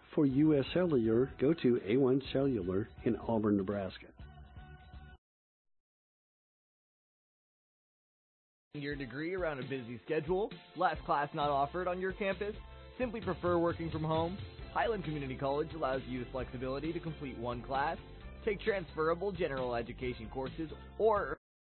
For U.S. Cellular, go to A1 Cellular in Auburn, Nebraska. Your degree around a busy schedule? Last class not offered on your campus? Simply prefer working from home? Highland Community College allows you the flexibility to complete one class, take transferable general education courses, or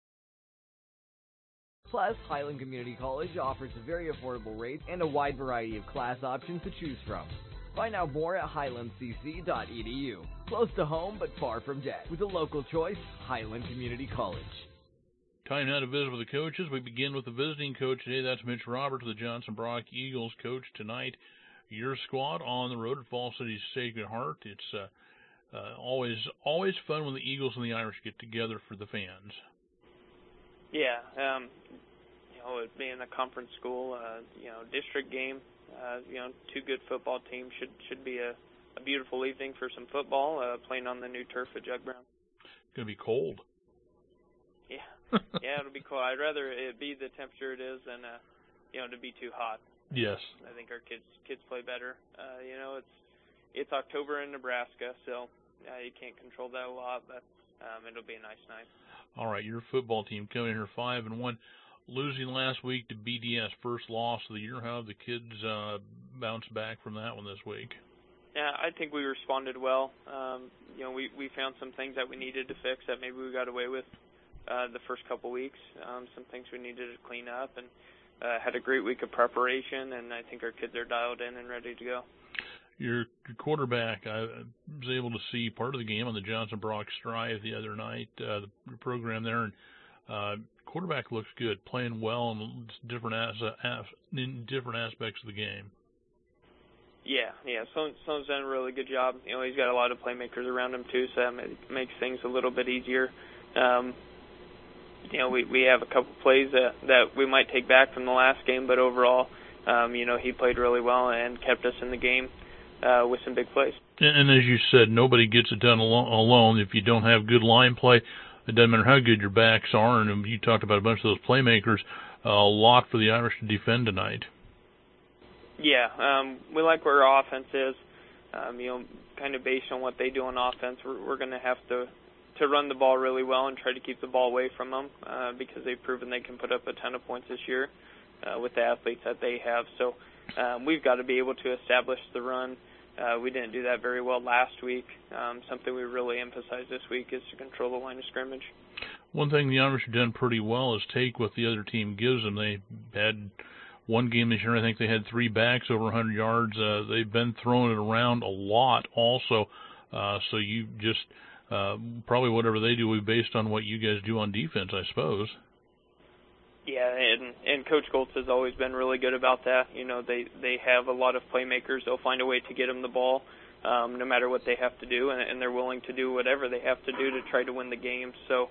plus, Highland Community College offers a very affordable rates and a wide variety of class options to choose from. Find out more at highlandcc.edu. Close to home, but far from debt. With a local choice, Highland Community College. Time now to visit with the coaches. We begin with the visiting coach today. That's Mitch Roberts of the Johnson Brock Eagles. Coach, tonight, your squad on the road at Fall City's Sacred Heart. It's always fun when the Eagles and the Irish get together for the fans. Yeah, it being a conference school, district game, two good football teams should be a beautiful evening for some football, playing on the new turf at Jug Brown. It's going to be cold. Yeah. Yeah, it'll be cold. I'd rather it be the temperature it is than, to be too hot. Yes. I think our kids play better. It's October in Nebraska, so you can't control that a lot, but it'll be a nice night. All right, your football team coming in here 5-1, losing last week to BDS, first loss of the year. How have the kids bounced back from that one this week? Yeah, I think we responded well. We found some things that we needed to fix that maybe we got away with the first couple weeks, some things we needed to clean up, and had a great week of preparation, and I think our kids are dialed in and ready to go. Your quarterback, I was able to see part of the game on the Johnson Brock Strive the other night, the program there, and quarterback looks good, playing well in different aspects of the game. Yeah. Sloan's done a really good job. He's got a lot of playmakers around him too, so that makes things a little bit easier. We have a couple plays that we might take back from the last game, but overall, he played really well and kept us in the game with some big plays. And as you said, nobody gets it done alone. If you don't have good line play, it doesn't matter how good your backs are. And you talked about a bunch of those playmakers, a lot for the Irish to defend tonight. Yeah, we like where our offense is. Kind of based on what they do on offense, we're going to have to run the ball really well and try to keep the ball away from them because they've proven they can put up a ton of points this year with the athletes that they have. So we've got to be able to establish the run. We didn't do that very well last week. Something we really emphasize this week is to control the line of scrimmage. One thing the Irish have done pretty well is take what the other team gives them. They had one game this year, I think they had 3 backs over 100 yards. They've been throwing it around a lot also. So you just probably whatever they do will be based on what you guys do on defense, I suppose. Yeah, and Coach Goltz has always been really good about that. They have a lot of playmakers. They'll find a way to get them the ball no matter what they have to do, and they're willing to do whatever they have to do to try to win the game. So,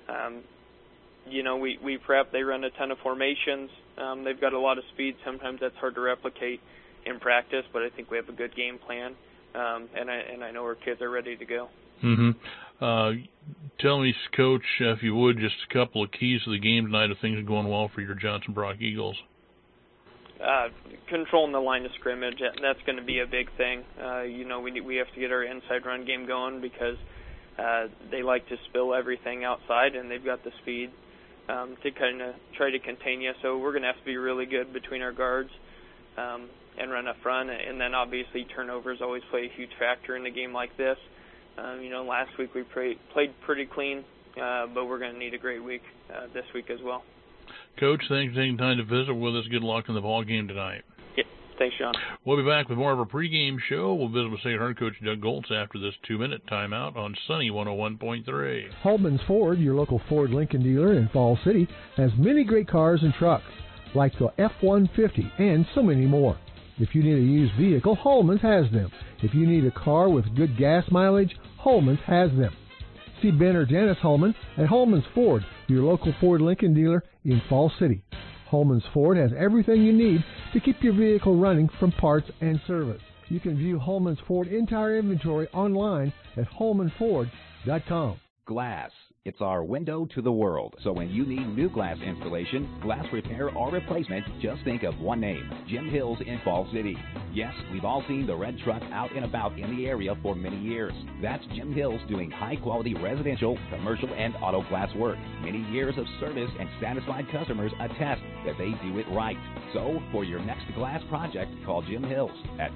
we prep. They run a ton of formations. They've got a lot of speed. Sometimes that's hard to replicate in practice, but I think we have a good game plan, and I know our kids are ready to go. Mm-hmm. Tell me, Coach, if you would, just a couple of keys to the game tonight if things are going well for your Johnson Brock Eagles. Controlling the line of scrimmage, that's going to be a big thing. We have to get our inside run game going because they like to spill everything outside, and they've got the speed to kind of try to contain you. So we're going to have to be really good between our guards and run up front, and then obviously turnovers always play a huge factor in a game like this. Last week we played pretty clean, but we're going to need a great week this week as well. Coach, thanks for taking time to visit with us. Good luck in the ball game tonight. Yeah, thanks, Sean. We'll be back with more of our pregame show. We'll visit with Sacred Heart Coach Doug Goltz after this 2-minute timeout on Sunny 101.3. Holman's Ford, your local Ford Lincoln dealer in Fall City, has many great cars and trucks, like the F-150 and so many more. If you need a used vehicle, Holman's has them. If you need a car with good gas mileage, Holman's has them. See Ben or Janice Holman at Holman's Ford, your local Ford Lincoln dealer in Fall City. Holman's Ford has everything you need to keep your vehicle running from parts and service. You can view Holman's Ford entire inventory online at holmanford.com. Glass It's our window to the world. So when you need new glass installation, glass repair, or replacement, just think of one name, Jim Hills in Falls City. Yes, we've all seen the red truck out and about in the area for many years. That's Jim Hills doing high-quality residential, commercial, and auto glass work. Many years of service and satisfied customers attest that they do it right. So, for your next glass project, call Jim Hills at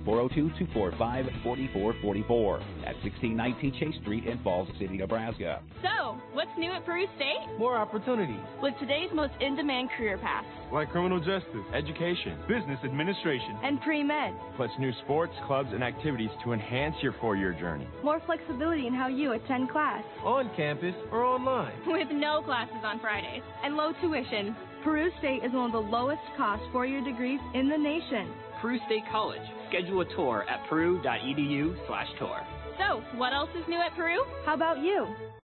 402-245-4444 at 1619 Chase Street in Falls City, Nebraska. So, what's new at Peru State? More opportunities. With today's most in-demand career paths. Like criminal justice, education, business administration, and pre-med. Plus new sports, clubs, and activities to enhance your four-year journey. More flexibility in how you attend class. On campus or online. With no classes on Fridays and low tuition. Peru State is one of the lowest cost four-year degrees in the nation. Peru State College. Schedule a tour at peru.edu/tour. So, what else is new at Peru? How about you?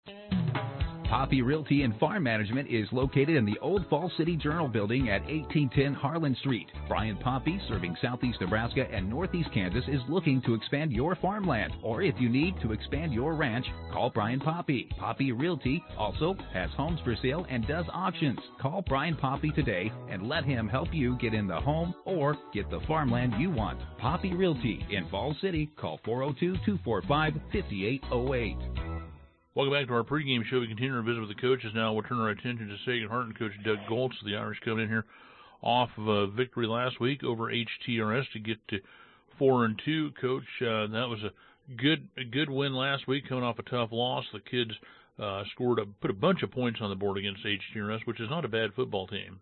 Poppy Realty and Farm Management is located in the Old Falls City Journal Building at 1810 Harlan Street. Brian Poppy, serving southeast Nebraska and northeast Kansas, is looking to expand your farmland. Or if you need to expand your ranch, call Brian Poppy. Poppy Realty also has homes for sale and does auctions. Call Brian Poppy today and let him help you get in the home or get the farmland you want. Poppy Realty in Falls City. Call 402-245-5808. Welcome back to our pregame show. We continue to visit with the coaches now. We'll turn our attention to Sagan Hart and Coach Doug Goltz. The Irish coming in here off of a victory last week over HTRS to get to 4-2. Coach, that was a good win last week, coming off a tough loss. The kids put a bunch of points on the board against HTRS, which is not a bad football team.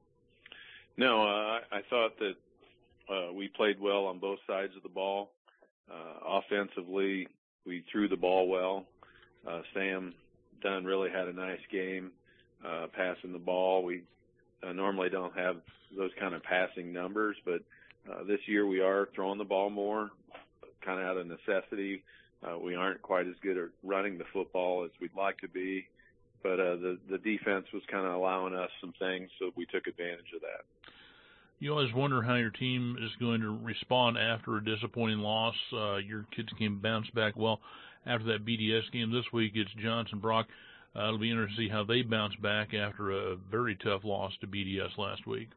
No, I thought that we played well on both sides of the ball. Offensively, we threw the ball well. Sam Dunn really had a nice game passing the ball. We normally don't have those kind of passing numbers, but this year we are throwing the ball more, kind of out of necessity. We aren't quite as good at running the football as we'd like to be, but the defense was kind of allowing us some things, so we took advantage of that. You always wonder how your team is going to respond after a disappointing loss. Your kids can bounce back well. After that BDS game this week, it's Johnson Brock. It'll be interesting to see how they bounce back after a very tough loss to BDS last week.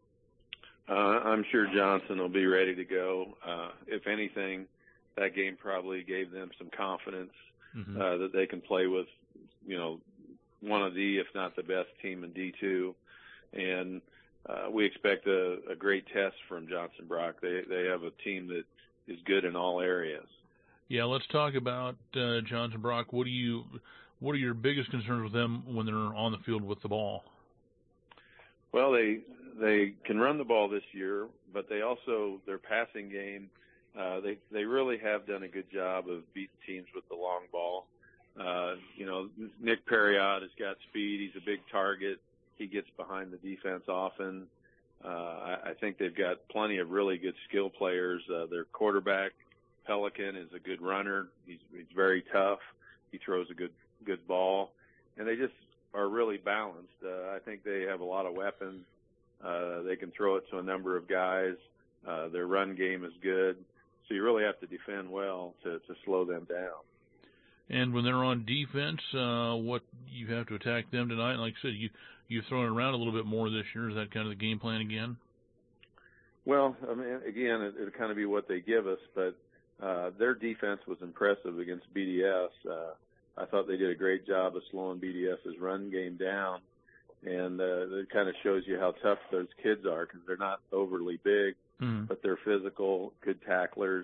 I'm sure Johnson will be ready to go. If anything, that game probably gave them some confidence that they can play with, one of the, if not the best team in D2. And we expect a great test from Johnson Brock. They have a team that is good in all areas. Yeah, let's talk about Johnson Brock. What are your biggest concerns with them when they're on the field with the ball? Well, they can run the ball this year, but they also, their passing game, they really have done a good job of beating teams with the long ball. Nick Perriott has got speed. He's a big target. He gets behind the defense often. I think they've got plenty of really good skill players. Their quarterback, Pelican, is a good runner. He's very tough. He throws a good ball, and they just are really balanced. I think they have a lot of weapons. They can throw it to a number of guys. Their run game is good, so you really have to defend well to slow them down. And when they're on defense, what you have to attack them tonight? Like I said, you've thrown it around a little bit more this year. Is that kind of the game plan again? Well, I mean, again, it'll kind of be what they give us, but their defense was impressive against BDS. I thought they did a great job of slowing BDS's run game down, and it kind of shows you how tough those kids are because they're not overly big, but they're physical, good tacklers.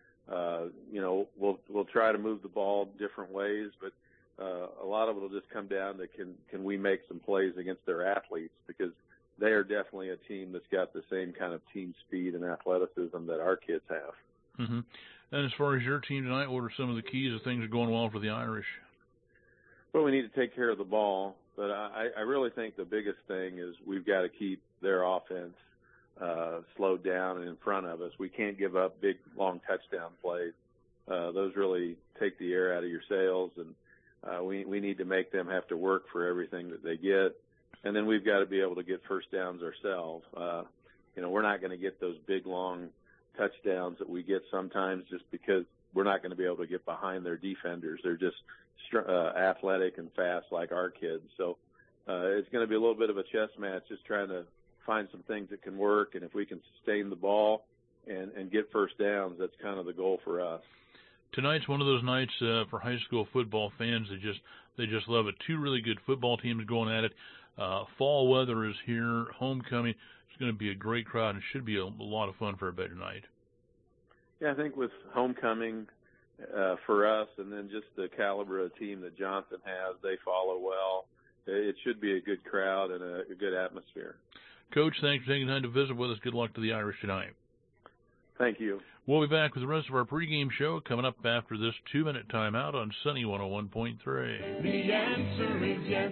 We'll try to move the ball different ways, but a lot of it will just come down to can we make some plays against their athletes, because they are definitely a team that's got the same kind of team speed and athleticism that our kids have. Mm-hmm. And as far as your team tonight, what are some of the keys of things that are going well for the Irish? Well, we need to take care of the ball, but I really think the biggest thing is we've got to keep their offense slowed down and in front of us. We can't give up big, long touchdown plays. Those really take the air out of your sails, and we need to make them have to work for everything that they get. And then we've got to be able to get first downs ourselves. We're not going to get those big, long touchdowns that we get sometimes just because we're not going to be able to get behind their defenders. They're just athletic and fast like our kids. So it's going to be a little bit of a chess match, just trying to find some things that can work. And if we can sustain the ball and get first downs, that's kind of the goal for us. Tonight's one of those nights for high school football fans. They just love it. Two really good football teams going at it. Fall weather is here. Homecoming. It's going to be a great crowd, and it should be a lot of fun for everybody tonight. Yeah, I think with homecoming for us, and then just the caliber of team that Johnson has, they follow well. It should be a good crowd and a good atmosphere. Coach, thanks for taking time to visit with us. Good luck to the Irish tonight. Thank you. We'll be back with the rest of our pregame show coming up after this 2-minute timeout on Sunny 101.3. The answer is yes,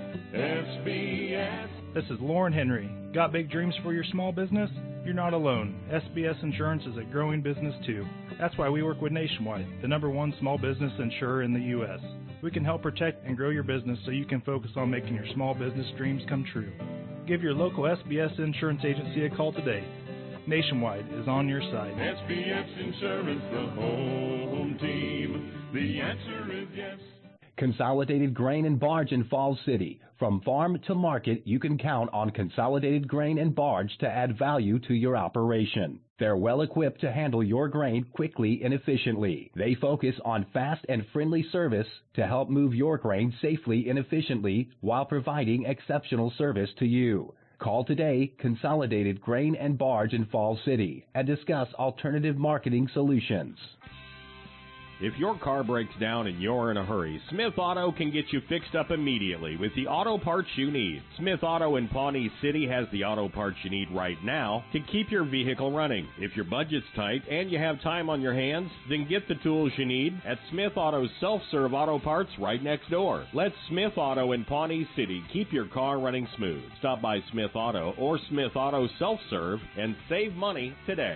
SBS. This is Lauren Henry. Got big dreams for your small business? You're not alone. SBS Insurance is a growing business too. That's why we work with Nationwide, the #1 small business insurer in the U.S. We can help protect and grow your business so you can focus on making your small business dreams come true. Give your local SBS Insurance agency a call today. Nationwide is on your side. SBS Insurance, the home team. The answer is yes. Consolidated Grain and Barge in Falls City. From farm to market, you can count on Consolidated Grain and Barge to add value to your operation. They're well equipped to handle your grain quickly and efficiently. They focus on fast and friendly service to help move your grain safely and efficiently while providing exceptional service to you. Call today, Consolidated Grain and Barge in Falls City, and discuss alternative marketing solutions. If your car breaks down and you're in a hurry, Smith Auto can get you fixed up immediately with the auto parts you need. Smith Auto in Pawnee City has the auto parts you need right now to keep your vehicle running. If your budget's tight and you have time on your hands, then get the tools you need at Smith Auto's self-serve auto parts right next door. Let Smith Auto in Pawnee City keep your car running smooth. Stop by Smith Auto or Smith Auto self-serve and save money today.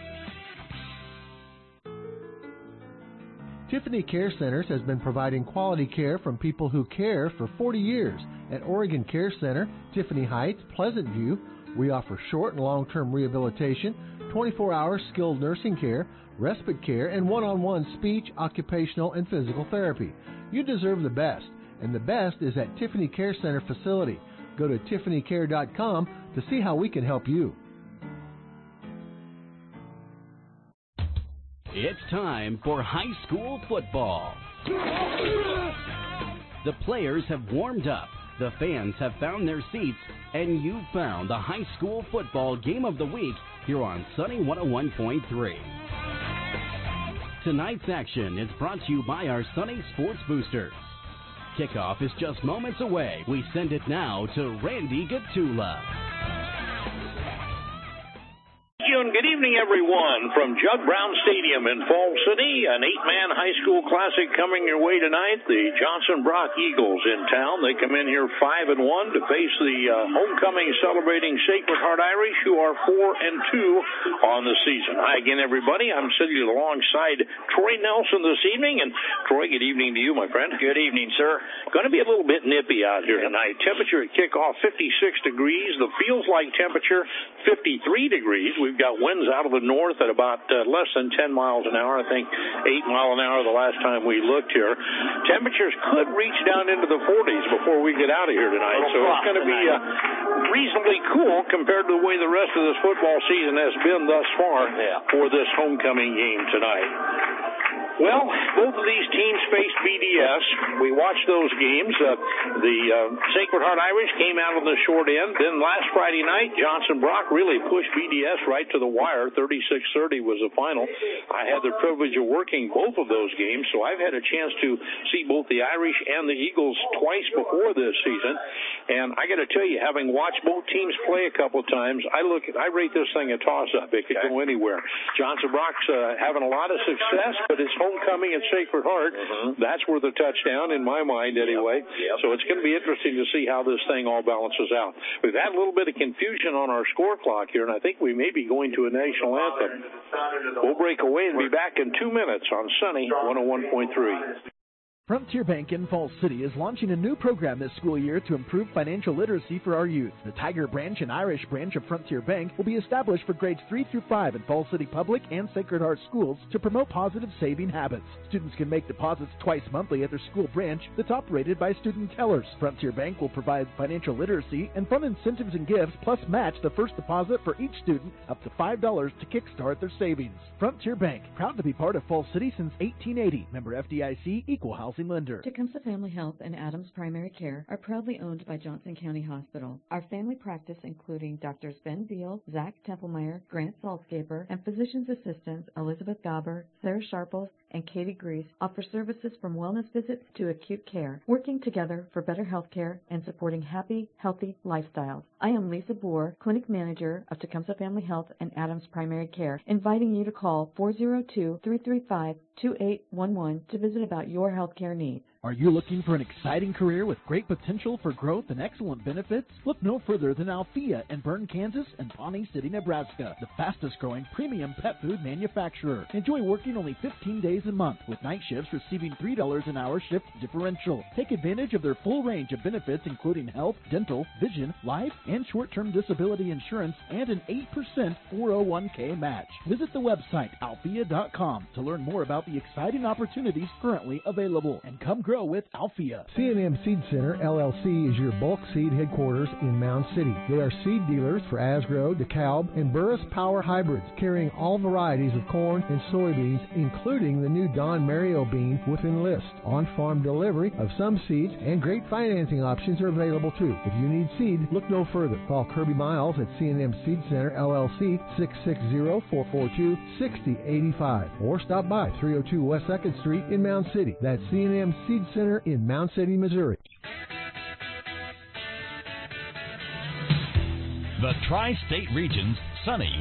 Tiffany Care Centers has been providing quality care from people who care for 40 years. At Oregon Care Center, Tiffany Heights, Pleasant View, we offer short and long-term rehabilitation, 24-hour skilled nursing care, respite care, and one-on-one speech, occupational, and physical therapy. You deserve the best, and the best is at Tiffany Care Center facility. Go to tiffanycare.com to see how we can help you. It's time for high school football. The players have warmed up, the fans have found their seats, and you've found the high school football game of the week here on Sunny 101.3. Tonight's action is brought to you by our Sunny Sports Boosters. Kickoff is just moments away. We send it now to Randy Gatula. Good evening, everyone, from Jug Brown Stadium in Falls City. An 8-man high school classic coming your way tonight. The Johnson Brock Eagles in town. They come in here 5-1 to face the homecoming celebrating Sacred Heart Irish, who are 4-2 on the season. Hi again, everybody. I'm sitting alongside Troy Nelson this evening. And Troy, good evening to you, my friend. Good evening, sir. Going to be a little bit nippy out here tonight. Temperature at kickoff 56 degrees. The feels like temperature 53 degrees. We've got winds out of the north at about less than 10 miles an hour. I think 8 miles an hour the last time we looked here. Temperatures could reach down into the 40s before we get out of here tonight. So it's going to be reasonably cool compared to the way the rest of this football season has been thus far for this homecoming game tonight. Well, both of these teams faced BDS. We watched those games. The Sacred Heart Irish came out on the short end. Then last Friday night, Johnson Brock really pushed BDS right to the wire. 36-30 was the final. I had the privilege of working both of those games, so I've had a chance to see both the Irish and the Eagles twice before this season. And I got to tell you, having watched both teams play a couple of times, I rate this thing a toss-up. It could go anywhere. Johnson Brock's having a lot of success, but it's homecoming at Sacred Heart. That's where the touchdown, in my mind anyway. So it's going to be interesting to see how this thing all balances out. We've had a little bit of confusion on our score clock here, and I think we may be going to a national anthem. We'll break away and be back in 2 minutes on Sunny 101.3. Frontier Bank in Falls City is launching a new program this school year to improve financial literacy for our youth. The Tiger Branch and Irish Branch of Frontier Bank will be established for grades 3 through 5 in Falls City Public and Sacred Heart schools to promote positive saving habits. Students can make deposits twice monthly at their school branch that's operated by student tellers. Frontier Bank will provide financial literacy and fun incentives and gifts, plus match the first deposit for each student up to $5 to kickstart their savings. Frontier Bank, proud to be part of Falls City since 1880. Member FDIC, Equal Housing Lender. Tecumseh Family Health and Adams Primary Care are proudly owned by Johnson County Hospital. Our family practice, including Drs. Ben Beal, Zach Templemeyer, Grant Saltscaper, and physician's assistants Elizabeth Gauber, Sarah Sharples, and Katie Grease, offer services from wellness visits to acute care, working together for better health care and supporting happy, healthy lifestyles. I am Lisa Boer, Clinic Manager of Tecumseh Family Health and Adams Primary Care, inviting you to call 402-335-2811 to visit about your health care needs. Are you looking for an exciting career with great potential for growth and excellent benefits? Look no further than Althea in Bern, Kansas and Pawnee City, Nebraska, the fastest growing premium pet food manufacturer. Enjoy working only 15 days a month with night shifts receiving $3 an hour shift differential. Take advantage of their full range of benefits including health, dental, vision, life, and short-term disability insurance and an 8% 401k match. Visit the website althea.com to learn more about the exciting opportunities currently available and come grow with Althea. C&M Seed Center, LLC is your bulk seed headquarters in Mound City. They are seed dealers for Asgrow, DeKalb, and Burris Power hybrids, carrying all varieties of corn and soybeans, including the new Don Mario bean with Enlist. On-farm delivery of some seeds and great financing options are available too. If you need seed, look no further. Call Kirby Miles at C&M Seed Center, LLC, 660-442-6085, or stop by 302 West 2nd Street in Mound City. That's C&M Seed Center in Mound City, Missouri. The Tri-State Region's Sunny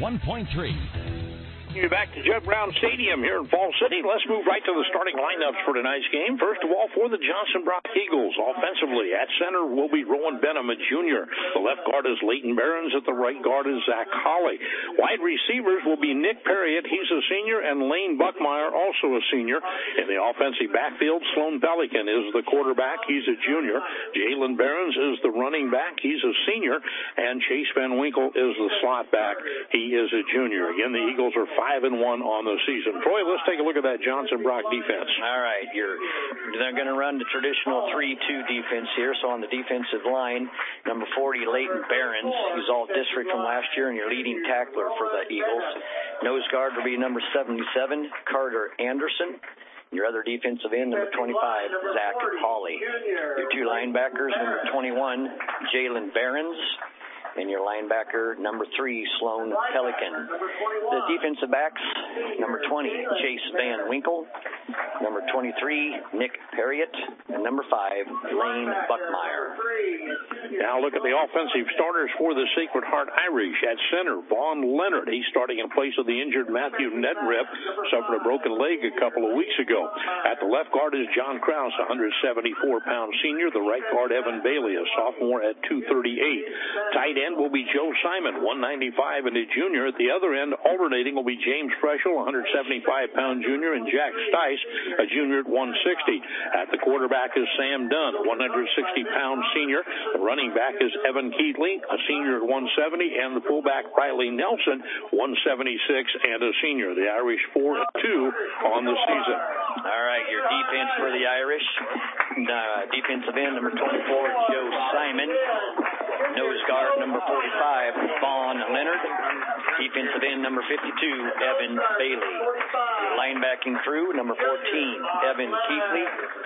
101.3. You're back to Jud Brown Stadium here in Falls City. Let's move right to the starting lineups for tonight's game. First of all, for the Johnson Brock Eagles, offensively, at center will be Rowan Benham, a junior. The left guard is Leighton Behrens. At the right guard is Zach Holly. Wide receivers will be Nick Perriott, he's a senior, and Lane Buckmeyer, also a senior. In the offensive backfield, Sloan Pelican is the quarterback. He's a junior. Jalen Behrens is the running back. He's a senior. And Chase Van Winkle is the slot back. He is a junior. Again, the Eagles are 5-1 on the season. Troy, let's take a look at that Johnson Brock defense. All right, they're going to run the traditional 3-2 defense here. So on the defensive line, number 40, Leighton Behrens, who's all district from last year and your leading tackler for the Eagles. Nose guard will be number 77, Carter Anderson. Your other defensive end, number 25, Zach Hawley. Your two linebackers, number 21, Jalen Behrens. And your linebacker, number 3, Sloan Pelican. The defensive backs, number 20, Chase Van Winkle. Number 23, Nick Perriott. And number 5, Lane Buckmeyer. Now look at the offensive starters for the Sacred Heart Irish. At center, Vaughn Leonard. He's starting in place of the injured Matthew Nedrip. Suffered a broken leg a couple of weeks ago. At the left guard is John Krause, a 174-pound senior. The right guard, Evan Bailey, a sophomore at 238. Tight end will be Joe Simon, 195, and a junior. At the other end, alternating, will be James Freschel, 175-pound junior, and Jack Stice, a junior at 160. At the quarterback is Sam Dunn, 160-pound senior. The running back is Evan Keatley, a senior at 170, and the fullback Riley Nelson, 176, and a senior. The Irish 4-2 on the season. All right, your defense for the Irish. Defensive end, number 24, Joe Simon. Nose guard, number 45, Vaughn Leonard. Defensive end, number 52, Evan Bailey. Linebacking crew, number 14, Evan Keatley.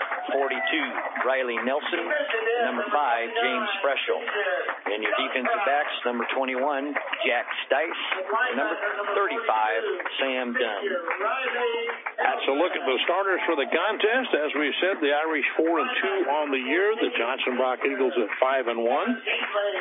42, Riley Nelson. Number 5, James Freschel. And your defensive backs, number 21, Jack Stice. Number 35, Sam Dunn. That's a look at the starters for the contest. As we said, the Irish 4-2 on the year. The Johnson Brock Eagles at 5-1.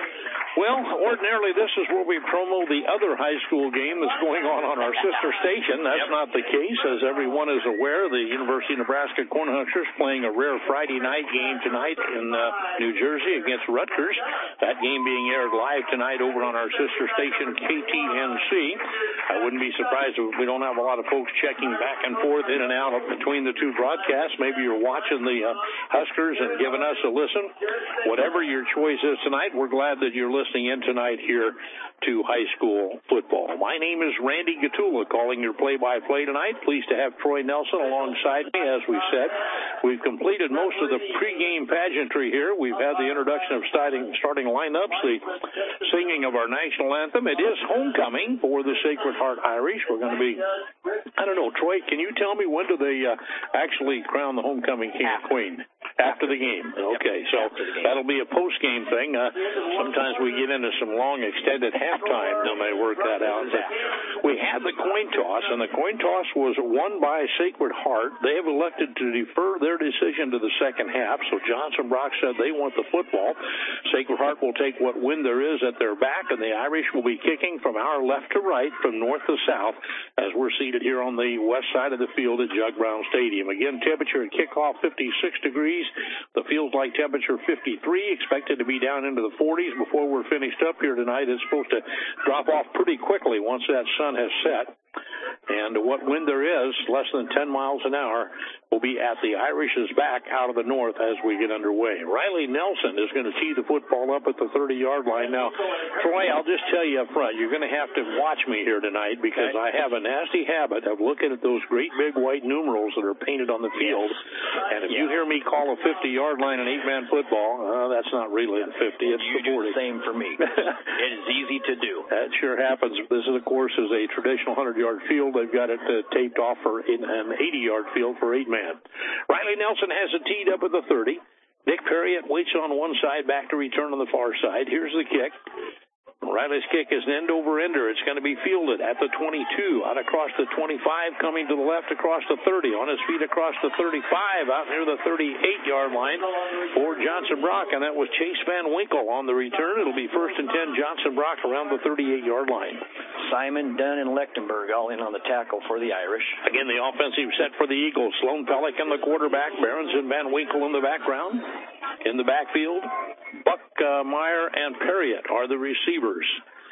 Well, ordinarily this is where we promo the other high school game that's going on our sister station. That's not the case. As everyone is aware, the University of Nebraska Cornhuskers playing a rare Friday night game tonight in New Jersey against Rutgers. That game being aired live tonight over on our sister station, KTNC. I wouldn't be surprised if we don't have a lot of folks checking back and forth in and out between the two broadcasts. Maybe you're watching the Huskers and giving us a listen. Whatever your choice is tonight, we're glad that you're listening in tonight here to high school football. My name is Randy Gatula, calling your play-by-play tonight. Pleased to have Troy Nelson alongside me. As we said, we've completed most of the pregame pageantry here. We've had the introduction of starting lineups, the singing of our national anthem. It is homecoming for the Sacred Heart Irish. We're going to be, I don't know, Troy, can you tell me when do they actually crown the homecoming king and queen? After the game. Okay, so that'll be a post-game thing. Sometimes we get into some long, extended halftime. They may work that out. We had the coin toss, and the coin toss was won by Sacred Heart. They have elected to defer their decision to the second half, so Johnson Brock said they want the football. Sacred Heart will take what wind there is at their back, and the Irish will be kicking from our left to right, from north to south, as we're seated here on the west side of the field at Jug Brown Stadium. Again, temperature at kickoff 56 degrees. The field's like temperature 53, expected to be down into the 40s before we're finished up here tonight. It's supposed to drop off pretty quickly once that sun has set. And what wind there is, less than 10 miles an hour, will be at the Irish's back out of the north as we get underway. Riley Nelson is going to tee the football up at the 30-yard line. Now, Troy, I'll just tell you up front, you're going to have to watch me here tonight because I have a nasty habit of looking at those great big white numerals that are painted on the field. And if you hear me call a 50-yard line an 8-man football, that's not really the 50, it's the 40. You do the same for me. It is easy to do. That sure happens. This, of course, is a traditional 100-yard field. They've got it taped off for an 80-yard field for 8-man. Riley Nelson has it teed up at the 30. Nick Perriott waits on one side, back to return on the far side. Here's the kick. Riley's kick is an end-over-ender. It's going to be fielded at the 22, out across the 25, coming to the left across the 30, on his feet across the 35, out near the 38-yard line for Johnson Brock, and that was Chase Van Winkle on the return. It'll be 1st and 10, Johnson Brock around the 38-yard line. Simon, Dunn, and Lechtenberg all in on the tackle for the Irish. Again, the offensive set for the Eagles. Sloan Pelican, the quarterback. Behrens and Van Winkle in the background. In the backfield, Buck, Meyer, and Perriott are the receivers.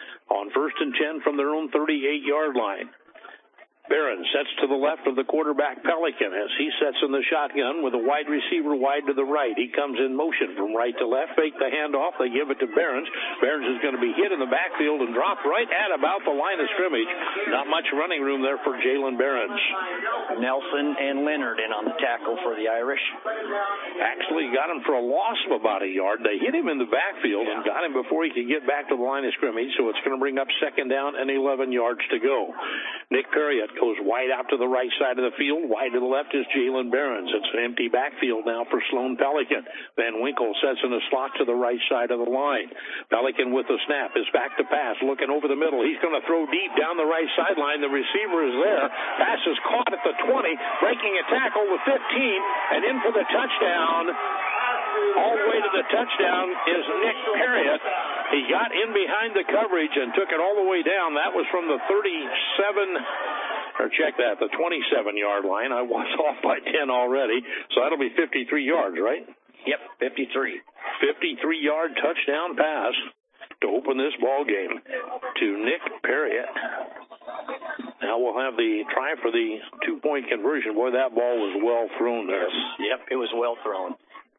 On 1st and 10 from their own 38-yard line. Barron sets to the left of the quarterback Pelican as he sets in the shotgun with a wide receiver wide to the right. He comes in motion from right to left, fake the handoff. They give it to Behrens. Behrens is going to be hit in the backfield and dropped right at about the line of scrimmage. Not much running room there for Jalen Behrens. Nelson and Leonard in on the tackle for the Irish. Actually got him for a loss of about a yard. They hit him in the backfield and got him before he could get back to the line of scrimmage, so it's going to bring up 2nd down and 11 yards to go. Nick Perriott goes wide out to the right side of the field. Wide to the left is Jalen Behrens. It's an empty backfield now for Sloan Pelican. Van Winkle sets in a slot to the right side of the line. Pelican with the snap is back to pass, looking over the middle. He's going to throw deep down the right sideline. The receiver is there. Pass is caught at the 20, breaking a tackle with 15, and in for the touchdown. All the way to the touchdown is Nick Perriott. He got in behind the coverage and took it all the way down. That was from the 27-yard line. I was off by 10 already, so that'll be 53 yards, right? Yep, 53. 53-yard touchdown pass to open this ball game to Nick Perriott. Now we'll have the try for the 2-point conversion. Boy, that ball was well thrown there. Yep, it was well thrown.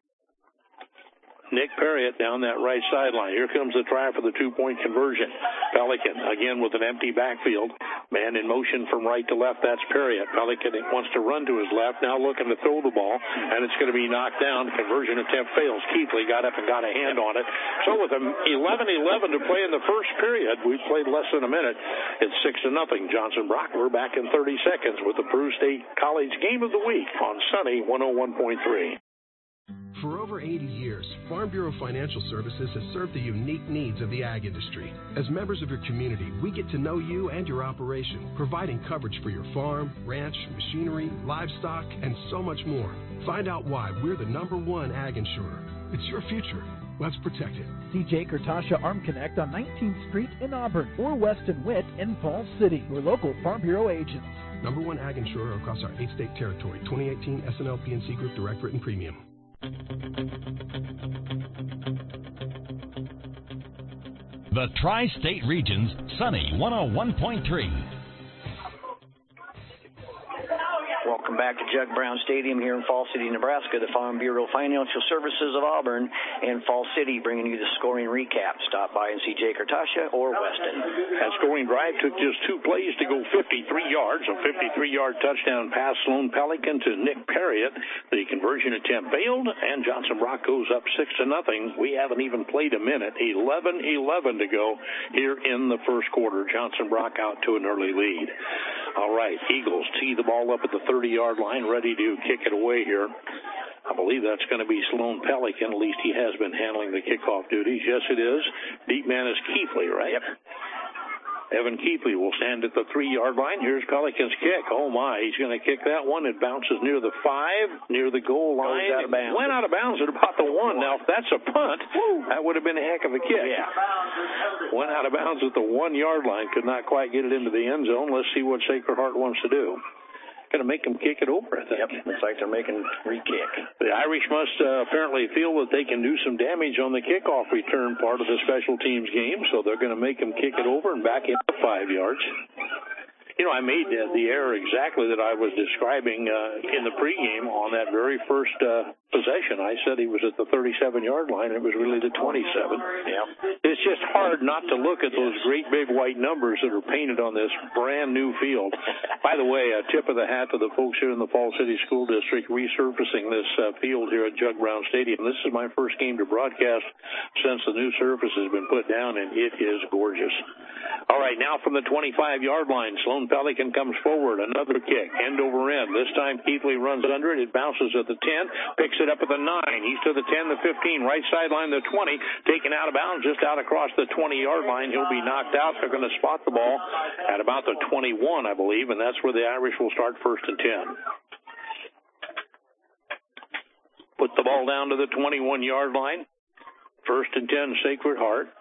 Nick Perriott down that right sideline. Here comes the try for the 2-point conversion. Pelican, again with an empty backfield. Man in motion from right to left, that's Perriott. Pelican wants to run to his left, now looking to throw the ball, and it's going to be knocked down. Conversion attempt fails. Keithley got up and got a hand on it. So with 11-11 to play in the first period, we played less than a minute. It's 6-0. Johnson Brock, we're back in 30 seconds with the Peru State College Game of the Week on Sunny 101.3. For over 80 years, Farm Bureau Financial Services has served the unique needs of the ag industry. As members of your community, we get to know you and your operation, providing coverage for your farm, ranch, machinery, livestock, and so much more. Find out why we're the #1 ag insurer. It's your future. Let's protect it. See Jake or Tasha Arm Connect on 19th Street in Auburn or Weston Witt in Falls City. Your local Farm Bureau agents. Number one ag insurer across our 8-state territory. 2018 S&L PNC Group Direct Written Premium. The Tri-State Region's Sunny 101.3. Welcome back to Jug Brown Stadium here in Falls City, Nebraska. The Farm Bureau Financial Services of Auburn and Falls City bringing you the scoring recap. Stop by and see Jake or Tasha or Weston. That scoring drive took just 2 plays to go 53 yards. A 53-yard touchdown pass, Sloan Pelican to Nick Perriott. The conversion attempt failed, and Johnson Brock goes up 6-0. We haven't even played a minute. 11-11 to go here in the first quarter. Johnson Brock out to an early lead. All right, Eagles tee the ball up at the 30-yard line, ready to kick it away here. I believe that's going to be Sloan Pelican. At least he has been handling the kickoff duties. Yes, it is. Deep man is Keithley, right? Yep. Evan Keithley will stand at the 3-yard line. Here's Pelican's kick. Oh, my. He's going to kick that one. It bounces near the 5, near the goal line. Goes out of bounds. Went out of bounds at about the 1. Now, if that's a punt, that would have been a heck of a kick. Yeah. Went out of bounds at the 1-yard line. Could not quite get it into the end zone. Let's see what Sacred Heart wants to do. Going to make them kick it over, I think. Yep, looks like they're making re-kick. The Irish must apparently feel that they can do some damage on the kickoff return part of the special teams game, so they're going to make them kick it over and back it up 5 yards. You know, I made the error exactly that I was describing in the pregame on that very first possession. I said he was at the 37-yard line. It was really the 27. Yeah. It's just hard not to look at those great big white numbers that are painted on this brand new field. By the way, a tip of the hat to the folks here in the Falls City School District resurfacing this field here at Jug Brown Stadium. This is my first game to broadcast since the new surface has been put down, and it is gorgeous. All right, now from the 25-yard line, Sloan Pelican comes forward. Another kick, end over end. This time Keithley runs under it. It bounces at the 10, picks it up at the 9. He's to the 10, the 15, right sideline, the 20, taken out of bounds just out across the 20-yard line. He'll be knocked out. They're going to spot the ball at about the 21, I believe, and that's where the Irish will start 1st and 10. Put the ball down to the 21-yard line. 1st and 10, Sacred Heart.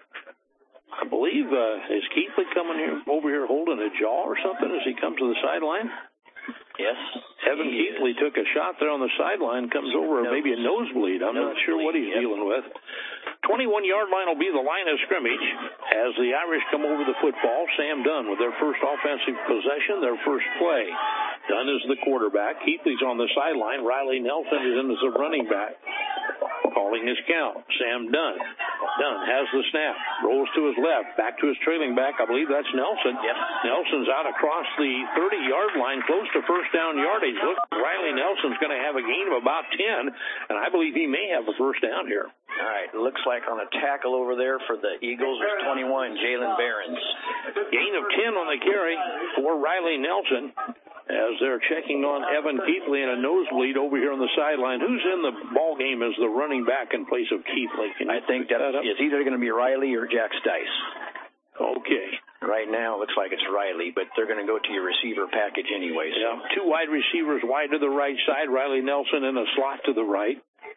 I believe, is Keithley coming over here holding a jaw or something as he comes to the sideline? Yes. Evan Keithley took a shot there on the sideline, comes over maybe a nosebleed. I'm not sure what he's dealing with. 21-yard line will be the line of scrimmage as the Irish come over the football. Sam Dunn with their first offensive possession, their first play. Dunn is the quarterback. Keithley's on the sideline. Riley Nelson is in as a running back. Calling his count. Sam Dunn. Dunn has the snap. Rolls to his left. Back to his trailing back. I believe that's Nelson. Yep. Nelson's out across the 30-yard line, close to first down yardage. Look, Riley Nelson's going to have a gain of about 10, and I believe he may have a first down here. All right, looks like on a tackle over there for the Eagles is 21, Jalen Behrens. Gain of 10 on the carry for Riley Nelson as they're checking on Evan Keithley and a nosebleed over here on the sideline. Who's in the ball game as the running back in place of Keithley? I think that it's either going to be Riley or Jack Stice. Okay. Right now, it looks like it's Riley, but they're going to go to your receiver package anyway. So. Yeah, 2 wide receivers wide to the right side. Riley Nelson in a slot to the right.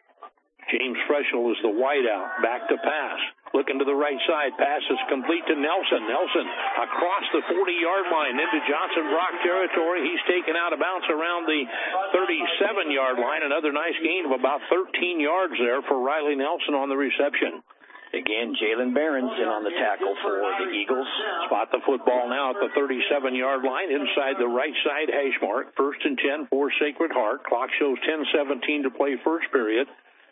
James Freschel is the wide out. Back to pass. Looking to the right side. Pass is complete to Nelson. Nelson across the 40-yard line into Johnson Brock territory. He's taken out of bounds around the 37-yard line. Another nice gain of about 13 yards there for Riley Nelson on the reception. Again, Jalen Behrens in on the tackle for the Eagles. Spot the football now at the 37-yard line inside the right side hash mark. 1st and 10 for Sacred Heart. Clock shows 10:17 to play first period.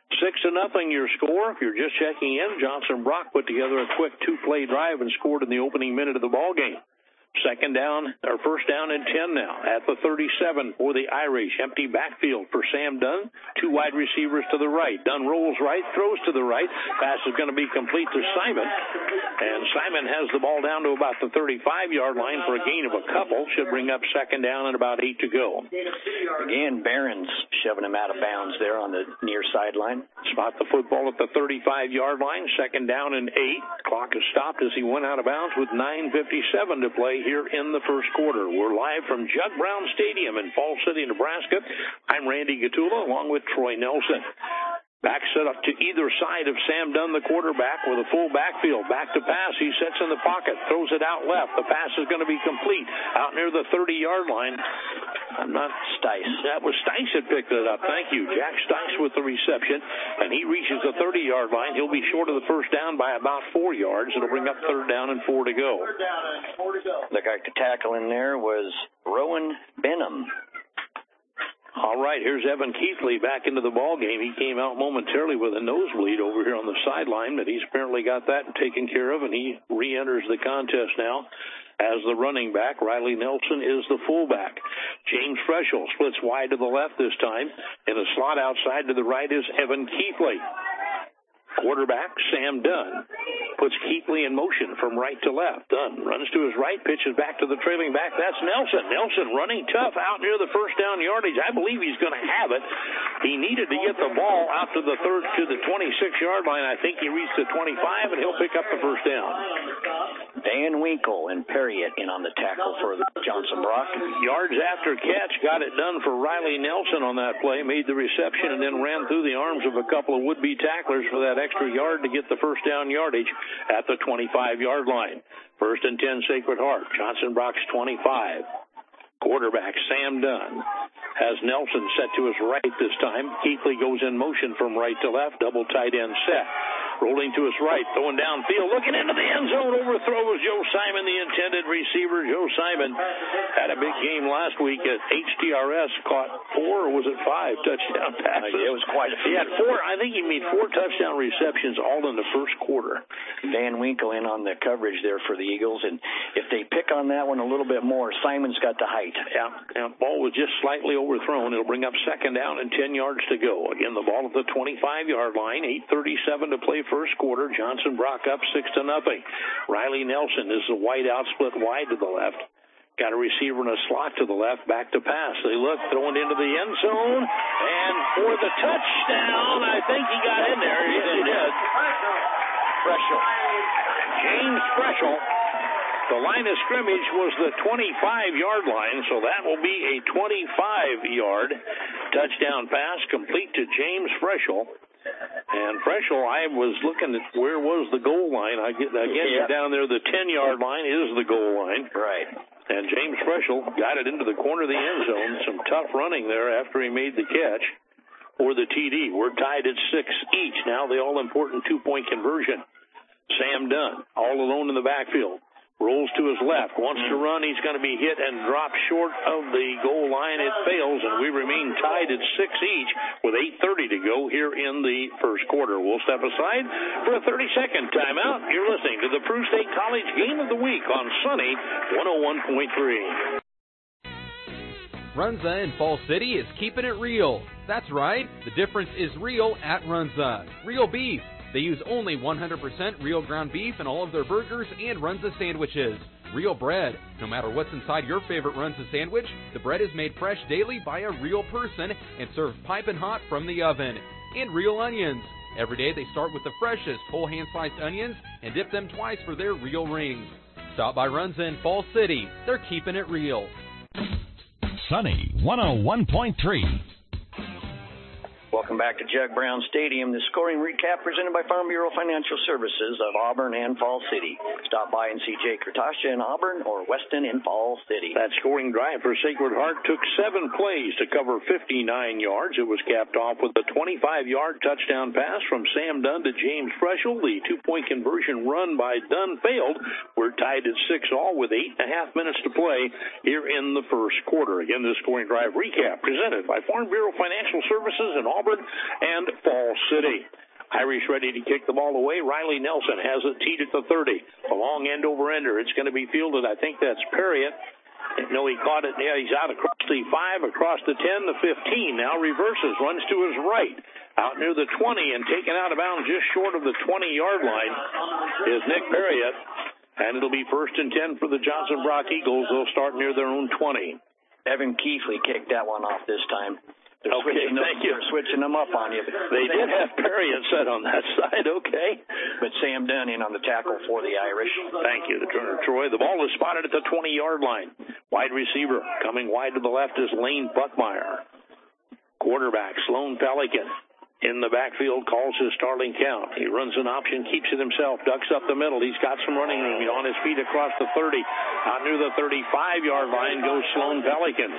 6-0 your score. If you're just checking in, Johnson Brock put together a quick 2-play drive and scored in the opening minute of the ball game. First down and 10 now at the 37 for the Irish. Empty backfield for Sam Dunn. 2 wide receivers to the right. Dunn rolls right, throws to the right. Pass is going to be complete to Simon. And Simon has the ball down to about the 35-yard line for a gain of a couple. Should bring up 2nd down and about 8 to go. Again, Behrens shoving him out of bounds there on the near sideline. Spot the football at the 35-yard line. 2nd down and 8. Clock is stopped as he went out of bounds with 9:57 to play here in the first quarter. We're live from Jug Brown Stadium in Falls City, Nebraska. I'm Randy Gatula along with Troy Nelson. Back set up to either side of Sam Dunn, the quarterback, with a full backfield. Back to pass. He sets in the pocket, throws it out left. The pass is going to be complete out near the 30-yard line. Stice. That was Stice that picked it up. Thank you. Jack Stice with the reception, and he reaches the 30-yard line. He'll be short of the first down by about 4 yards. It'll bring up 3rd down and 4 to go. Looked like the tackle in there was Rowan Benham. All right, here's Evan Keithley back into the ball game. He came out momentarily with a nosebleed over here on the sideline, but he's apparently got that taken care of, and he re-enters the contest now as the running back. Riley Nelson is the fullback. James Freschel splits wide to the left this time. In a slot outside to the right is Evan Keithley. Quarterback, Sam Dunn, puts Keithley in motion from right to left. Dunn runs to his right, pitches back to the trailing back. That's Nelson. Nelson running tough out near the first down yardage. I believe he's going to have it. He needed to get the ball out to the 26-yard line. I think he reached the 25, and he'll pick up the first down. Dan Winkle and Perriott in on the tackle for Johnson Brock. Yards after catch, got it done for Riley Nelson on that play, made the reception, and then ran through the arms of a couple of would-be tacklers for that extra yard to get the first down yardage at the 25-yard line. 1st and 10, Sacred Heart. Johnson Brock's 25. Quarterback Sam Dunn has Nelson set to his right this time. Keithley goes in motion from right to left, double tight end set. Rolling to his right, throwing downfield, looking into the end zone. Overthrow was Joe Simon, the intended receiver. Joe Simon had a big game last week at HTRS, caught 4 or was it 5 touchdown passes? It was quite a few. He had 4. I think he made 4 touchdown receptions all in the first quarter. Dan Winkle in on the coverage there for the Eagles, and if they pick on that one a little bit more, Simon's got the height. Yeah, ball was just slightly overthrown. It'll bring up 2nd down and 10 yards to go. Again, the ball at the 25-yard line. 8:37 to play first quarter. Johnson Brock up 6-0. Riley Nelson is the wide out, split wide to the left. Got a receiver in a slot to the left, back to pass. They look, throwing into the end zone, and for the touchdown, I think he got in there. Yes, he did. Freschel. James Freschel. The line of scrimmage was the 25-yard line, so that will be a 25-yard touchdown pass complete to James Freschel. And Freschel, I was looking at where was the goal line. I guess down there, the 10-yard line is the goal line. Right. And James Freschel got it into the corner of the end zone. Some tough running there after he made the catch for the TD. We're tied at 6 each. Now the all-important 2-point conversion. Sam Dunn, all alone in the backfield. Rolls to his left, wants to run. He's going to be hit and drop short of the goal line. It fails, and we remain tied at 6 each with 8:30 to go here in the first quarter. We'll step aside for a 30-second timeout. You're listening to the Peru State College Game of the Week on Sunny 101.3. Runza in Fall City is keeping it real. That's right. The difference is real at Runza. Real beef. They use only 100% real ground beef in all of their burgers and Runza sandwiches. Real bread. No matter what's inside your favorite Runza sandwich, the bread is made fresh daily by a real person and served piping hot from the oven. And real onions. Every day they start with the freshest whole hand-sliced onions and dip them twice for their real rings. Stop by Runza in Fall City. They're keeping it real. Sunny 101.3. Welcome back to Jug Brown Stadium. The scoring recap presented by Farm Bureau Financial Services of Auburn and Fall City. Stop by and see Jay Kurtasha in Auburn or Weston in Fall City. That scoring drive for Sacred Heart took 7 plays to cover 59 yards. It was capped off with a 25-yard touchdown pass from Sam Dunn to James Freschel. The 2-point conversion run by Dunn failed. We're tied at 6-all with 8.5 minutes to play here in the first quarter. Again, this scoring drive recap presented by Farm Bureau Financial Services and Auburn and Fall City. Irish ready to kick the ball away. Riley Nelson has it teed at the 30. A long end over ender. It's going to be fielded. I think that's Perriott. No, he caught it. Yeah, he's out across the 5, across the 10, the 15. Now reverses, runs to his right. Out near the 20 and taken out of bounds just short of the 20-yard line is Nick Perriott. And it'll be 1st and 10 for the Johnson Brock Eagles. They'll start near their own 20. Evan Keithley kicked that one off this time. Okay, thank you. They're switching them up on you. They did have Perriott set on that side, okay. But Sam Dunn in on the tackle for the Irish. Thank you to Turner Troy. The ball is spotted at the 20-yard line. Wide receiver coming wide to the left is Lane Buckmeyer. Quarterback, Sloan Pelican. in the backfield, calls his starting count. He runs an option, keeps it himself, ducks up the middle. He's got some running room. He's on his feet across the 30. Out near the 35-yard line goes Sloan Pelican.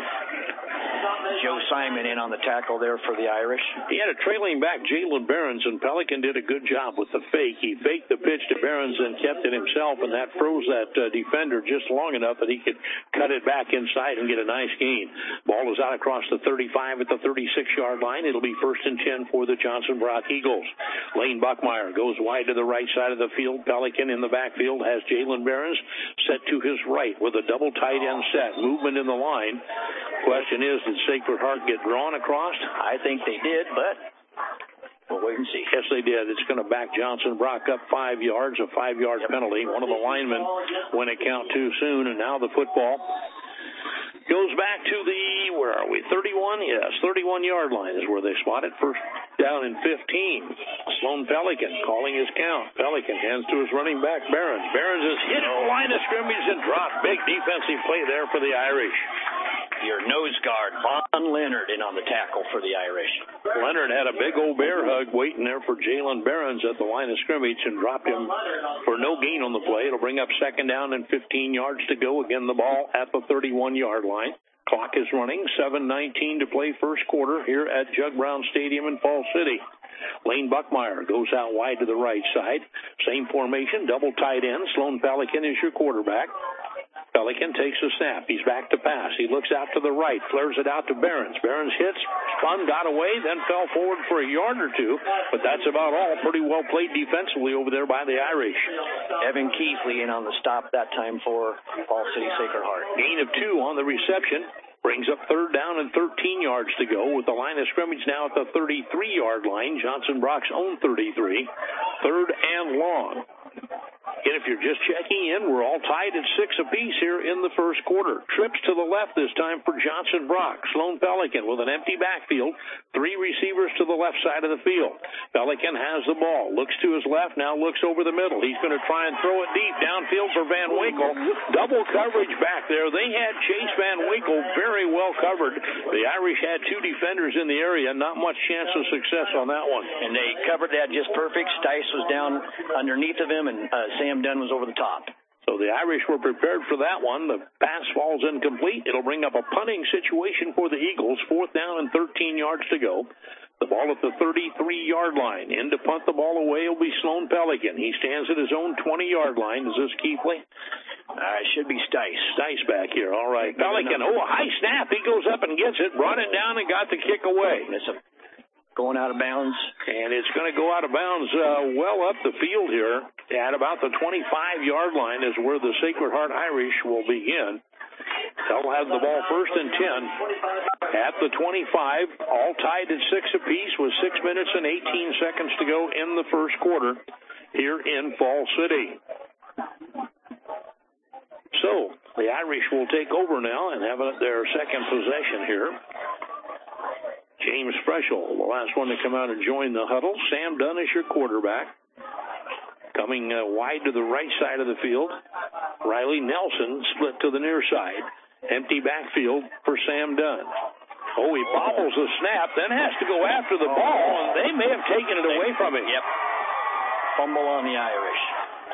Joe Simon in on the tackle there for the Irish. He had a trailing back, Jalen Behrens, and Pelican did a good job with the fake. He faked the pitch to Behrens and kept it himself, and that froze that defender just long enough that he could cut it back inside and get a nice gain. Ball is out across the 35 at the 36-yard line. It'll be 1st and 10 for the Johnson Brock Eagles. Lane Buckmeyer goes wide to the right side of the field. Pelican in the backfield has Jalen Behrens set to his right with a double tight end set. Movement in the line. Question is, did Sacred Heart get drawn across? I think they did, but we'll wait and see. Yes, they did. It's going to back Johnson Brock up 5 yards, a 5-yard penalty. One of the linemen went a count too soon, and now the football goes back to the, 31? Yes, 31-yard line is where they spot it. First down and 15. Sloan Pelican calling his count. Pelican hands to his running back, Behrens. Behrens is hit the line of scrimmage and dropped. Big defensive play there for the Irish. Your nose guard, Von Leonard, in on the tackle for the Irish. Leonard had a big old bear hug waiting there for Jalen Behrens at the line of scrimmage and dropped him for no gain on the play. It'll bring up 2nd down and 15 yards to go. Again, the ball at the 31-yard line. Clock is running. 7:19 to play first quarter here at Jug Brown Stadium in Falls City. Lane Buckmeyer goes out wide to the right side. Same formation, double tight end. Sloan Pelican is your quarterback. Pelican takes a snap. He's back to pass. He looks out to the right, flares it out to Behrens. Behrens hits, spun, got away, then fell forward for a yard or two. But that's about all. Pretty well played defensively over there by the Irish. Evan Keithley in on the stop that time for Falls City Sacred Heart. Gain of 2 on the reception. Brings up 3rd down and 13 yards to go with the line of scrimmage now at the 33-yard line. Johnson Brock's own 33. 3rd and long. And if you're just checking in, we're all tied at 6 apiece here in the first quarter. Trips to the left this time for Johnson Brock. Sloan Pelican with an empty backfield. 3 receivers to the left side of the field. Pelican has the ball. Looks to his left, now looks over the middle. He's going to try and throw it deep downfield for Van Winkle. Double coverage back there. They had Chase Van Winkle very well covered. The Irish had 2 defenders in the area. Not much chance of success on that one. And they covered that just perfect. Stice was down underneath of him, and Sam Dunn was over the top. So the Irish were prepared for that one. The pass falls incomplete. It'll bring up a punting situation for the Eagles. 4th down and 13 yards to go. The ball at the 33-yard line. In to punt the ball away will be Sloan Pelican. He stands at his own 20-yard line. Is this Keithley? It should be Stice. Stice back here. All right. Pelican. A high snap. He goes up and gets it. Brought it down and got the kick away. Going out of bounds. And it's going to go out of bounds well up the field here. At about the 25-yard line is where the Sacred Heart Irish will begin. They'll have the ball 1st and 10 at the 25, all tied at 6 apiece with 6 minutes and 18 seconds to go in the first quarter here in Falls City. So the Irish will take over now and have their second possession here. James Freschel, the last one to come out and join the huddle. Sam Dunn is your quarterback. Coming wide to the right side of the field, Riley Nelson split to the near side. Empty backfield for Sam Dunn. Oh, he bobbles the snap, then has to go after the ball, and they may have taken it away from him. Yep. Fumble on the Irish.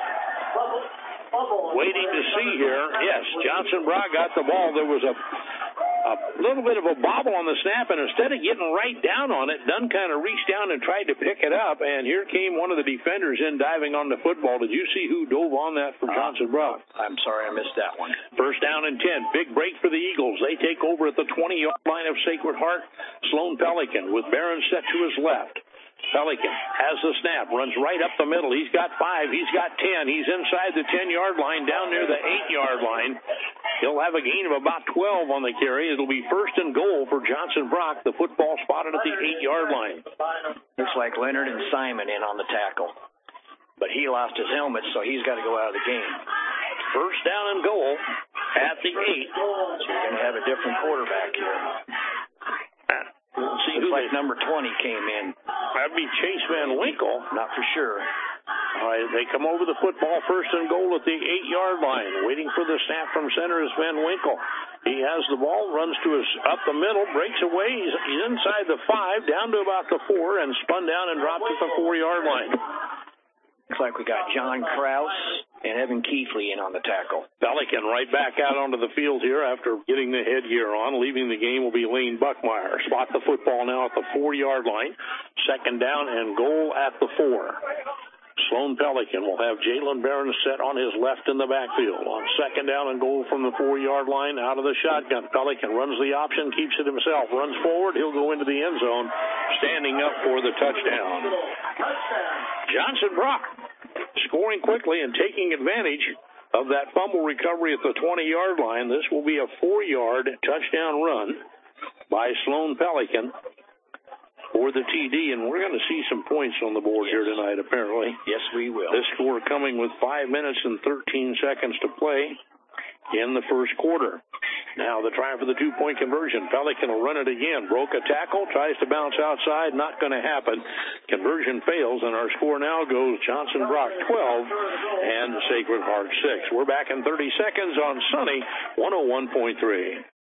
Waiting to see here. Yes, Johnson Brock got the ball. There was a little bit of a bobble on the snap, and instead of getting right down on it, Dunn kind of reached down and tried to pick it up, and here came one of the defenders in diving on the football. Did you see who dove on that for Johnson Brock? I'm sorry, I missed that one. 1st down and 10. Big break for the Eagles. They take over at the 20-yard line of Sacred Heart. Sloan Pelican with Behrens set to his left. Pelican has the snap, runs right up the middle. He's got 5, he's got 10. He's inside the 10-yard line, down near the 8-yard line. He'll have a gain of about 12 on the carry. It'll be 1st and goal for Johnson Brock. The football spotted at the 8-yard line. Looks like Leonard and Simon in on the tackle. But he lost his helmet, so he's got to go out of the game. 1st down and goal at the 8. So you're going to have a different quarterback here. We'll see Looks who like number 20 came in. That'd be Chase Van Winkle. Not for sure. All right, they come over the football, first and goal at the 8-yard line. Waiting for the snap from center is Van Winkle. He has the ball, runs to his up the middle, breaks away. He's inside the 5, down to about the 4, and spun down and dropped at the 4-yard line. Looks like we got John Kraus and Evan Keithley in on the tackle. Pelican right back out onto the field here after getting the headgear on. Leaving the game will be Lane Buckmeyer. Spot the football now at the 4-yard line. Second down and goal at the 4. Sloan Pelican will have Jalen Barron set on his left in the backfield. On second down and goal from the 4-yard line, out of the shotgun. Pelican runs the option, keeps it himself, runs forward. He'll go into the end zone, standing up for the touchdown. Johnson Brock scoring quickly and taking advantage of that fumble recovery at the 20-yard line. This will be a 4-yard touchdown run by Sloan Pelican for the TD, and we're going to see some points on the board here tonight, apparently. Yes, we will. This score coming with 5 minutes and 13 seconds to play in the first quarter. Now the try for the 2-point conversion. Pelican will run it again. Broke a tackle, tries to bounce outside, not going to happen. Conversion fails, and our score now goes Johnson Brock 12 and Sacred Heart 6. We're back in 30 seconds on Sunny 101.3.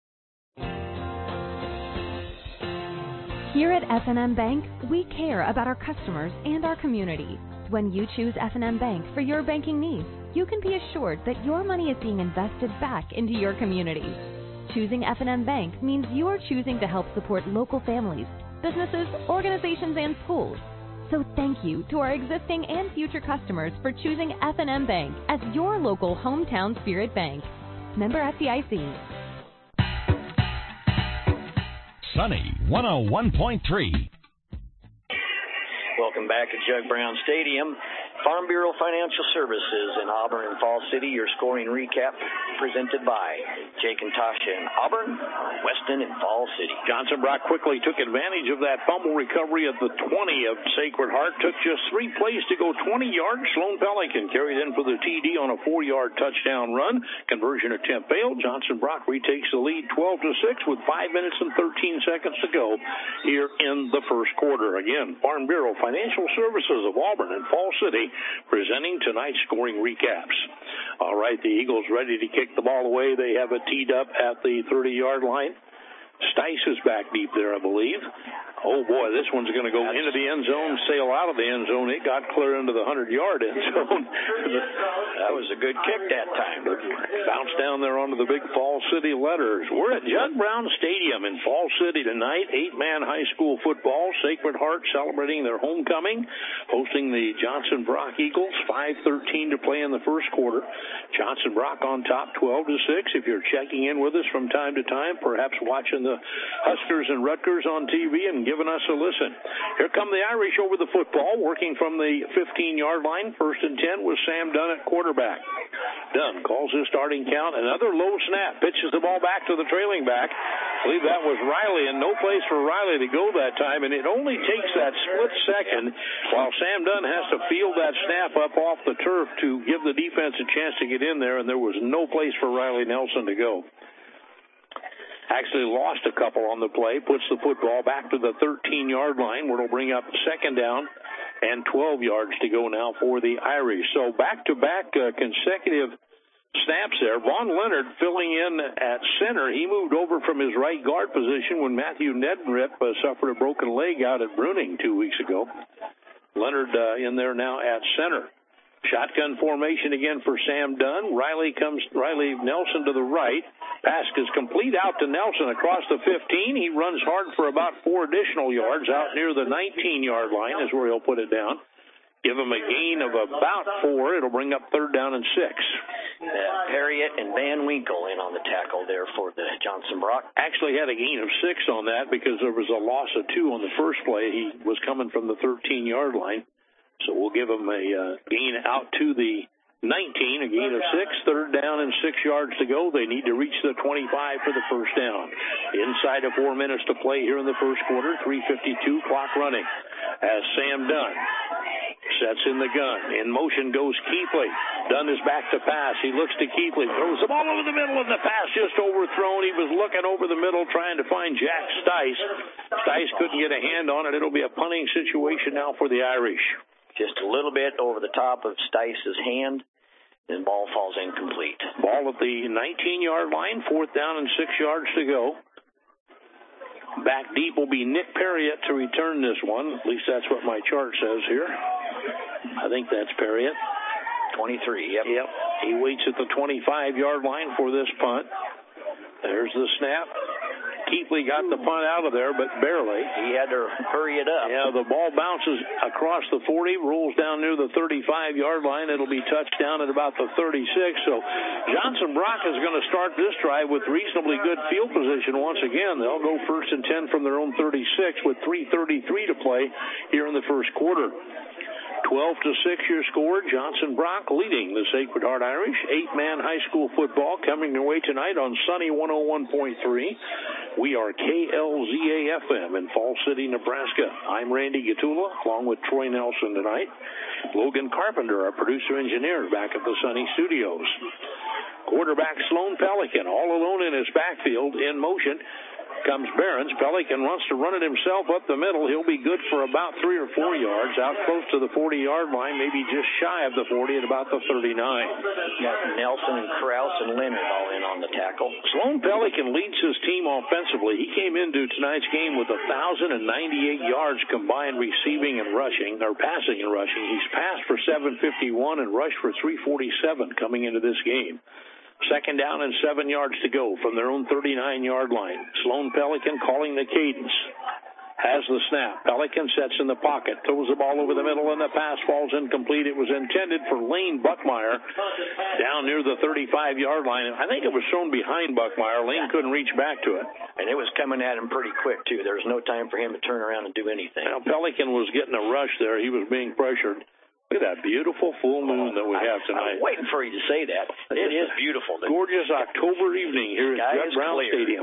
Here at F&M Bank, we care about our customers and our community. When you choose F&M Bank for your banking needs, you can be assured that your money is being invested back into your community. Choosing F&M Bank means you are choosing to help support local families, businesses, organizations, and schools. So thank you to our existing and future customers for choosing F&M Bank as your local hometown spirit bank. Member FDIC. Sunny 101.3. Welcome back to Jug Brown Stadium. Farm Bureau Financial Services in Auburn and Fall City. Your scoring recap presented by Jake and Tasha in Auburn, Weston, and Fall City. Johnson Brock quickly took advantage of that fumble recovery at the 20 of Sacred Heart. Took just 3 plays to go 20 yards. Sloan Pelican carried in for the TD on a 4-yard touchdown run. Conversion attempt failed. Johnson Brock retakes the lead 12-6 with 5 minutes and 13 seconds to go here in the first quarter. Again, Farm Bureau Financial Services of Auburn and Fall City presenting tonight's scoring recaps. All right, the Eagles ready to kick the ball away. They have it teed up at the 30-yard line. Stice is back deep there, I believe. Oh, boy, this one's going to go into the end zone, sail out of the end zone. It got clear into the 100-yard end zone. That was a good kick that time. Bounced down there onto the big Fall City letters. We're at Jug Brown Stadium in Fall City tonight. 8-man high school football. Sacred Heart celebrating their homecoming, hosting the Johnson Brock Eagles. 5:13 to play in the first quarter. Johnson Brock on top, 12-6. If you're checking in with us from time to time, perhaps watching the Huskers and Rutgers on TV and giving us a listen. Here come the Irish over the football, working from the 15-yard line. 1st and 10 with Sam Dunn at quarterback. Dunn calls his starting count. Another low snap. Pitches the ball back to the trailing back. I believe that was Riley, and no place for Riley to go that time, and it only takes that split second while Sam Dunn has to field that snap up off the turf to give the defense a chance to get in there, and there was no place for Riley Nelson to go. Actually lost a couple on the play, puts the football back to the 13-yard line, where it'll bring up second down and 12 yards to go now for the Irish. So back-to-back consecutive snaps there. Vaughn Leonard filling in at center. He moved over from his right guard position when Matthew Neddenrip suffered a broken leg out at Bruning 2 weeks ago. Leonard in there now at center. Shotgun formation again for Sam Dunn. Riley Nelson to the right. Pass is complete out to Nelson across the 15. He runs hard for about 4 additional yards out near the 19-yard line is where he'll put it down. Give him a gain of about 4. It'll bring up 3rd down and 6. Harriet and Van Winkle in on the tackle there for the Johnson Brock. Actually had a gain of 6 on that because there was a loss of 2 on the first play. He was coming from the 13-yard line. So we'll give him a gain out to the 19, a gain of 6, 3rd down and 6 yards to go. They need to reach the 25 for the first down. Inside of 4 minutes to play here in the first quarter, 3:52, clock running as Sam Dunn sets in the gun. In motion goes Keithley. Dunn is back to pass. He looks to Keithley, throws the ball over the middle, and the pass just overthrown. He was looking over the middle trying to find Jack Stice. Stice couldn't get a hand on it. It'll be a punting situation now for the Irish. just a little bit over the top of Stice's hand, and ball falls incomplete. Ball at the 19-yard line, 4th down and 6 yards to go. Back deep will be Nick Perriott to return this one. At least that's what my chart says here. I think that's Perriott. 23, yep. Yep. He waits at the 25-yard line for this punt. There's the snap. Keithley got the punt out of there, but barely. He had to hurry it up. Yeah, the ball bounces across the 40, rolls down near the 35-yard line. It'll be touched down at about the 36. So Johnson Brock is going to start this drive with reasonably good field position once again. They'll go 1st and 10 from their own 36 with 3:33 to play here in the first quarter. 12-6 your score. Johnson Brock leading the Sacred Heart Irish. 8-man high school football coming your way tonight on Sunny 101.3. We are KLZA-FM in Falls City, Nebraska. I'm Randy Gatula, along with Troy Nelson tonight. Logan Carpenter, our producer-engineer, back at the Sunny Studios. Quarterback Sloan Pelican, all alone in his backfield, in motion. Comes Behrens. Pelican wants to run it himself up the middle. He'll be good for about 3 or 4 yards, out close to the 40-yard line, maybe just shy of the 40 at about the 39. Got Nelson and Kraus and Leonard all in on the tackle. Sloan Pelican leads his team offensively. He came into tonight's game with 1,098 yards combined receiving and rushing, or passing and rushing. He's passed for 751 and rushed for 347 coming into this game. 2nd down and 7 yards to go from their own 39-yard line. Sloan Pelican calling the cadence. Has the snap. Pelican sets in the pocket, throws the ball over the middle, and the pass falls incomplete. It was intended for Lane Buckmeyer down near the 35-yard line. I think it was thrown behind Buckmeyer. Lane couldn't reach back to it. And it was coming at him pretty quick, too. There was no time for him to turn around and do anything. Now, Pelican was getting a rush there. He was being pressured. Look at that beautiful full moon that we have tonight. I'm waiting for you to say that. It is beautiful. Gorgeous October evening here at Judd Brown Stadium.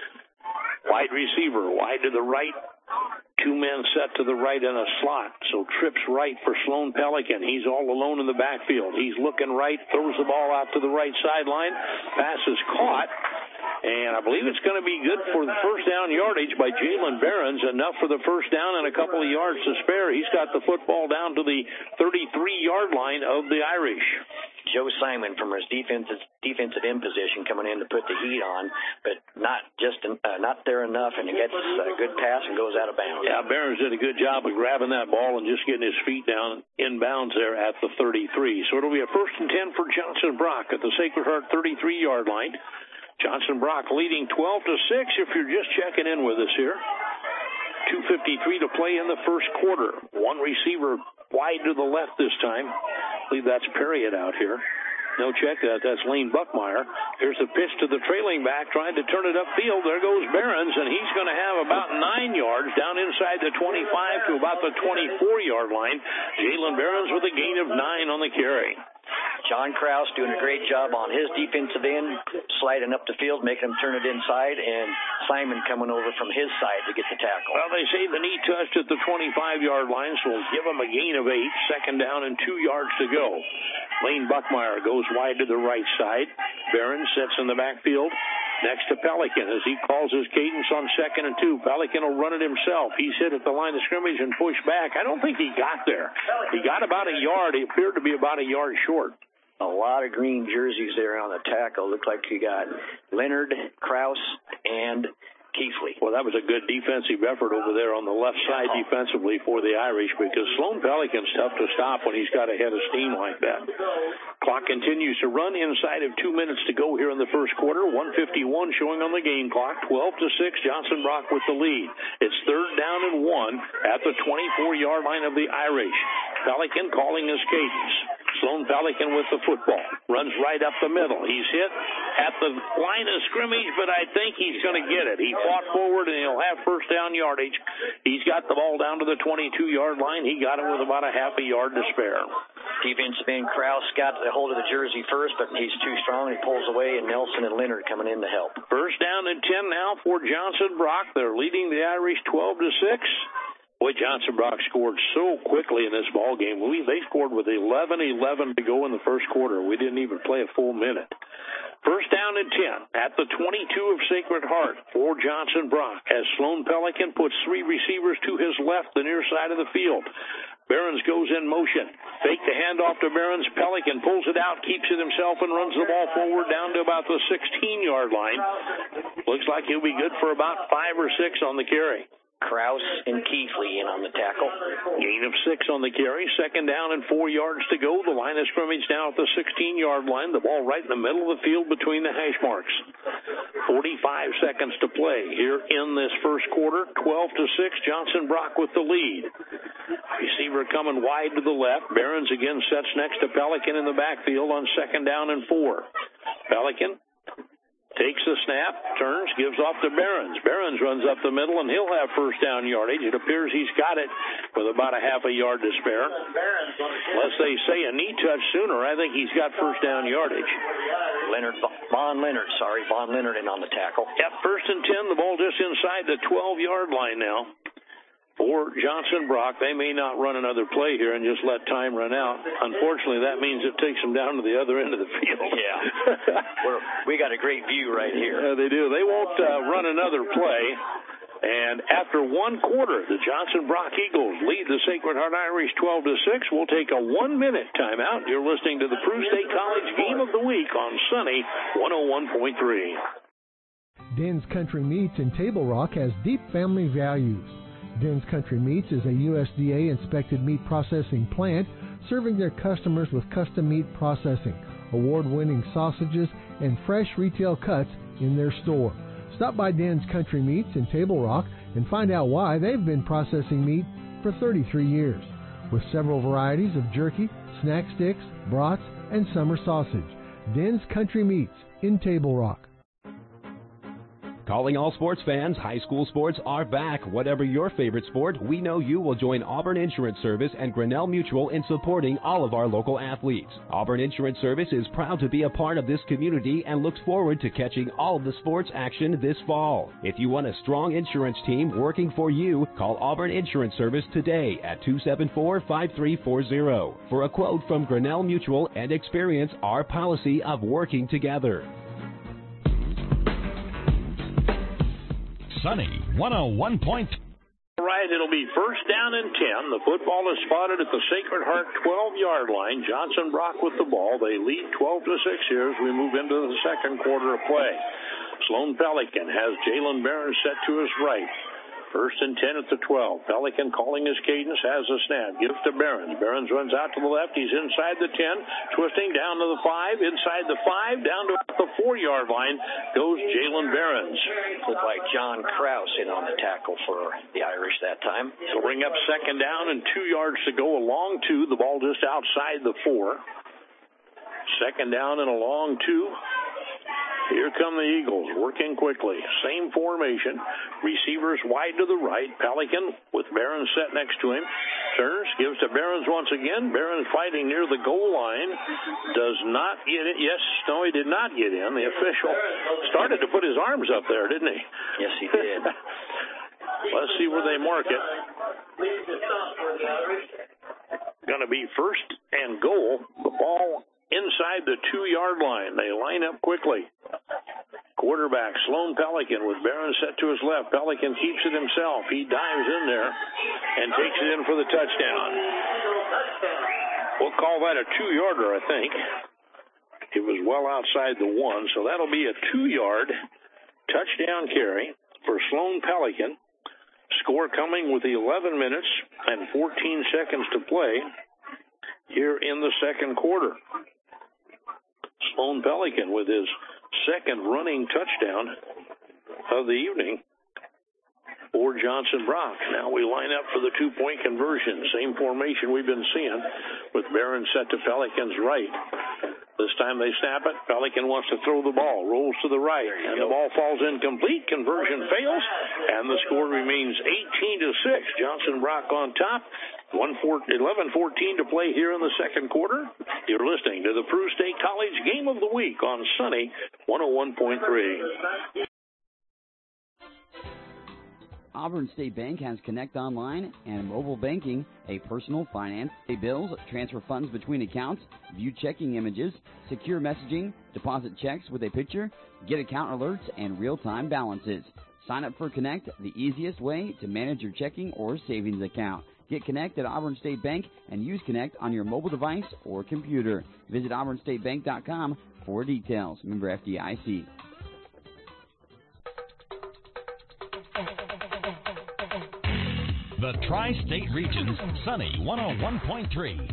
Wide receiver, wide to the right. 2 men set to the right in a slot. So trips right for Sloan Pelican. He's all alone in the backfield. He's looking right, throws the ball out to the right sideline. Pass is caught. And I believe it's going to be good for the first down yardage by Jalen Behrens, enough for the first down and a couple of yards to spare. He's got the football down to the 33-yard line of the Irish. Joe Simon from his defensive end position coming in to put the heat on, but not there enough, and he gets a good pass and goes out of bounds. Yeah, Behrens did a good job of grabbing that ball and just getting his feet down in bounds there at the 33. So it'll be a 1st and 10 for Johnson Brock at the Sacred Heart 33-yard line. Johnson Brock leading 12-6 if you're just checking in with us here. 2:53 to play in the first quarter. One receiver wide to the left this time. I believe that's Perriott out here. No, check that. That's Lane Buckmeyer. Here's the pitch to the trailing back, trying to turn it upfield. There goes Behrens, and he's going to have about 9 yards down inside the 25 to about the 24-yard line. Jalen Behrens with a gain of 9 on the carry. John Kraus doing a great job on his defensive end, sliding up the field, making him turn it inside, and Simon coming over from his side to get the tackle. Well, they say the knee touched at the 25-yard line, so we'll give him a gain of 8, 2nd down and 2 yards to go. Lane Buckmeyer goes wide to the right side. Behrens sits in the backfield next to Pelican as he calls his cadence on 2nd and 2. Pelican will run it himself. He's hit at the line of scrimmage and pushed back. I don't think he got there. He got about a yard. He appeared to be about a yard short. A lot of green jerseys there on the tackle. Looked like you got Leonard, Kraus, and Keithley. Well, that was a good defensive effort over there on the left side defensively for the Irish, because Sloan Pelican's tough to stop when he's got a head of steam like that. Clock continues to run inside of 2 minutes to go here in the first quarter. 1:51 showing on the game clock. 12-6, Johnson Brock with the lead. It's 3rd down and 1 at the 24-yard line of the Irish. Pelican calling his cadence. Sloan Pelican with the football. Runs right up the middle. He's hit at the line of scrimmage, but I think he's going to get it. He fought forward, and he'll have first down yardage. He's got the ball down to the 22-yard line. He got it with about a half a yard to spare. Defensive end Kraus got a hold of the jersey first, but he's too strong. He pulls away, and Nelson and Leonard coming in to help. First down and 10 now for Johnson Brock. They're leading the Irish 12-6. Boy, Johnson Brock scored so quickly in this ball game. They scored with 11:11 to go in the first quarter. We didn't even play a full minute. First down and 10 at the 22 of Sacred Heart for Johnson Brock, as Sloan Pelican puts 3 receivers to his left, the near side of the field. Behrens goes in motion. Fake the handoff to Behrens. Pelican pulls it out, keeps it himself, and runs the ball forward down to about the 16-yard line. Looks like he'll be good for about 5 or 6 on the carry. Kraus and Keithley in on the tackle. Gain of 6 on the carry. 2nd down and 4 yards to go. The line of scrimmage now at the 16-yard line. The ball right in the middle of the field between the hash marks. 45 seconds to play here in this first quarter. 12-6. Johnson Brock with the lead. Receiver coming wide to the left. Behrens again sets next to Pelican in the backfield on 2nd down and 4. Pelican takes the snap, turns, gives off to Behrens. Behrens runs up the middle, and he'll have first down yardage. It appears he's got it with about a half a yard to spare. Unless they say a knee touch sooner, I think he's got first down yardage. Von Leonard in on the tackle. Yep, 1st and 10. The ball just inside the 12-yard line now. For Johnson Brock, they may not run another play here and just let time run out. Unfortunately, that means it takes them down to the other end of the field. Yeah. We got a great view right here. They do. They won't run another play. And after 1 quarter, the Johnson Brock Eagles lead the Sacred Heart Irish 12-6. We'll take a 1-minute timeout. You're listening to the Peru State College Game of the Week on Sunny 101.3. Den's Country Meats in Table Rock has deep family values. Den's Country Meats is a USDA-inspected meat processing plant serving their customers with custom meat processing, award-winning sausages, and fresh retail cuts in their store. Stop by Den's Country Meats in Table Rock and find out why they've been processing meat for 33 years. With several varieties of jerky, snack sticks, brats, and summer sausage. Den's Country Meats in Table Rock. Calling all sports fans, high school sports are back. Whatever your favorite sport, we know you will join Auburn Insurance Service and Grinnell Mutual in supporting all of our local athletes. Auburn Insurance Service is proud to be a part of this community and looks forward to catching all of the sports action this fall. If you want a strong insurance team working for you, call Auburn Insurance Service today at 274-5340 for a quote from Grinnell Mutual and experience our policy of working together. Sunny 101. All right, it'll be 1st down and 10. The football is spotted at the Sacred Heart 12-yard line. Johnson Brock with the ball. They lead 12-6 here as we move into the second quarter of play. Sloan Pelican has Jalen Behrens set to his right. 1st and 10 at the 12. Pelican calling his cadence, has a snap, gives to Behrens. Behrens runs out to the left. He's inside the 10, twisting down to the 5, inside the 5, down to the 4-yard line goes Jalen Behrens. Looked like John Kraus in on the tackle for the Irish that time. So bring up 2nd down and 2 yards to go, a long 2. The ball just outside the 4. 2nd down and a long 2. Here come the Eagles, working quickly. Same formation. Receivers wide to the right. Pelican with Behrens set next to him. Turns, gives to Behrens once again. Behrens fighting near the goal line. Does not get it. Yes, no, he did not get in. The official started to put his arms up there, didn't he? Yes, he did. Let's see where they mark it. Going to be 1st and goal. The ball inside the 2-yard line. They line up quickly. Quarterback Sloan Pelican with Behrens set to his left. Pelican keeps it himself. He dives in there and takes it in for the touchdown. We'll call that a 2-yarder, I think. It was well outside the 1, so that'll be a 2-yard touchdown carry for Sloan Pelican. Score coming with 11 minutes and 14 seconds to play here in the second quarter. Sloan Pelican with his 2nd running touchdown of the evening for Johnson Brock. Now we line up for the 2-point conversion. Same formation we've been seeing with Behrens set to Pelican's right. This time they snap it. Pelican wants to throw the ball. Rolls to the right. And the ball falls incomplete. Conversion fails. And the score remains 18-6. Johnson Brock on top. 11:14 to play here in the second quarter. You're listening to the Peru State College Game of the Week on Sunny 101.3. Auburn State Bank has Connect Online and mobile banking, a personal finance, pay bills, transfer funds between accounts, view checking images, secure messaging, deposit checks with a picture, get account alerts, and real-time balances. Sign up for Connect, the easiest way to manage your checking or savings account. Get Connect at Auburn State Bank and use Connect on your mobile device or computer. Visit auburnstatebank.com for details. Member FDIC. The Tri-State Region's Sunny 101.3.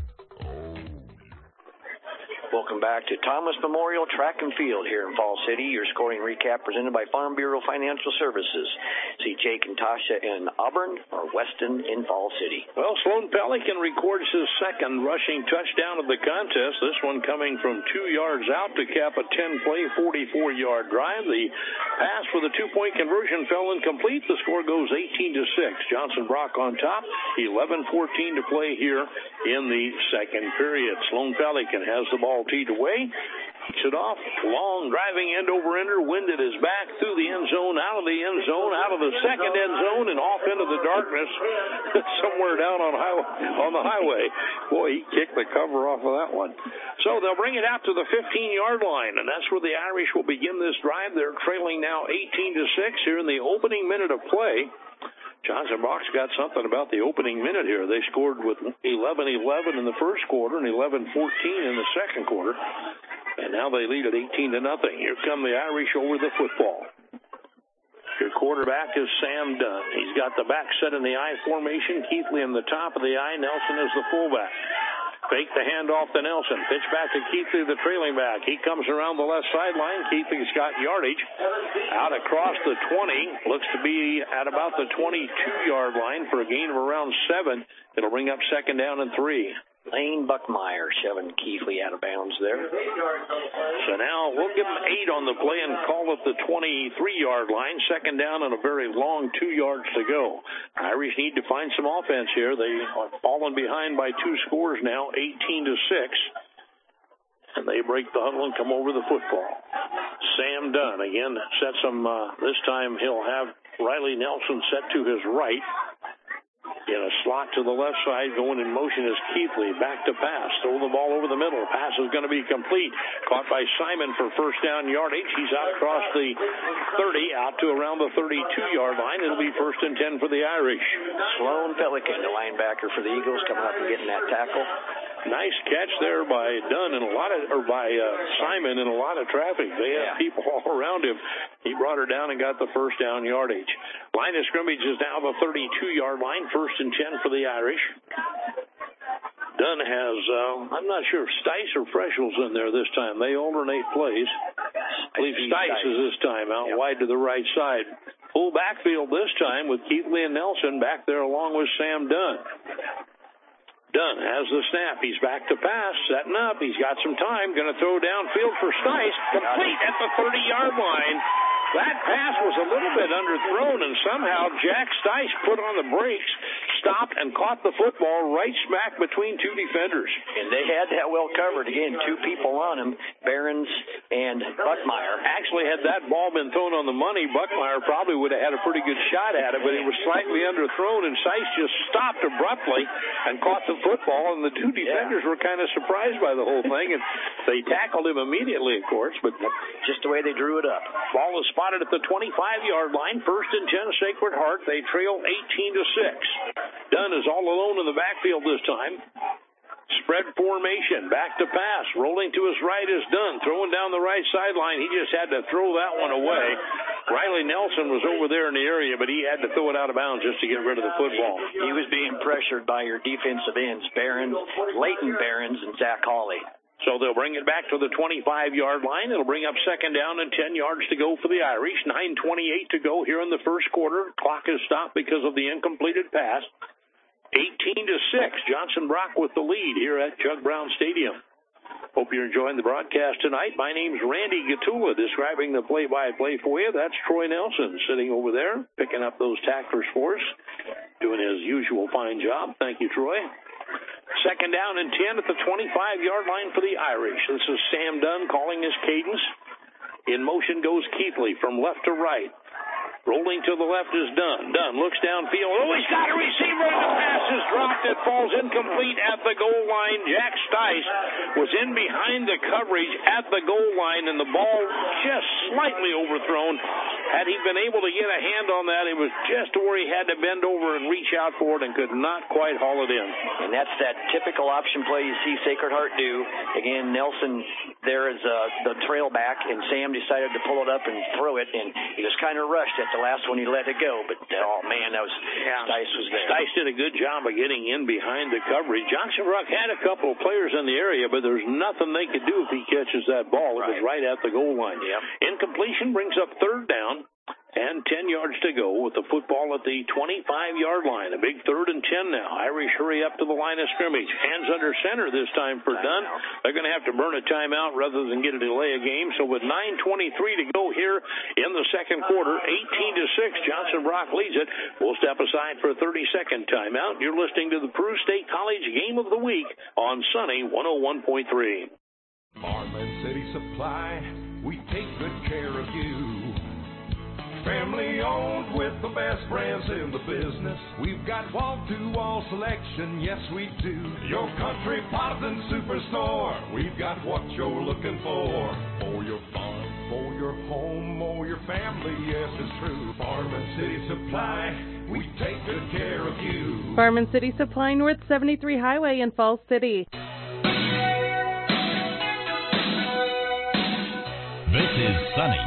Welcome back to Thomas Memorial Track and Field here in Fall City. Your scoring recap presented by Farm Bureau Financial Services. See Jake and Tasha in Auburn or Weston in Fall City. Well, Sloan Pelican records his second rushing touchdown of the contest. This one coming from 2 yards out to cap a 10-play, 44-yard drive. The pass for the two-point conversion fell incomplete. The score goes 18-6. Johnson Brock on top. 11:14 to play here in the second period. Sloan Pelican has the ball teed away. Kicks it off. Long driving end-over-ender. Wind at his back through the end zone, out of the end zone, out of the second end zone, and off into the darkness somewhere down on the highway. Boy, he kicked the cover off of that one. So they'll bring it out to the 15-yard line, and that's where the Irish will begin this drive. They're trailing now 18-6 here in the opening minute of play. Johnson Brock's got something about the opening minute here. They scored with 11-11 in the first quarter and 11-14 in the second quarter. And now they lead at 18-0. Here come the Irish over the football. Your quarterback is Sam Dunn. He's got the back set in the I formation. Keithley in the top of the I. Nelson is the fullback. Fake the handoff to Nelson. Pitch back to Keithley, the trailing back. He comes around the left sideline. Keithley's got yardage. Out across the 20. Looks to be at about the 22-yard line for a gain of around 7. It'll bring up second down and 3. Lane Buckmeyer shoving Keithley out of bounds there. So now we'll give him 8 on the play and call it the 23-yard line. Second down and a very long 2 yards to go. Irish need to find some offense here. They are falling behind by 2 scores now, 18-6. And they break the huddle and come over the football. Sam Dunn again sets them. This time he'll have Riley Nelson set to his right. In a slot to the left side, going in motion is Keithley. Back to pass. Throw the ball over the middle. Pass is going to be complete. Caught by Simon for first down yardage. He's out across the 30, out to around the 32-yard line. It'll be first and 10 for the Irish. Sloan Pelican, the linebacker for the Eagles, coming up and getting that tackle. Nice catch there by Dunn and Simon in a lot of traffic. They had people all around him. He brought her down and got the first down yardage. Line of scrimmage is now the 32-yard line. First and 10 for the Irish. Dunn has, I'm not sure if Stice or Freshel's in there this time. They alternate plays. I believe Stice is this time out wide to the right side. Full backfield this time with Keithley and Nelson back there along with Sam Dunn. Dunn has the snap. He's back to pass, setting up. He's got some time. Going to throw downfield for Stice. Complete at the 30-yard line. That pass was a little bit underthrown, and somehow Jack Stice put on the brakes, stopped, and caught the football right smack between 2 defenders. And they had that well covered. Again, 2 people on him, Behrens and Buckmeyer. Actually, had that ball been thrown on the money, Buckmeyer probably would have had a pretty good shot at it, but it was slightly underthrown, and Stice just stopped abruptly and caught the football, and the 2 defenders were kind of surprised by the whole thing, and they tackled him immediately, of course, but just the way they drew it up. Ball is spotted at the 25-yard line. First and 10, Sacred Heart. They trail 18-6. Dunn is all alone in the backfield this time. Spread formation. Back to pass. Rolling to his right is Dunn. Throwing down the right sideline. He just had to throw that one away. Riley Nelson was over there in the area, but he had to throw it out of bounds just to get rid of the football. He was being pressured by your defensive ends, Leighton Behrens and Zach Hawley. So they'll bring it back to the 25-yard line. It'll bring up second down and 10 yards to go for the Irish. 9:28 to go here in the first quarter. Clock is stopped because of the incompleted pass. 18-6. Johnson Brock with the lead here at Jug Brown Stadium. Hope you're enjoying the broadcast tonight. My name's Randy Gatula, describing the play-by-play for you. That's Troy Nelson sitting over there, picking up those tacklers for us, doing his usual fine job. Thank you, Troy. Second down and 10 at the 25-yard line for the Irish. This is Sam Dunn calling his cadence. In motion goes Keithley from left to right. Rolling to the left is Dunn. Dunn looks downfield. Oh, he's got a receiver, and the pass is dropped. It falls incomplete at the goal line. Jack Stice was in behind the coverage at the goal line, and the ball just slightly overthrown Had he been able to get a hand on that, it was just where he had to bend over and reach out for it and could not quite haul it in. And that's that typical option play you see Sacred Heart do. Again, Nelson there is the trail back, and Sam decided to pull it up and throw it, and he was kind of rushed at the last one. He let it go, but oh man, that was Stice was there. Stice did a good job of getting in behind the coverage. Johnson Rock had a couple of players in the area, but there's nothing they could do if he catches that ball. It was right at the goal line. Incompletion brings up third down. And 10 yards to go with the football at the 25-yard line. A big 3rd and 10 now. Irish hurry up to the line of scrimmage. Hands under center this time for Dunn. They're going to have to burn a timeout rather than get a delay of game. So with 9:23 to go here in the second quarter, 18-6, Johnson Brock leads it. We'll step aside for a 30-second timeout. You're listening to the Peru State College Game of the Week on Sunny 101.3. Farmland City Supply, we take good care of you. Family owned with the best brands in the business. We've got wall-to-wall selection, yes we do. Your country Potvin Superstore. We've got what you're looking for your farm, for your home, or your family, yes it's true. Farmland City Supply, we take good care of you. Farmland City Supply, North 73 Highway in Falls City. This is Sunny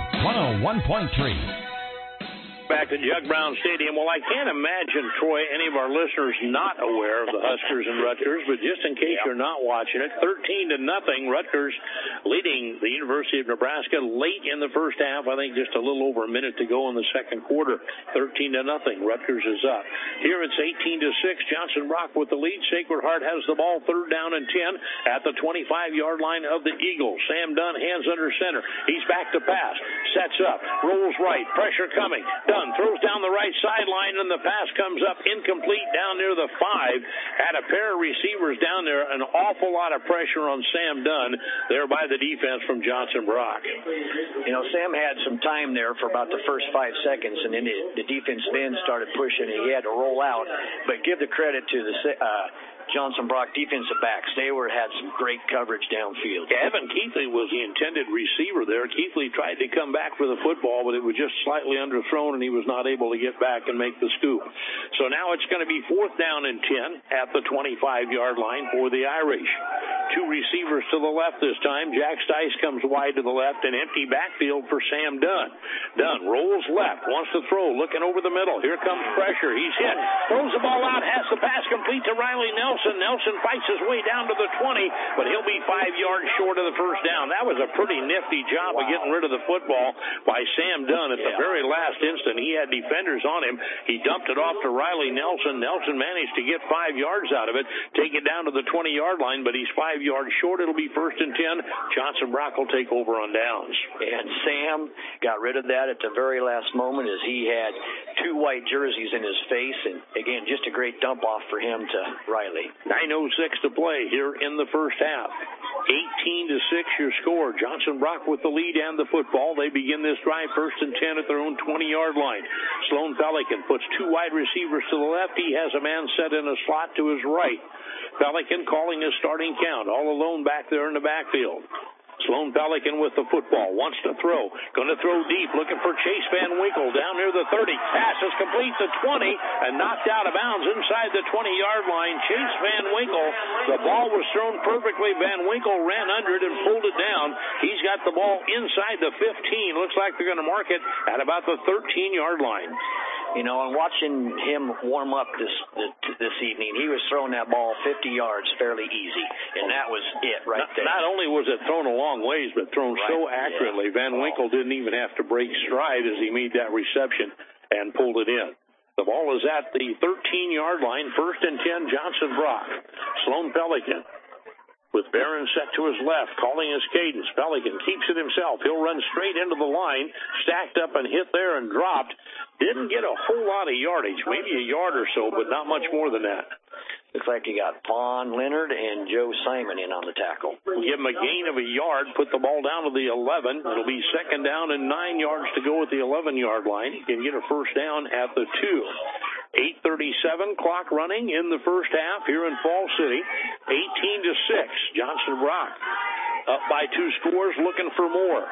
101.3. Back to Jug Brown Stadium. Well, I can't imagine, Troy, any of our listeners not aware of the Huskers and Rutgers, but just in case you're not watching it, 13-0, Rutgers leading the University of Nebraska late in the first half. I think just a little over a minute to go in the second quarter. 13-0, Rutgers is up. Here it's 18-6, Johnson Brock with the lead. Sacred Heart has the ball, 3rd down and 10 at the 25-yard line of the Eagles. Sam Dunn, hands under center. He's back to pass, sets up, rolls right, pressure coming. Dunn throws down the right sideline, and the pass comes up incomplete down near the 5. Had a pair of receivers down there. An awful lot of pressure on Sam Dunn there by the defense from Johnson Brock. You know, Sam had some time there for about the first 5 seconds, and then the defense then started pushing, and he had to roll out. But give the credit to the Johnson Brock defensive backs. They had some great coverage downfield. Evan Keithley was the intended receiver there. Keithley tried to come back for the football, but it was just slightly underthrown, and he was not able to get back and make the scoop. So now it's going to be 4th down and 10 at the 25-yard line for the Irish. 2 receivers to the left this time. Jack Stice comes wide to the left, an empty backfield for Sam Dunn. Dunn rolls left, wants to throw, looking over the middle. Here comes pressure. He's hit. Throws the ball out, has the pass complete to Riley Nelson. Nelson fights his way down to the 20, but he'll be 5 yards short of the first down. That was a pretty nifty job of getting rid of the football by Sam Dunn. At the very last instant, he had defenders on him. He dumped it off to Riley Nelson. Nelson managed to get 5 yards out of it, take it down to the 20-yard line, but he's 5 yards short. It'll be 1st and 10. Johnson Brock will take over on downs. And Sam got rid of that at the very last moment as he had 2 white jerseys in his face. And, again, just a great dump off for him to Riley. 9:06 to play here in the first half. 18-6 your score. Johnson Brock with the lead and the football. They begin this drive 1st and 10 at their own 20-yard line. Sloan Pelican puts 2 wide receivers to the left. He has a man set in a slot to his right. Pelican calling his starting count, all alone back there in the backfield. Sloan Pelican with the football, wants to throw, going to throw deep, looking for Chase Van Winkle down near the 30. Pass is complete to 20 and knocked out of bounds inside the 20-yard line. Chase Van Winkle, the ball was thrown perfectly. Van Winkle ran under it and pulled it down. He's got the ball inside the 15. Looks like they're going to mark it at about the 13-yard line. You know, and watching him warm up this evening, he was throwing that ball 50 yards fairly easy, and that was it right there. Not only was it thrown a long ways, but thrown so accurately. Van Winkle didn't even have to break stride as he made that reception and pulled it in. The ball is at the 13-yard line, 1st and 10, Johnson Brock. Sloan Pelican with Barron set to his left, calling his cadence. Pelican keeps it himself. He'll run straight into the line, stacked up and hit there and dropped. Didn't get a whole lot of yardage, maybe a yard or so, but not much more than that. Looks like you got Vaughn Leonard and Joe Simon in on the tackle. Give him a gain of a yard, put the ball down to the 11. It'll be 2nd down and 9 yards to go at the 11-yard line. He can get a first down at the 2. 8:37 clock running in the first half here in Falls City. 18-6, Johnson Brock up by 2 scores, looking for more.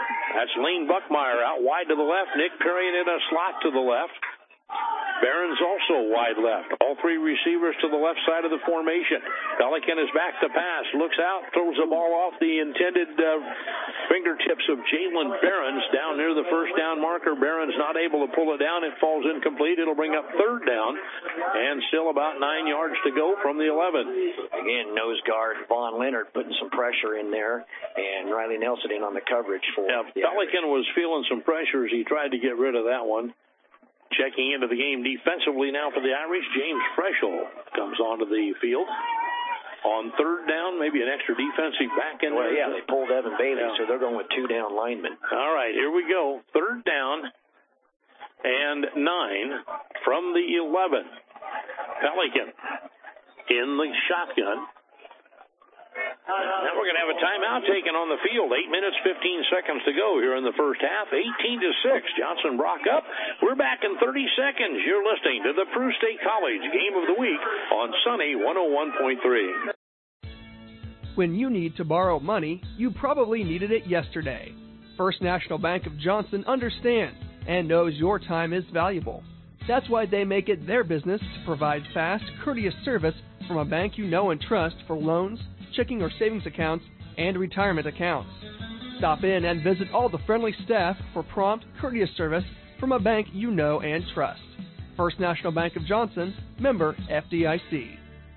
That's Lane Buckmeyer out wide to the left. Nick Perry in a slot to the left. Barron's also wide left. All three receivers to the left side of the formation. Pelican is back to pass. Looks out. Throws the ball off the intended fingertips of Jalen Barron's down near the first down marker. Barron's not able to pull it down. It falls incomplete. It'll bring up third down. And still about 9 yards to go from the 11. Again, nose guard Vaughn Leonard putting some pressure in there. And Riley Nelson in on the coverage for Pelican was feeling some pressure as he tried to get rid of that one. Checking into the game defensively now for the Irish, James Freschel comes onto the field. On third down, maybe an extra defensive back in there. Yeah, they pulled Evan Bailey, so they're going with 2 down linemen. All right, here we go. Third down and 9 from the 11. Pelican in the shotgun. Now we're going to have a timeout taken on the field. 8 minutes, 15 seconds to go here in the first half. 18-6. Johnson Brock up. We're back in 30 seconds. You're listening to the Peru State College Game of the Week on Sunny 101.3. When you need to borrow money, you probably needed it yesterday. First National Bank of Johnson understands and knows your time is valuable. That's why they make it their business to provide fast, courteous service from a bank you know and trust for loans, checking or savings accounts, and retirement accounts. Stop in and visit all the friendly staff for prompt, courteous service from a bank you know and trust. First National Bank of Johnson, member FDIC.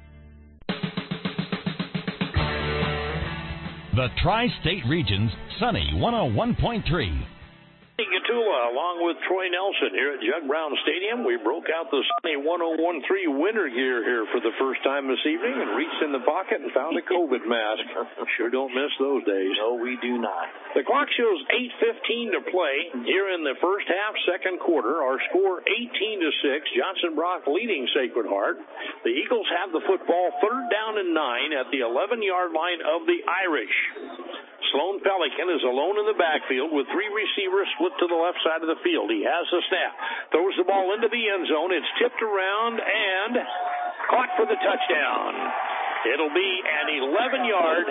The Tri-State Region's Sunny 101.3. Gatula, along with Troy Nelson here at Jug Brown Stadium. We broke out the Sunny 101.3 winter gear here for the first time this evening and reached in the pocket and found a COVID mask. Sure don't miss those days. No, we do not. The clock shows 8:15 to play here in the first half, second quarter. Our score 18-6. Johnson Brock leading Sacred Heart. The Eagles have the football third down and 9 at the 11-yard line of the Irish. Sloan Pelican is alone in the backfield with 3 receivers split to the left side of the field. He has the snap. Throws the ball into the end zone. It's tipped around and caught for the touchdown. It'll be an 11-yard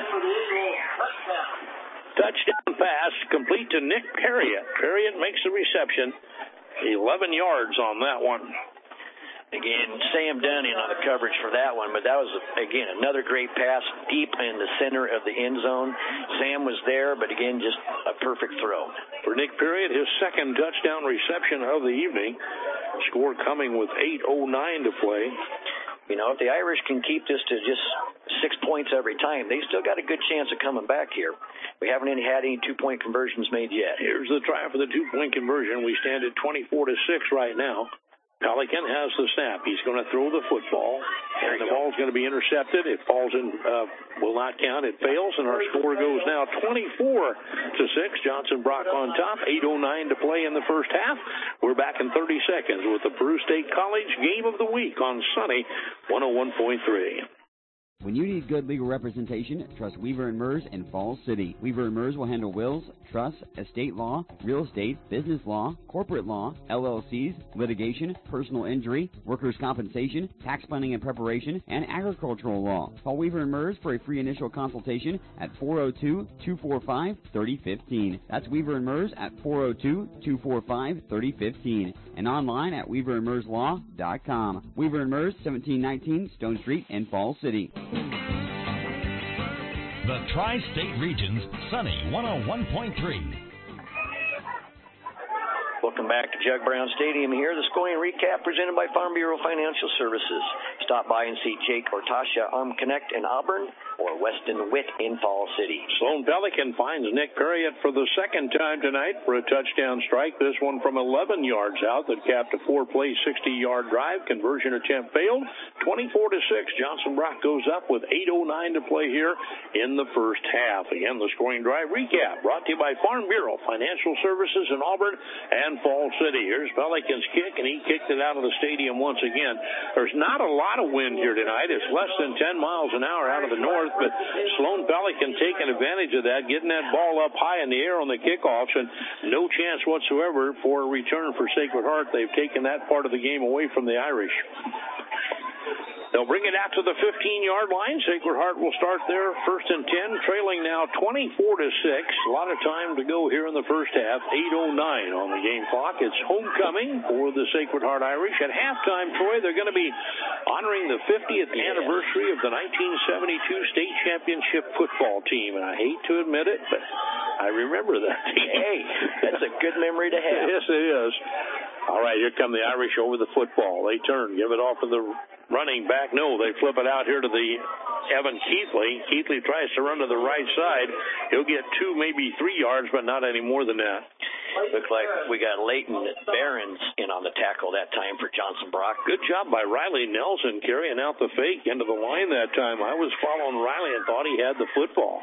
touchdown pass complete to Nick Perriott. Perriott makes the reception. 11 yards on that one. Again, Sam Dunn in on the coverage for that one, but that was, again, another great pass deep in the center of the end zone. Sam was there, but again, just a perfect throw. For Nick Perriott, his second touchdown reception of the evening. Score coming with 8:09 to play. You know, if the Irish can keep this to just 6 points every time, they still got a good chance of coming back here. We haven't had any 2-point conversions made yet. Here's the try for the 2-point conversion. We stand at 24-6 right now. Pelican has the snap. He's going to throw the football, and the ball's going to be intercepted. It falls in, will not count. It fails, and our score goes now 24-6. Johnson Brock on top. 8:09 to play in the first half. We're back in 30 seconds with the Peru State College Game of the Week on Sunny 101.3. When you need good legal representation, trust Weaver & Mers in Falls City. Weaver & Mers will handle wills, trusts, estate law, real estate, business law, corporate law, LLCs, litigation, personal injury, workers' compensation, tax planning and preparation, and agricultural law. Call Weaver & Mers for a free initial consultation at 402-245-3015. That's Weaver & Mers at 402-245-3015 and online at weaverandmerslaw.com. Weaver & Mers, 1719 Stone Street in Falls City. The Tri-State Region's Sunny 101.3. Welcome back to Jug Brown Stadium here. The scoring recap presented by Farm Bureau Financial Services. Stop by and see Jake or Tasha Armconnect in Auburn or Weston Witt in Falls City. Sloan Pelican finds Nick Perriott for the second time tonight for a touchdown strike. This one from 11 yards out that capped a 4-play, 60-yard drive. Conversion attempt failed. 24-6. Johnson Brock goes up with 8:09 to play here in the first half. Again, the scoring drive recap brought to you by Farm Bureau Financial Services in Auburn and Falls City. Here's Pelican's kick, and he kicked it out of the stadium once again. There's not a lot of wind here tonight. It's less than 10 miles an hour out of the north, but Sloan Pelican taking advantage of that, getting that ball up high in the air on the kickoffs, and no chance whatsoever for a return for Sacred Heart. They've taken that part of the game away from the Irish. They'll bring it out to the 15-yard line. Sacred Heart will start there, 1st and 10, trailing now 24-6. A lot of time to go here in the first half. 8:09 on the game clock. It's homecoming for the Sacred Heart Irish. At halftime, Troy, they're going to be honoring the 50th anniversary of the 1972 state championship football team. And I hate to admit it, but I remember that. Hey, that's a good memory to have. Yes, it is. All right, here come the Irish over the football. They turn, give it off to the running back. No, they flip it out here to the Evan Keithley. Keithley tries to run to the right side. He'll get 2, maybe 3 yards, but not any more than that. Looks like we got Leighton Behrens in on the tackle that time for Johnson Brock. Good job by Riley Nelson carrying out the fake into the line that time. I was following Riley and thought he had the football.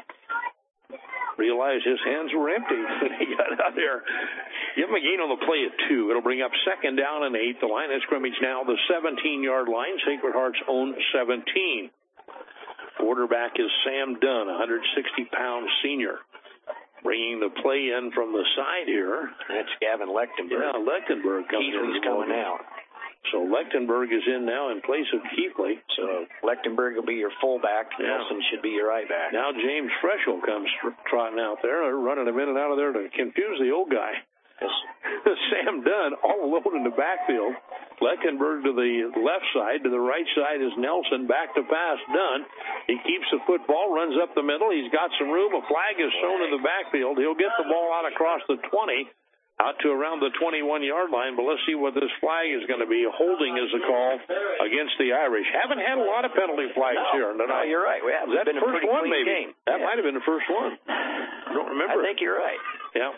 Realized his hands were empty when he got out there. Give him a gain on the play at 2. It'll bring up 2nd down and 8. The line of scrimmage now the 17-yard line. Sacred Heart's own 17. Quarterback is Sam Dunn, 160-pound senior. Bringing the play in from the side here. That's Gavin Lechtenberg. Yeah, Lechtenberg coming out. So Lechtenberg is in now in place of Keithley. So Lechtenberg will be your fullback. Yeah. Nelson should be your right back. Now James Freschel comes trotting out there. They're running him in and out of there to confuse the old guy. Yes. Sam Dunn all alone in the backfield. Lechtenberg to the left side. To the right side is Nelson. Back to pass. Dunn. He keeps the football, runs up the middle. He's got some room. A flag is thrown in the backfield. He'll get the ball out across the 20. Out to around the 21-yard line, but let's see what this flag is going to be. Holding is the call against the Irish. Haven't had a lot of penalty flags here tonight. No, you're right. We have. That been first a pretty one, clean maybe. Game. That might have been the first one. I don't remember. I think you're right. Yeah.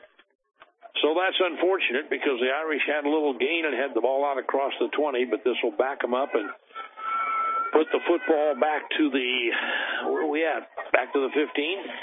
So that's unfortunate because the Irish had a little gain and had the ball out across the 20, but this will back them up and put the football back to the, where are we at? Back to the 15?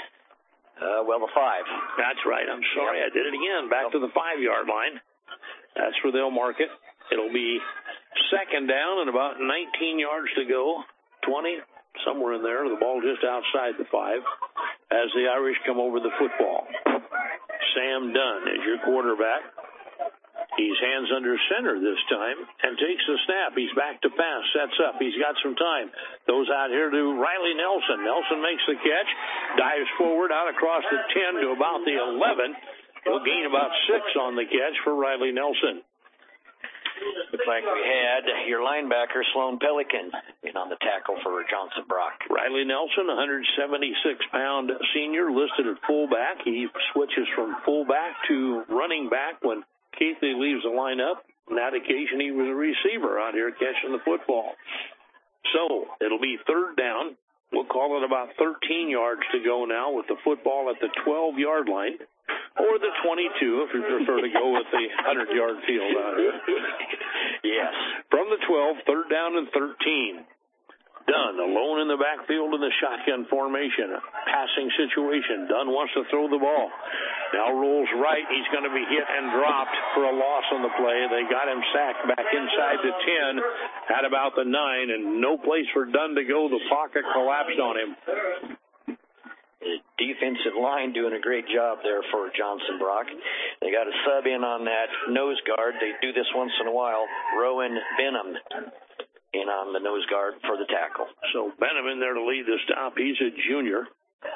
The 5. That's right. I'm sorry. Yep. I did it again. Back to the 5-yard line. That's where they'll mark it. It'll be 2nd down and about 19 yards to go. 20, somewhere in there. The ball just outside the 5 as the Irish come over the football. Sam Dunn is your quarterback. He's hands under center this time and takes the snap. He's back to pass, sets up. He's got some time. Those out here to Riley Nelson. Nelson makes the catch, dives forward out across the 10 to about the 11. He'll gain about 6 on the catch for Riley Nelson. Looks like we had your linebacker, Sloan Pelican, in on the tackle for Johnson Brock. Riley Nelson, 176-pound senior, listed at fullback. He switches from fullback to running back when Keithley leaves the lineup. On that occasion, he was a receiver out here catching the football. So it'll be 3rd down. We'll call it about 13 yards to go now with the football at the 12-yard line, or the 22 if you prefer to go with the 100-yard field out here. Yes. From the 12, 3rd down and 13. Dunn alone in the backfield in the shotgun formation. Passing situation. Dunn wants to throw the ball. Now rolls right. He's going to be hit and dropped for a loss on the play. They got him sacked back inside the 10 at about the 9, and no place for Dunn to go. The pocket collapsed on him. The defensive line doing a great job there for Johnson Brock. They got a sub in on that nose guard. They do this once in a while. Rowan Benham in on the nose guard for the tackle. So Benham in there to lead the stop. He's a junior.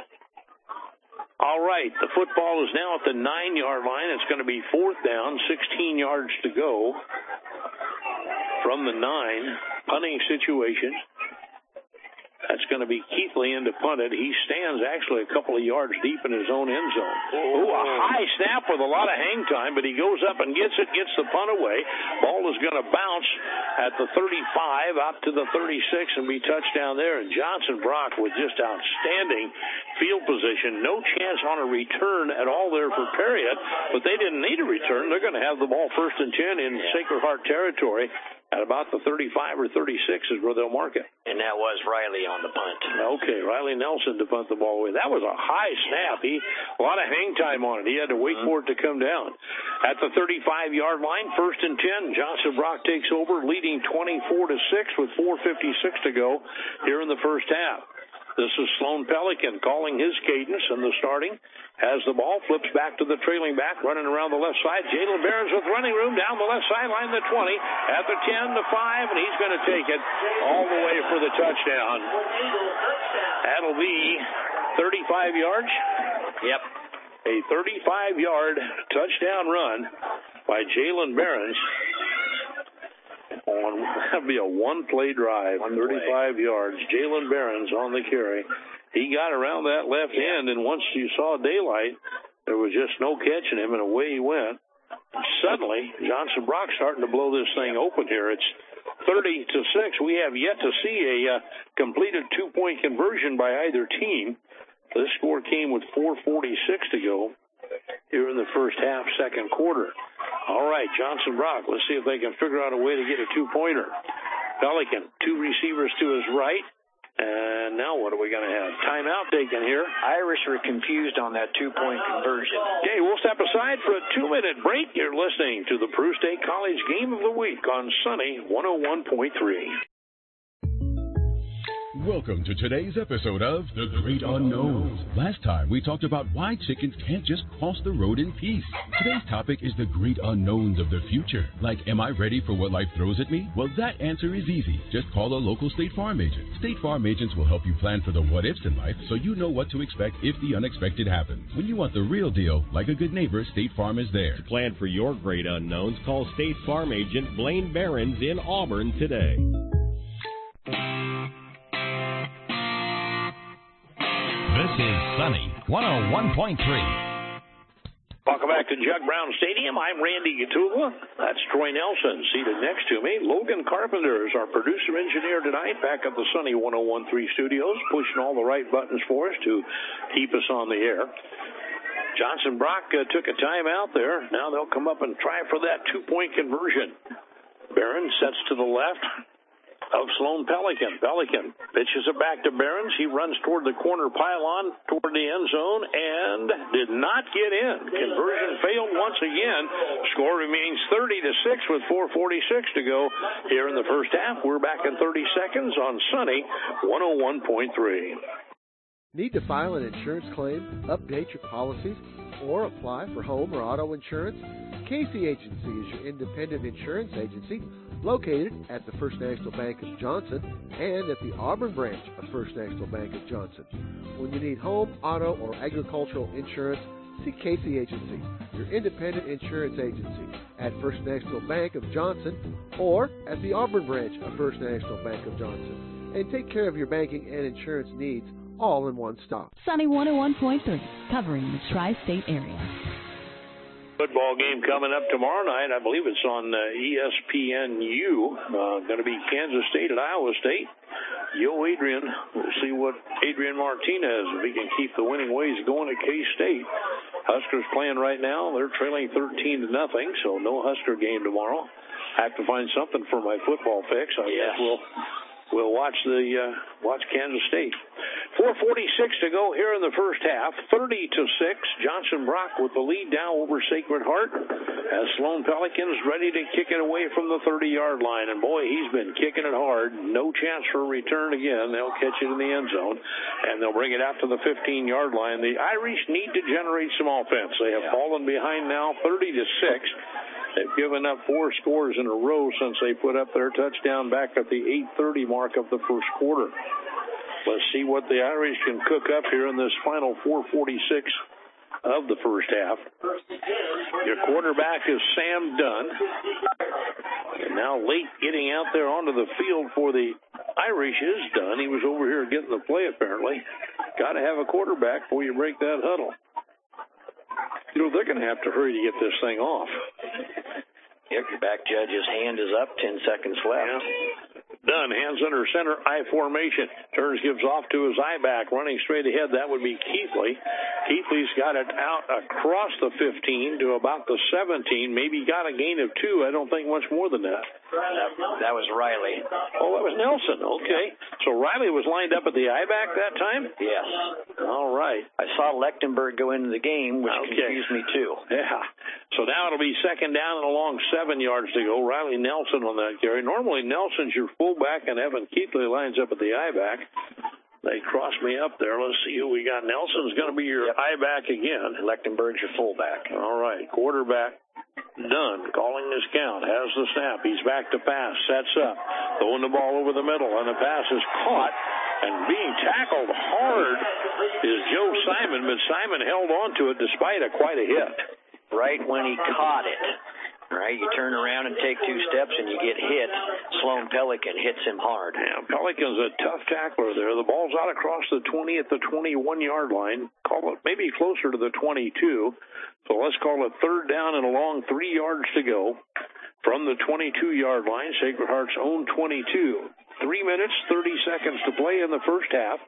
All right, the football is now at the 9-yard line. It's going to be 4th down, 16 yards to go from the 9. Punting situation. That's going to be Keithley in to punt it. He stands actually a couple of yards deep in his own end zone. Ooh, a high snap with a lot of hang time, but he goes up and gets it, gets the punt away. Ball is going to bounce at the 35 out to the 36 and be touched down there. And Johnson Brock with just outstanding field position. No chance on a return at all there for Perriott, but they didn't need a return. They're going to have the ball 1st and 10 in Sacred Heart territory. At about the 35 or 36 is where they'll mark it. And that was Riley on the punt. Okay, Riley Nelson to punt the ball away. That was a high snap. A lot of hang time on it. He had to wait for it to come down. At the 35-yard line, 1st and 10, Johnson Brock takes over, leading 24-6 with 4:56 to go here in the first half. This is Sloan Pelican calling his cadence in the starting. Has the ball, flips back to the trailing back, running around the left side. Jalen Behrens with running room down the left sideline, the 20, at the 10, the 5, and he's going to take it all the way for the touchdown. That'll be 35 yards. Yep. A 35-yard touchdown run by Jalen Behrens. That'll be a one-play drive, 35 yards. Jalen Behrens on the carry. He got around that left end, and once you saw daylight, there was just no catching him, and away he went. Suddenly, Johnson Brock starting to blow this thing open here. It's 30-6. We have yet to see a completed two-point conversion by either team. This score came with 4:46 to go here in the first half, second quarter. All right, Johnson Brock, let's see if they can figure out a way to get a two-pointer. Pelican, two receivers to his right. And now what are we going to have? Timeout taken here. Irish were confused on that two-point conversion. Okay, we'll step aside for a 2-minute break. You're listening to the Peru State College Game of the Week on Sunny 101.3. Welcome to today's episode of The Great Unknowns. Last time we talked about why chickens can't just cross the road in peace. Today's topic is the great unknowns of the future. Like, am I ready for what life throws at me? Well, that answer is easy. Just call a local State Farm agent. State Farm agents will help you plan for the what-ifs in life so you know what to expect if the unexpected happens. When you want the real deal, like a good neighbor, State Farm is there. To plan for your great unknowns, call State Farm agent Blaine Behrens in Auburn today. This is Sunny 101.3. Welcome back to Jug Brown Stadium. I'm Randy Gatula. That's Troy Nelson seated next to me. Logan Carpenter is our producer-engineer tonight back at the Sunny 101.3 studios, pushing all the right buttons for us to keep us on the air. Johnson Brock took a timeout there. Now they'll come up and try for that two-point conversion. Barron sets to the left of Sloan Pelican. Pelican pitches it back to Behrens. He runs toward the corner pylon, toward the end zone, and did not get in. Conversion failed once again. Score remains 30-6 with 4:46 to go here in the first half. We're back in 30 seconds on Sunny 101.3. Need to file an insurance claim, update your policies, or apply for home or auto insurance? Casey Agency is your independent insurance agency located at the First National Bank of Johnson and at the Auburn branch of First National Bank of Johnson. When you need home, auto, or agricultural insurance, see Casey Agency, your independent insurance agency at First National Bank of Johnson or at the Auburn branch of First National Bank of Johnson. And take care of your banking and insurance needs all in one stop. Sunny 101.3, covering the tri-state area. Football game coming up tomorrow night. I believe it's on ESPNU. Going to be Kansas State at Iowa State. Yo, Adrian. We'll see what Adrian Martinez, if he can keep the winning ways going at K-State. Huskers playing right now. They're trailing 13-0, so no Husker game tomorrow. I have to find something for my football fix. I guess we'll watch Kansas State. 4:46 to go here in the first half. 30-6. Johnson Brock with the lead now over Sacred Heart as Sloan Pelicans ready to kick it away from the 30-yard line. And boy, he's been kicking it hard. No chance for a return again. They'll catch it in the end zone, and they'll bring it out to the 15-yard line. The Irish need to generate some offense. They have fallen behind now 30-6. They've given up 4 scores in a row since they put up their touchdown back at the 8:30 mark of the first quarter. Let's see what the Irish can cook up here in this final 4:46 of the first half. Your quarterback is Sam Dunn. And now late getting out there onto the field for the Irish is Dunn. He was over here getting the play apparently. Got to have a quarterback before you break that huddle. You know, they're going to have to hurry to get this thing off. Yep, your back judge's hand is up, 10 seconds left. Yeah. Dunn, hands under center, I formation. Turns, gives off to his I back. Running straight ahead, that would be Keithley. Keithley's got it out across the 15 to about the 17. Maybe got a gain of 2. I don't think much more than that. That was Riley. Oh, that was Nelson. Okay. Yeah. So Riley was lined up at the I back that time? Yes. All right. I saw Lechtenberg go into the game, which confused me too. Yeah. So now it'll be second down and along 7 yards to go. Riley Nelson on that carry. Normally Nelson's your fullback and Evan Keithley lines up at the I back. They crossed me up there. Let's see who we got. Nelson's going to be your I-back again. Lechtenberg's your fullback. All right, quarterback Dunn calling his count. Has the snap. He's back to pass. Sets up. Throwing the ball over the middle, and the pass is caught. And being tackled hard is Joe Simon, but Simon held on to it despite quite a hit. Right when he caught it. Right, you turn around and take 2 steps and you get hit. Sloan Pelican hits him hard. Yeah, Pelican's a tough tackler there. The ball's out across the 20 at the 21-yard line. Call it maybe closer to the 22. So let's call it third down and a long 3 yards to go from the 22-yard line. Sacred Heart's own 22. 3 minutes, 30 seconds to play in the first half.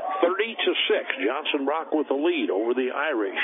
30-6. Johnson Brock with the lead over the Irish.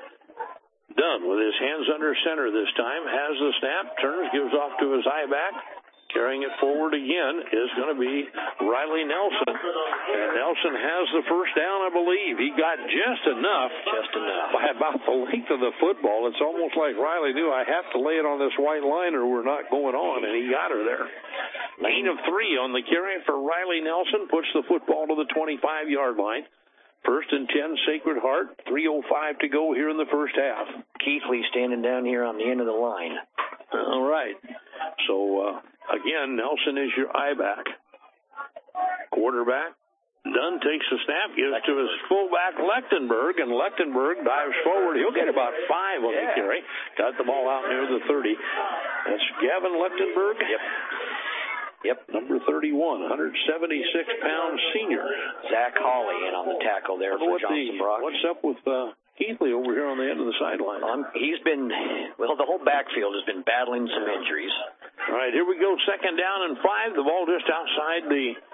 Dunn with his hands under center this time. Has the snap. Turns, gives off to his I-back. Carrying it forward again is going to be Riley Nelson. And Nelson has the first down, I believe. He got just enough. By about the length of the football. It's almost like Riley knew, I have to lay it on this white line or we're not going on. And he got her there. 9 of 3 on the carry for Riley Nelson. Puts the football to the 25-yard line. First and 10, Sacred Heart. 3:05 to go here in the first half. Keithley standing down here on the end of the line. All right. So, again, Nelson is your I-back. Quarterback. Dunn takes the snap, gives to his fullback, Lechtenberg, and Lechtenberg dives forward. He'll get about 5 on the carry. Got the ball out near the 30. That's Gavin Lechtenberg. Yep. Number 31, 176-pound senior. Zach Hawley in on the tackle there for Johnson Brock. What's up with Keithley over here on the end of the sideline? He's been, the whole backfield has been battling some injuries. All right, here we go. Second down and 5. The ball just outside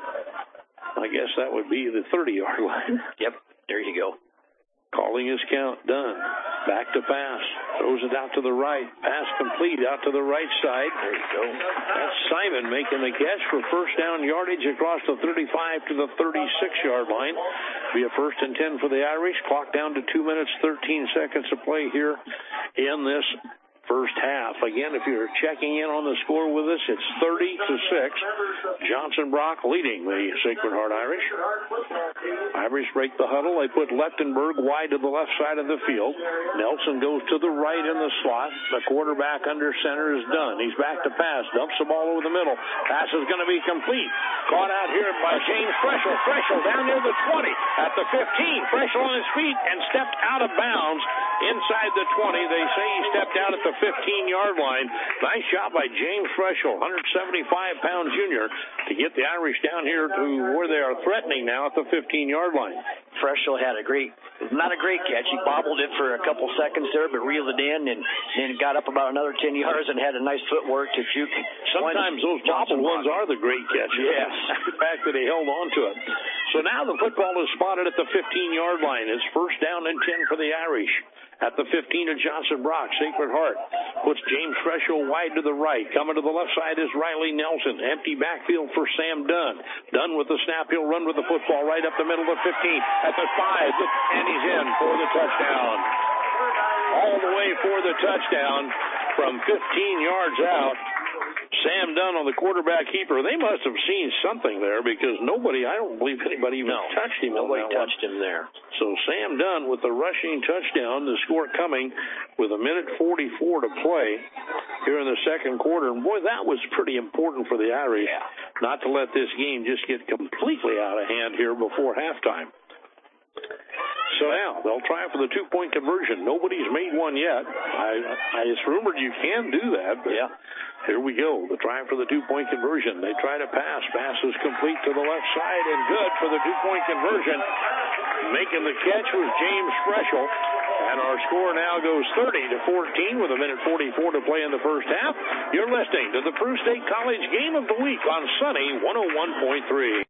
I guess that would be the 30-yard line. Yep, there you go. Calling his count. Done. Back to pass. Throws it out to the right. Pass complete out to the right side. There you go. That's Simon making the catch for first down yardage across the 35 to the 36-yard line. Be a first and 10 for the Irish. Clock down to 2 minutes, 13 seconds to play here in this first half. Again, if you're checking in on the score with us, it's 30-6. Johnson Brock leading the Sacred Heart Irish. Irish break the huddle. They put Lechtenberg wide to the left side of the field. Nelson goes to the right in the slot. The quarterback under center is done. He's back to pass. Dumps the ball over the middle. Pass is going to be complete. Caught out here by James Freschel. Freschel down near the 20. At the 15. Freschel on his feet and stepped out of bounds inside the 20. They say he stepped out at the 15-yard line. Nice shot by James Freschel, 175-pound junior, to get the Irish down here to where they are threatening now at the 15-yard line. Freschel had not a great catch. He bobbled it for a couple seconds there, but reeled it in and then got up about another 10 yards and had a nice footwork to juke. Sometimes those bobbled ones are the great catches. Yes. The fact that he held on to it. So now the football is spotted at the 15-yard line. It's first down and 10 for the Irish. At the 15 of Johnson Brock, Sacred Heart puts James Freschel wide to the right. Coming to the left side is Riley Nelson. Empty backfield for Sam Dunn. Dunn with the snap. He'll run with the football right up the middle of 15. At the 5, and he's in for the touchdown. All the way for the touchdown from 15 yards out. Sam Dunn on the quarterback keeper. They must have seen something there because I don't believe anybody even touched him. Nobody touched him there. So Sam Dunn with the rushing touchdown, the score coming with 1:44 to play here in the second quarter. And boy, that was pretty important for the Irish not to let this game just get completely out of hand here before halftime. So now they'll try for the 2-point conversion. Nobody's made one yet. It's rumored you can do that. But here we go. The try for the 2-point conversion. They try to pass. Pass is complete to the left side and good for the 2-point conversion. Making the catch was James Freschel. And our score now goes 30-14 with 1:44 to play in the first half. You're listening to the Peru State College Game of the Week on Sunny 101.3.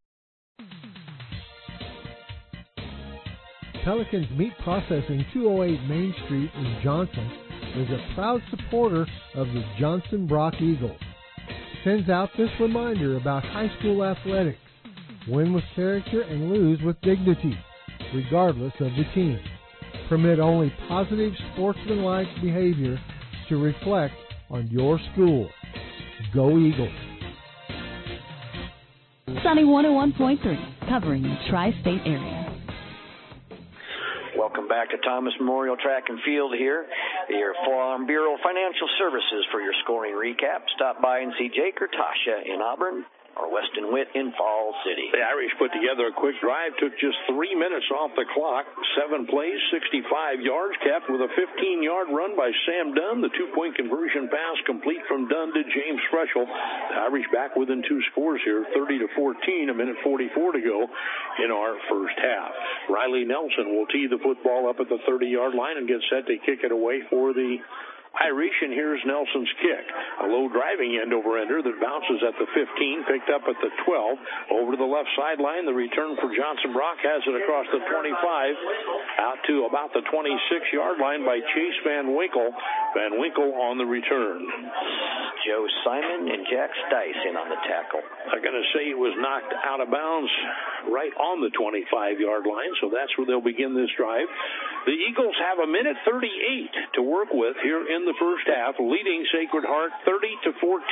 Pelican's Meat Processing, 208 Main Street in Johnson, is a proud supporter of the Johnson Brock Eagles. Sends out this reminder about high school athletics. Win with character and lose with dignity, regardless of the team. Permit only positive sportsmanlike behavior to reflect on your school. Go Eagles. Sunny 101.3. covering the tri-state area. Welcome back to Thomas Memorial Track and Field here, your Farm Bureau Financial Services for your scoring recap. Stop by and see Jake or Tasha in Auburn or Weston Witt in Falls City. The Irish put together a quick drive, took just 3 minutes off the clock, 7 plays, 65 yards, capped with a 15-yard run by Sam Dunn. The 2-point conversion pass complete from Dunn to James Freshel. The Irish back within 2 scores here, 30-14, a minute 44 to go in our first half. Riley Nelson will tee the football up at the 30-yard line and get set to kick it away for the Irish, and here's Nelson's kick. A low driving end-over-ender that bounces at the 15, picked up at the 12. Over to the left sideline, the return for Johnson Brock has it across the 25, out to about the 26-yard line by Chase Van Winkle. Van Winkle on the return. Joe Simon and Jack Stice in on the tackle. I'm going to say he was knocked out of bounds right on the 25-yard line, so that's where they'll begin this drive. The Eagles have a minute 38 to work with here in the first half, leading Sacred Heart 30-14.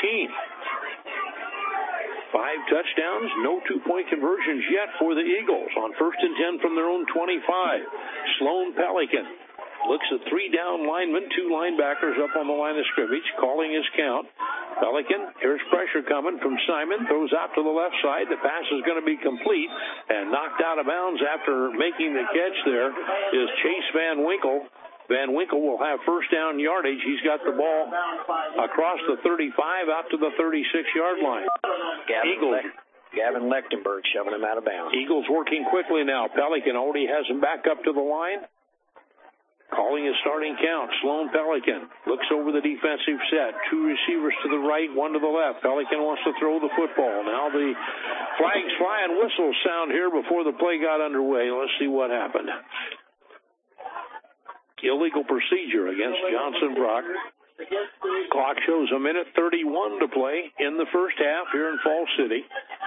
5 touchdowns, no 2-point conversions yet for the Eagles. On 1st and 10 from their own 25, Sloan Pelican looks at 3 down linemen, 2 linebackers up on the line of scrimmage, calling his count. Pelican, here's pressure coming from Simon, throws out to the left side. The pass is going to be complete and knocked out of bounds after making the catch there is Chase Van Winkle. Van Winkle will have first down yardage. He's got the ball across the 35 out to the 36-yard line. Gavin Lechtenberg shoving him out of bounds. Eagles working quickly now. Pelican already has him back up to the line. Calling his starting count. Sloan Pelican looks over the defensive set. 2 receivers to the right, 1 to the left. Pelican wants to throw the football. Now the flags fly and whistles sound here before the play got underway. Let's see what happened. Illegal procedure against Johnson Brock. Clock shows a minute 31 to play in the first half here in Falls City.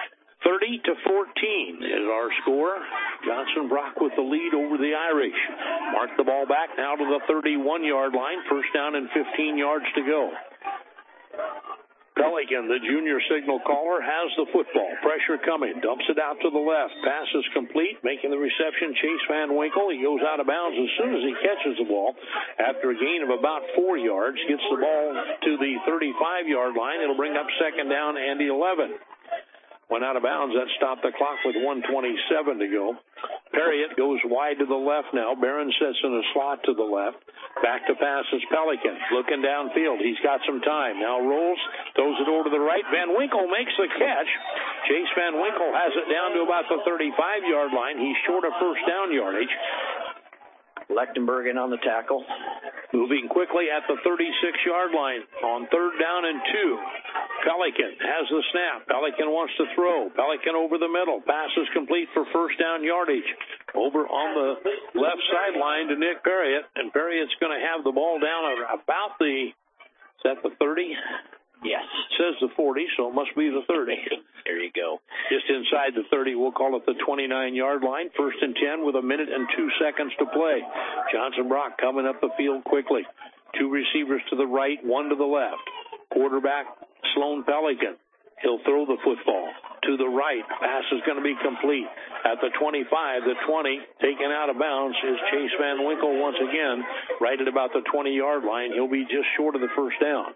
30-14 is our score. Johnson Brock with the lead over the Irish. Mark the ball back now to the 31-yard line. First down and 15 yards to go. Pelican, the junior signal caller, has the football. Pressure coming. Dumps it out to the left. Pass is complete. Making the reception, Chase Van Winkle. He goes out of bounds as soon as he catches the ball. After a gain of about 4 yards, gets the ball to the 35-yard line. It'll bring up second down and 11. Went out of bounds. That stopped the clock with 1:27 to go. Perriott goes wide to the left now. Barron sets in a slot to the left. Back to pass is Pelican. Looking downfield. He's got some time. Now rolls. Throws it over to the right. Van Winkle makes the catch. Chase Van Winkle has it down to about the 35-yard line. He's short of first down yardage. Lechtenberg in on the tackle. Moving quickly at the 36-yard line on 3rd down and 2. Pelican has the snap. Pelican wants to throw. Pelican over the middle. Pass is complete for first down yardage. Over on the left sideline to Nick Perriott. And Perriott's going to have the ball down about the, is that the 30? Yes. It says the 40, so it must be the 30. There you go. Just inside the 30, we'll call it the 29-yard line. 1st and 10 with a minute and 2 seconds to play. Johnson Brock coming up the field quickly. 2 receivers to the right, 1 to the left. Quarterback, Sloan Pelican. He'll throw the football to the right. Pass is going to be complete. At the 25, the 20, taken out of bounds is Chase Van Winkle once again, right at about the 20-yard line. He'll be just short of the first down.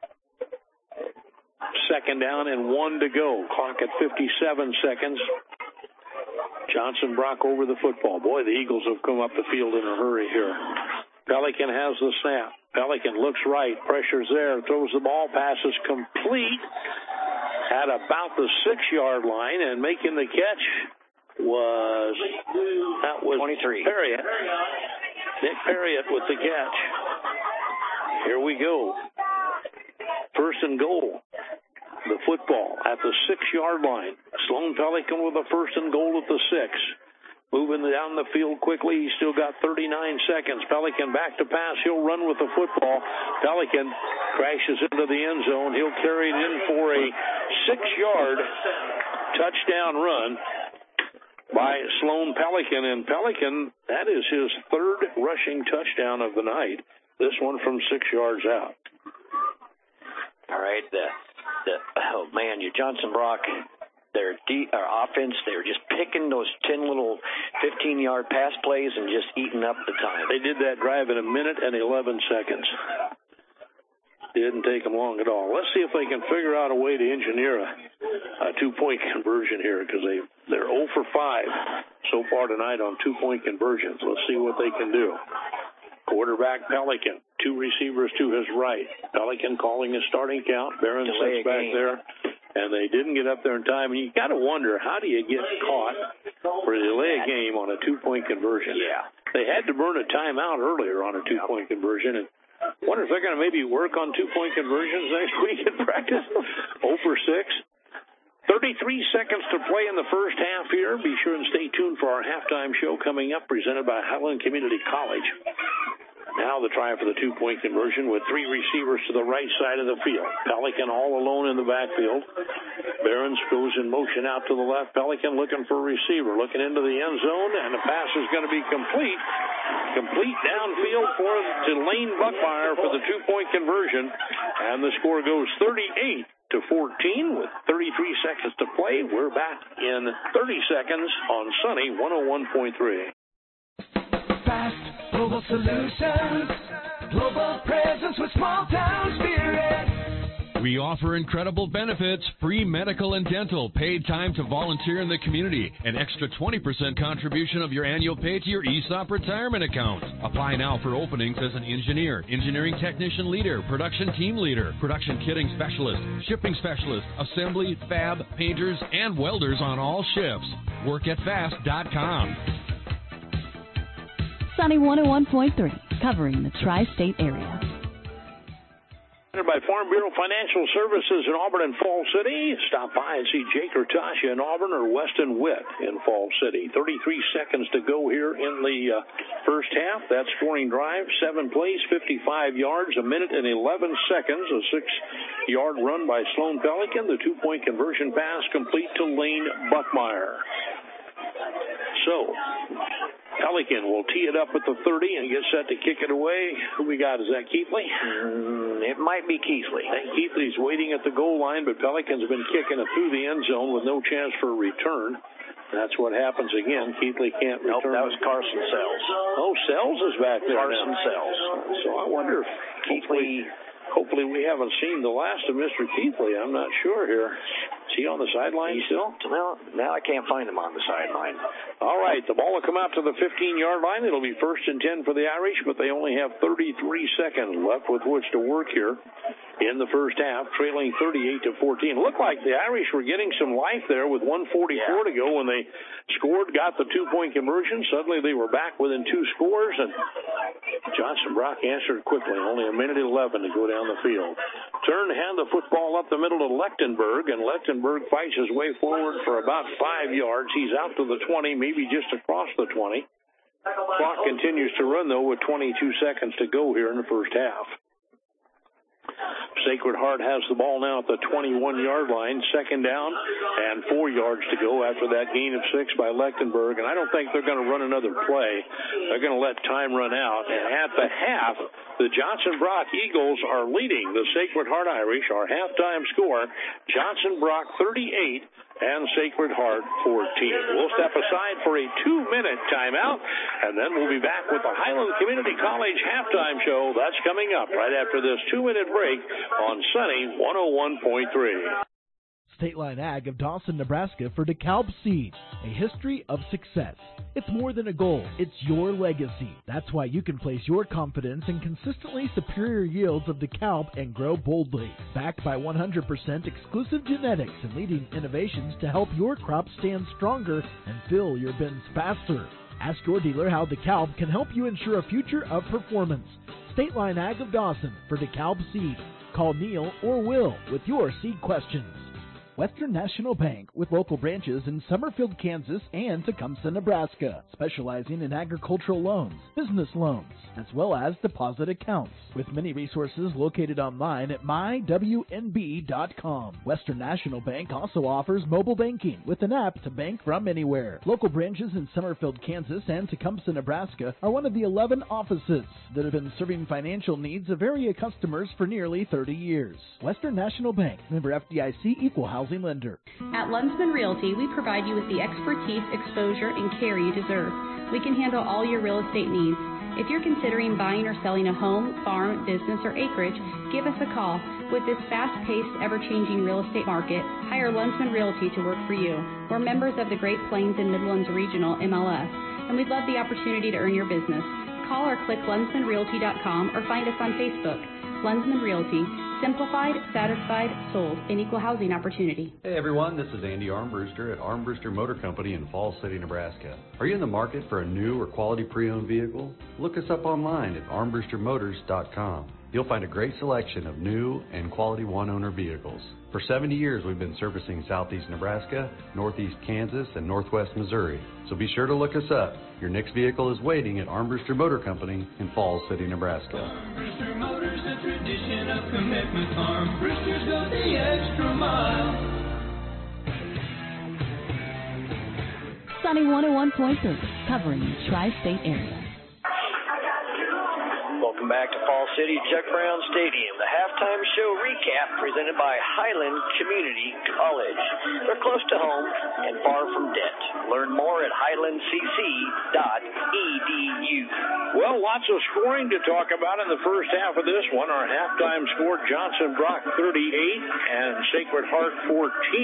Second down and 1 to go. Clock at 57 seconds. Johnson Brock over the football. Boy, the Eagles have come up the field in a hurry here. Pelican has the snap. Pelican looks right. Pressure's there. Throws the ball. Passes complete at about the 6-yard line. And making the catch was 23. Perriott. Nick Perriott with the catch. Here we go. 1st and goal. The football at the 6-yard line. Sloan Pelican with a 1st and goal at the 6. Moving down the field quickly. He's still got 39 seconds. Pelican back to pass. He'll run with the football. Pelican crashes into the end zone. He'll carry it in for a 6-yard touchdown run by Sloan Pelican. And Pelican, that is his 3rd rushing touchdown of the night. This one from 6 yards out. All right, your Johnson Brock their offense, they were just picking those 10 little 15-yard pass plays and just eating up the time. They did that drive in 1 minute and 11 seconds. Didn't take them long at all. Let's see if they can figure out a way to engineer a two-point conversion here, because they're 0 for 5 so far tonight on two-point conversions. Let's see what they can do. Quarterback Pelican, 2 receivers to his right. Pelican calling his starting count. Barron sits back there, and they didn't get up there in time. And you got to wonder, how do you get caught for a delay a game on a two-point conversion? Yeah. They had to burn a timeout earlier on a two-point conversion, and wonder if they're going to maybe work on two-point conversions next week in practice. 0 for 6. 33 seconds to play in the first half here. Be sure and stay tuned for our halftime show coming up, presented by Highland Community College. Now the try for the two-point conversion with 3 receivers to the right side of the field. Pelican all alone in the backfield. Barons goes in motion out to the left. Pelican looking for a receiver, looking into the end zone, and the pass is going to be complete. Complete downfield to Lane Buckmeyer for the two-point conversion, and the score goes 38-14 with 33 seconds to play. We're back in 30 seconds on Sunny 101.3. Fast global solutions, global presence with small town spirit. We offer incredible benefits, free medical and dental, paid time to volunteer in the community, an extra 20% contribution of your annual pay to your ESOP retirement account. Apply now for openings as an engineer, engineering technician leader, production team leader, production kitting specialist, shipping specialist, assembly, fab, painters, and welders on all shifts. Workatfast.com. Sunny 101.3, covering the tri-state area. By Farm Bureau Financial Services in Auburn and Fall City. Stop by and see Jake or Tasha in Auburn or Weston Witt in Fall City. 33 seconds to go here in the first half. That scoring drive, 7 plays, 55 yards, 1 minute and 11 seconds. A 6-yard run by Sloan Pelican. The two-point conversion pass complete to Lane Buckmeyer. So, Pelican will tee it up at the 30 and get set to kick it away. Who we got? Is that Keithley? It might be Keithley. I think Keithley's waiting at the goal line, but Pelican's been kicking it through the end zone with no chance for a return. That's what happens again. Keithley can't return. Nope, that was Carson Sells. Oh, Sells is back there Carson now. Sells. So I wonder if Keithley... Hopefully we haven't seen the last of Mr. Keithley. I'm not sure here. Is he on the sideline still? Well, now I can't find him on the sideline. All right, the ball will come out to the 15-yard line. It'll be 1st and 10 for the Irish, but they only have 33 seconds left with which to work here in the first half, trailing 38-14. Looked like the Irish were getting some life there with 1:44 to go when they scored, got the two-point conversion. Suddenly they were back within 2 scores, and Johnson Brock answered quickly. Only 1 minute 11 to go down the field. Turn to hand the football up the middle to Lechtenberg, and Lechtenberg fights his way forward for about 5 yards. He's out to the 20, maybe just across the 20. Clock continues to run, though, with 22 seconds to go here in the first half. Sacred Heart has the ball now at the 21-yard line, 2nd down, and 4 yards to go after that gain of 6 by Lechtenberg. And I don't think they're going to run another play. They're going to let time run out. And at the half, the Johnson Brock Eagles are leading the Sacred Heart Irish. Our halftime score, Johnson Brock 38 and Sacred Heart 14. We'll step aside for a 2-minute timeout, and then we'll be back with the Highland Community College halftime show. That's coming up right after this 2-minute break on Sunny 101.3. State Line Ag of Dawson, Nebraska for DeKalb Seed, a history of success. It's more than a goal, it's your legacy. That's why you can place your confidence in consistently superior yields of DeKalb and grow boldly. Backed by 100% exclusive genetics and leading innovations to help your crop stand stronger and fill your bins faster. Ask your dealer how DeKalb can help you ensure a future of performance. State Line Ag of Dawson for DeKalb Seed. Call Neil or Will with your seed questions. Western National Bank, with local branches in Summerfield, Kansas, and Tecumseh, Nebraska, specializing in agricultural loans, business loans, as well as deposit accounts, with many resources located online at mywnb.com. Western National Bank also offers mobile banking with an app to bank from anywhere. Local branches in Summerfield, Kansas, and Tecumseh, Nebraska, are one of the 11 offices that have been serving financial needs of area customers for nearly 30 years. Western National Bank, member FDIC, equal housing housing lender. At Lunsman Realty, we provide you with the expertise, exposure, and care you deserve. We can handle all your real estate needs. If you're considering buying or selling a home, farm, business, or acreage, give us a call. With this fast-paced, ever-changing real estate market, hire Lunsman Realty to work for you. We're members of the Great Plains and Midlands Regional MLS, and we'd love the opportunity to earn your business. Call or click LunsmanRealty.com or find us on Facebook. Lunsman Realty, simplified, satisfied, sold, an equal housing opportunity. Hey everyone, this is Andy Armbruster at Armbruster Motor Company in Falls City, Nebraska. Are you in the market for a new or quality pre-owned vehicle? Look us up online at armbrustermotors.com. You'll find a great selection of new and quality one-owner vehicles. For 70 years, we've been servicing southeast Nebraska, northeast Kansas, and northwest Missouri. So be sure to look us up. Your next vehicle is waiting at Armbruster Motor Company in Falls City, Nebraska. Armbruster Motors, a tradition of commitment. Armbrusters go the extra mile. Sunny 101.3, covering the tri-state area. Welcome back to Falls City, Chuck Brown Stadium. The halftime show recap presented by Highland Community College. They're close to home and far from debt. Learn more at highlandcc.edu. Well, lots of scoring to talk about in the first half of this one. Our halftime score, Johnson Brock 38 and Sacred Heart 14.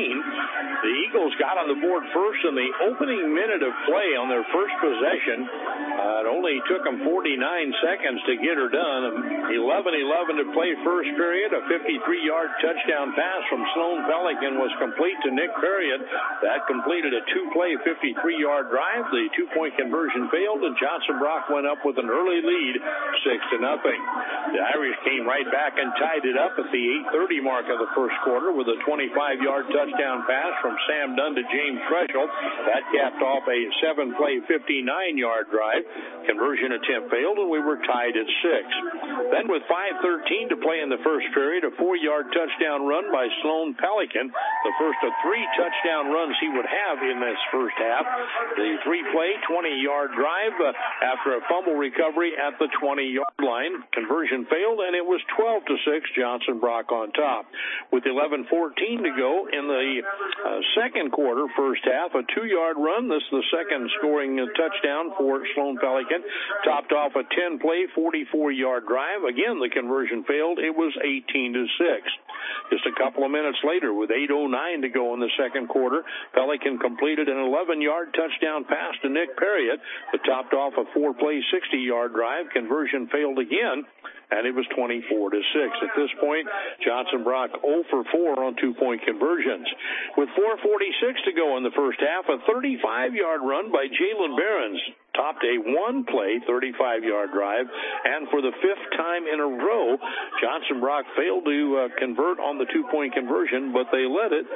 The Eagles got on the board first in the opening minute of play on their first possession. It only took them 49 seconds to get her done. 11-11 to play first period. A 53-yard touchdown pass from Sloan Pelican was complete to Nick Perriott. That completed a two-play 53-yard drive. The two-point conversion failed, and Johnson Brock went up with an early lead, 6-0. The Irish came right back and tied it up at the 8:30 mark of the first quarter with a 25-yard touchdown pass from Sam Dunn to James Threshold. That capped off a 7-play 59-yard drive. Conversion attempt failed, and we were tied at 6. Then with 5:13 to play in the first period, a 4-yard touchdown run by Sloan Pelican, the first of 3 touchdown runs he would have in this first half. The 3-play 20-yard drive after a fumble recovery at the 20-yard line. Conversion failed, and it was 12-6, Johnson Brock on top. With 11:14 to go in the second quarter, first half, a 2-yard run. This is the second scoring touchdown for Sloan Pelican. Topped off a 10-play 44-yard drive. Again, the conversion failed. It was 18-6. Just a couple of minutes later, with 8:09 to go in the second quarter, Pelican completed an 11-yard touchdown pass to Nick Perriott that topped off a 4-play 60-yard drive. Conversion failed again, and it was 24-6. At this point, Johnson Brock 0 for 4 on 2-point conversions. With 4:46 to go in the first half, a 35-yard run by Jalen Behrens topped a 1-play 35-yard drive, and for the 5th time in a row, Johnson Brock failed to convert on the 2-point conversion, but they led it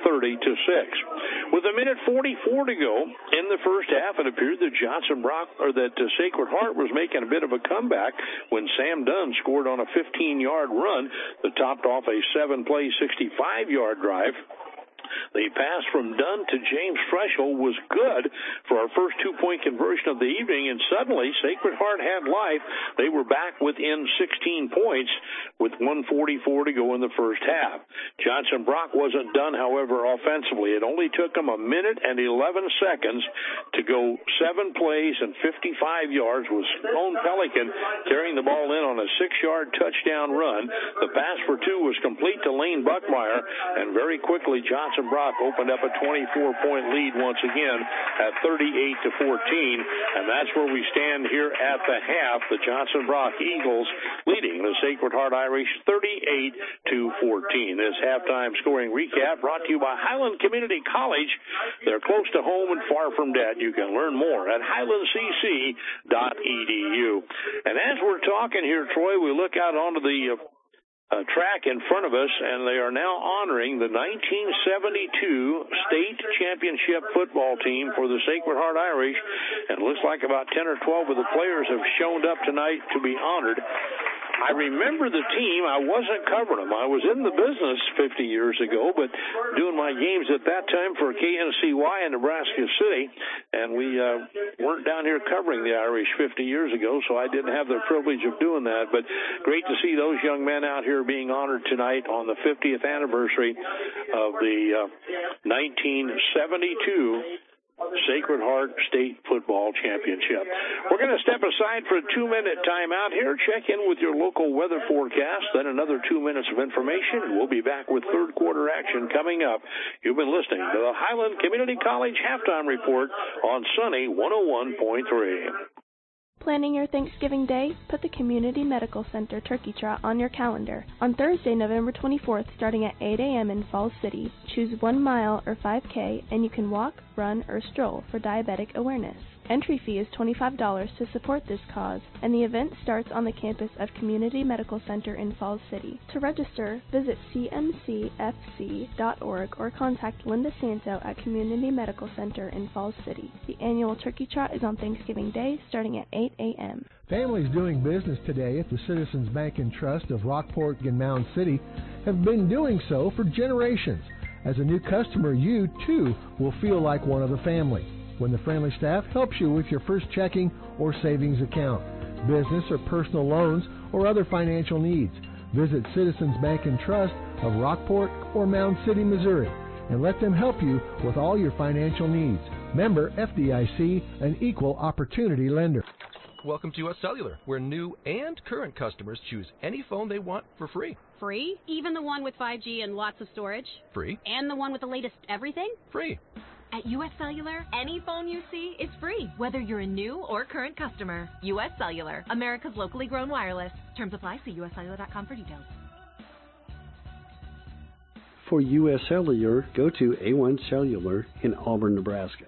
30-6. With 1:44 to go in the first half, it appeared that Sacred Heart was making a bit of a comeback when Sam Dunn scored on a 15-yard run that topped off a 7-play 65-yard drive. The pass from Dunn to James Threshold was good for our first 2-point conversion of the evening, and suddenly Sacred Heart had life. They were back within 16 points with 1:44 to go in the first half. Johnson Brock wasn't done, however, offensively. It only took them 1 minute and 11 seconds to go 7 plays and 55 yards with Sloan Pelican carrying the ball in on a 6-yard touchdown run. The pass for 2 was complete to Lane Buckmeyer, and very quickly Johnson Brock opened up a 24-point lead once again at 38-14, and that's where we stand here at the half. The Johnson Brock Eagles leading the Sacred Heart Irish 38-14. This halftime scoring recap brought to you by Highland Community College. They're close to home and far from debt. You can learn more at highlandcc.edu. And as we're talking here, Troy, we look out onto the track in front of us, and they are now honoring the 1972 state championship football team for the Sacred Heart Irish, and it looks like about 10 or 12 of the players have shown up tonight to be honored. I remember the team. I wasn't covering them. I was in the business 50 years ago, but doing my games at that time for KNCY in Nebraska City, and we weren't down here covering the Irish 50 years ago, so I didn't have the privilege of doing that. But great to see those young men out here being honored tonight on the 50th anniversary of the 1972 Sacred Heart State Football Championship. We're going to step aside for a 2-minute timeout here. Check in with your local weather forecast, then another 2 minutes of information, and we'll be back with third quarter action coming up. You've been listening to the Highland Community College Halftime Report on Sunny 101.3. Planning your Thanksgiving Day? Put the Community Medical Center Turkey Trot on your calendar. On Thursday, November 24th, starting at 8 a.m. in Falls City, choose 1 mile or 5K, and you can walk, run, or stroll for diabetic awareness. Entry fee is $25 to support this cause, and the event starts on the campus of Community Medical Center in Falls City. To register, visit cmcfc.org or contact Linda Santo at Community Medical Center in Falls City. The annual Turkey Trot is on Thanksgiving Day, starting at 8 a.m. Families doing business today at the Citizens Bank and Trust of Rockport and Mound City have been doing so for generations. As a new customer, you, too, will feel like one of the family when the friendly staff helps you with your first checking or savings account, business or personal loans, or other financial needs. Visit Citizens Bank and Trust of Rockport or Mound City, Missouri, and let them help you with all your financial needs. Member FDIC, an equal opportunity lender. Welcome to US Cellular, where new and current customers choose any phone they want for free. Free? Even the one with 5G and lots of storage? Free. And the one with the latest everything? Free. At US Cellular, any phone you see is free, whether you're a new or current customer. US Cellular, America's locally grown wireless. Terms apply. See uscellular.com for details. For US Cellular, go to A1 Cellular in Auburn, Nebraska.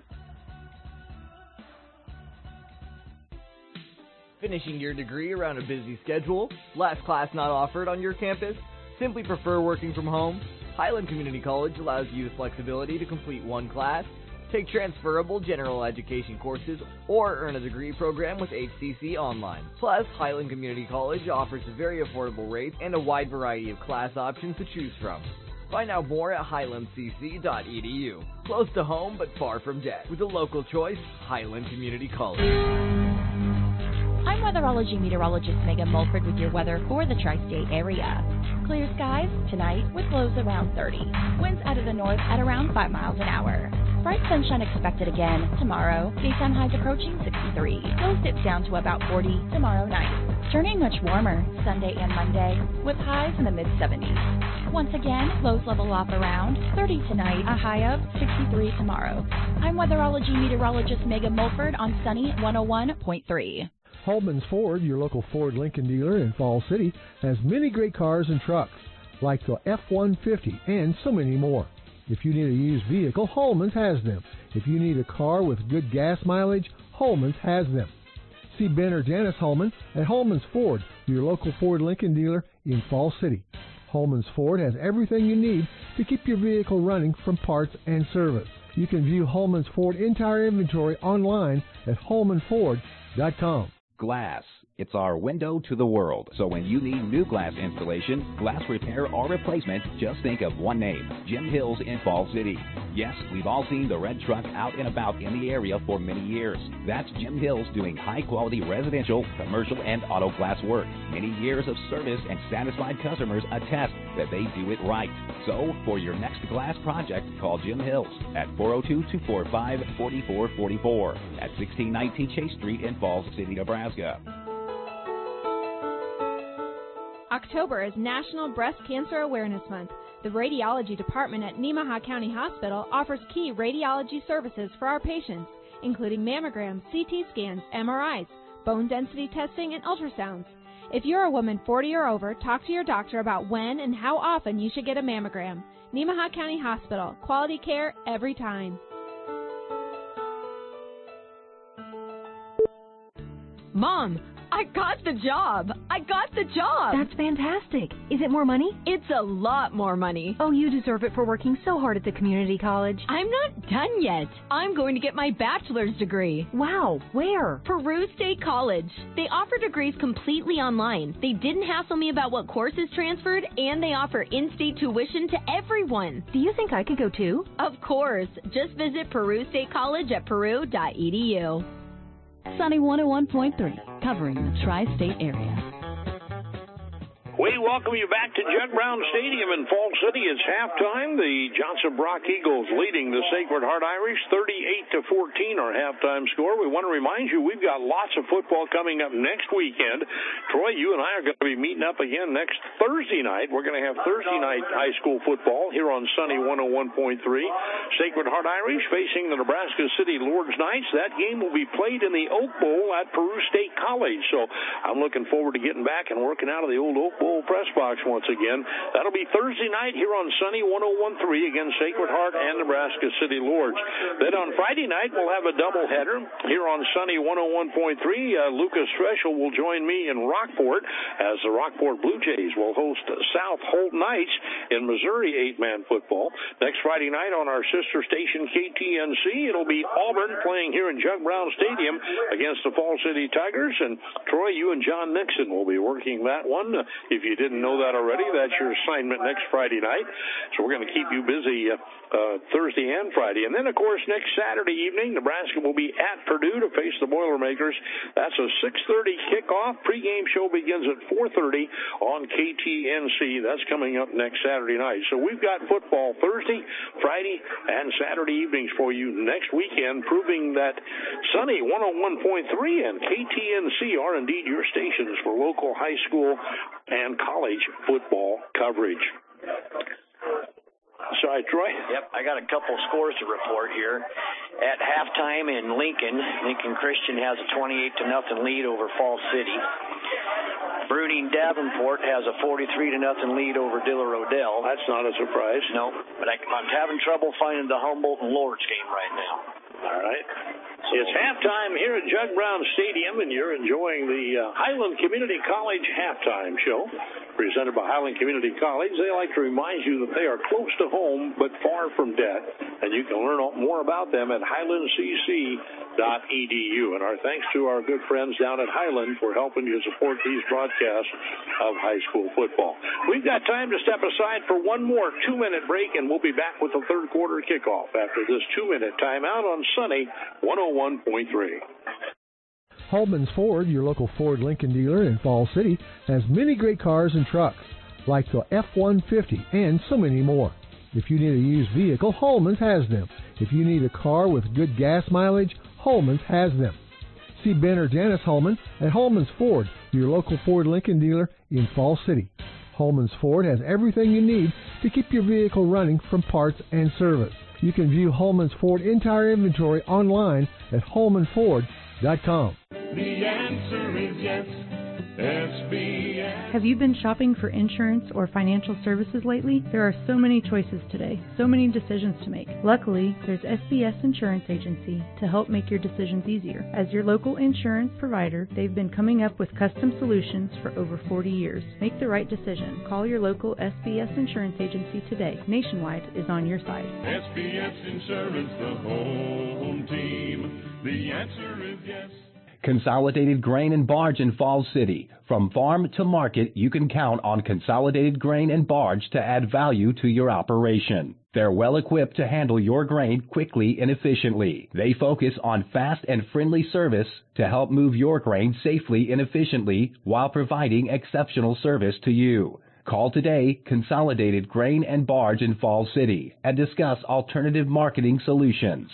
Finishing your degree around a busy schedule? Last class not offered on your campus? Simply prefer working from home? Highland Community College allows you the flexibility to complete one class, take transferable general education courses, or earn a degree program with HCC Online. Plus, Highland Community College offers very affordable rates and a wide variety of class options to choose from. Find out more at highlandcc.edu. Close to home but far from debt. With a local choice, Highland Community College. I'm weatherology meteorologist Megan Mulford with your weather for the tri-state area. Clear skies tonight with lows around 30. Winds out of the north at around 5 miles an hour. Bright sunshine expected again tomorrow. Daytime highs approaching 63. Lows dip down to about 40 tomorrow night. Turning much warmer Sunday and Monday with highs in the mid-70s. Once again, lows level off around 30 tonight, a high of 63 tomorrow. I'm weatherology meteorologist Megan Mulford on Sunny 101.3. Holman's Ford, your local Ford Lincoln dealer in Falls City, has many great cars and trucks, like the F-150 and so many more. If you need a used vehicle, Holman's has them. If you need a car with good gas mileage, Holman's has them. See Ben or Janice Holman at Holman's Ford, your local Ford Lincoln dealer in Falls City. Holman's Ford has everything you need to keep your vehicle running from parts and service. You can view Holman's Ford entire inventory online at holmanford.com. Glass. It's our window to the world. So when you need new glass installation, glass repair, or replacement, just think of one name, Jim Hills in Falls City. Yes, we've all seen the red truck out and about in the area for many years. That's Jim Hills doing high-quality residential, commercial, and auto glass work. Many years of service and satisfied customers attest that they do it right. So for your next glass project, call Jim Hills at 402-245-4444 at 1619 Chase Street in Falls City, Nebraska. October is National Breast Cancer Awareness Month. The Radiology Department at Nemaha County Hospital offers key radiology services for our patients, including mammograms, CT scans, MRIs, bone density testing, and ultrasounds. If you're a woman 40 or over, talk to your doctor about when and how often you should get a mammogram. Nemaha County Hospital. Quality care every time. Mom, I got the job. That's fantastic. Is it more money? It's a lot more money. Oh, you deserve it for working so hard at the community college. I'm not done yet. I'm going to get my bachelor's degree. Wow, where? Peru State College. They offer degrees completely online. They didn't hassle me about what courses transferred, and they offer in-state tuition to everyone. Do you think I could go too? Of course. Just visit Peru State College at peru.edu. Sunny 101.3, covering the tri-state area. We welcome you back to Jug Brown Stadium in Falls City. It's halftime. The Johnson Brock Eagles leading the Sacred Heart Irish 38-14, our halftime score. We want to remind you we've got lots of football coming up next weekend. Troy, you and I are going to be meeting up again next Thursday night. We're going to have Thursday night high school football here on Sunny 101.3. Sacred Heart Irish facing the Nebraska City Lords Knights. That game will be played in the Oak Bowl at Peru State College. So I'm looking forward to getting back and working out of the old Oak Bowl press box once again. That'll be Thursday night here on Sunny 101.3 against Sacred Heart and Nebraska City Lords. Then on Friday night, we'll have a doubleheader here on Sunny 101.3. Lucas Streschel will join me in Rockport as the Rockport Blue Jays will host South Holt Knights in Missouri 8-man football. Next Friday night on our sister station KTNC, it'll be Auburn playing here in Jug Brown Stadium against the Falls City Tigers. And Troy, you and John Nixon will be working that one. If you didn't know that already, that's your assignment next Friday night. So we're going to keep you busy Thursday and Friday. And then, of course, next Saturday evening, Nebraska will be at Purdue to face the Boilermakers. That's a 6:30 kickoff. Pre-game show begins at 4:30 on KTNC. That's coming up next Saturday night. So we've got football Thursday, Friday, and Saturday evenings for you next weekend, proving that Sunny 101.3 and KTNC are indeed your stations for local high school and college football coverage. Sorry, Troy? Yep, I got a couple scores to report here. At halftime in Lincoln Christian has a 28-0 lead over Falls City. Bruning Davenport has a 43-0 lead over Diller Odell. That's not a surprise. No, but I'm having trouble finding the Humboldt and Lords game right now. All right. It's halftime here at Jug Brown Stadium, and you're enjoying the Highland Community College halftime show presented by Highland Community College. They like to remind you that they are close to home but far from debt, and you can learn more about them at highlandcc.edu. And our thanks to our good friends down at Highland for helping you support these broadcasts of high school football. We've got time to step aside for one more 2-minute break, and we'll be back with the third quarter kickoff after this 2-minute timeout on Sunny 101.3. Holman's Ford, your local Ford Lincoln dealer in Falls City, has many great cars and trucks, like the F-150 and so many more. If you need a used vehicle, Holman's has them. If you need a car with good gas mileage, Holman's has them. See Ben or Janice Holman at Holman's Ford, your local Ford Lincoln dealer in Falls City. Holman's Ford has everything you need to keep your vehicle running from parts and service. You can view Holman's Ford entire inventory online at holmanford.com. The answer is yes, SBS. Have you been shopping for insurance or financial services lately? There are so many choices today, so many decisions to make. Luckily, there's SBS Insurance Agency to help make your decisions easier. As your local insurance provider, they've been coming up with custom solutions for over 40 years. Make the right decision. Call your local SBS Insurance Agency today. Nationwide is on your side. SBS Insurance, the home team. The answer is yes. Consolidated Grain and Barge in Falls City. From farm to market, you can count on Consolidated Grain and Barge to add value to your operation. They're well equipped to handle your grain quickly and efficiently. They focus on fast and friendly service to help move your grain safely and efficiently while providing exceptional service to you. Call today, Consolidated Grain and Barge in Falls City, and discuss alternative marketing solutions.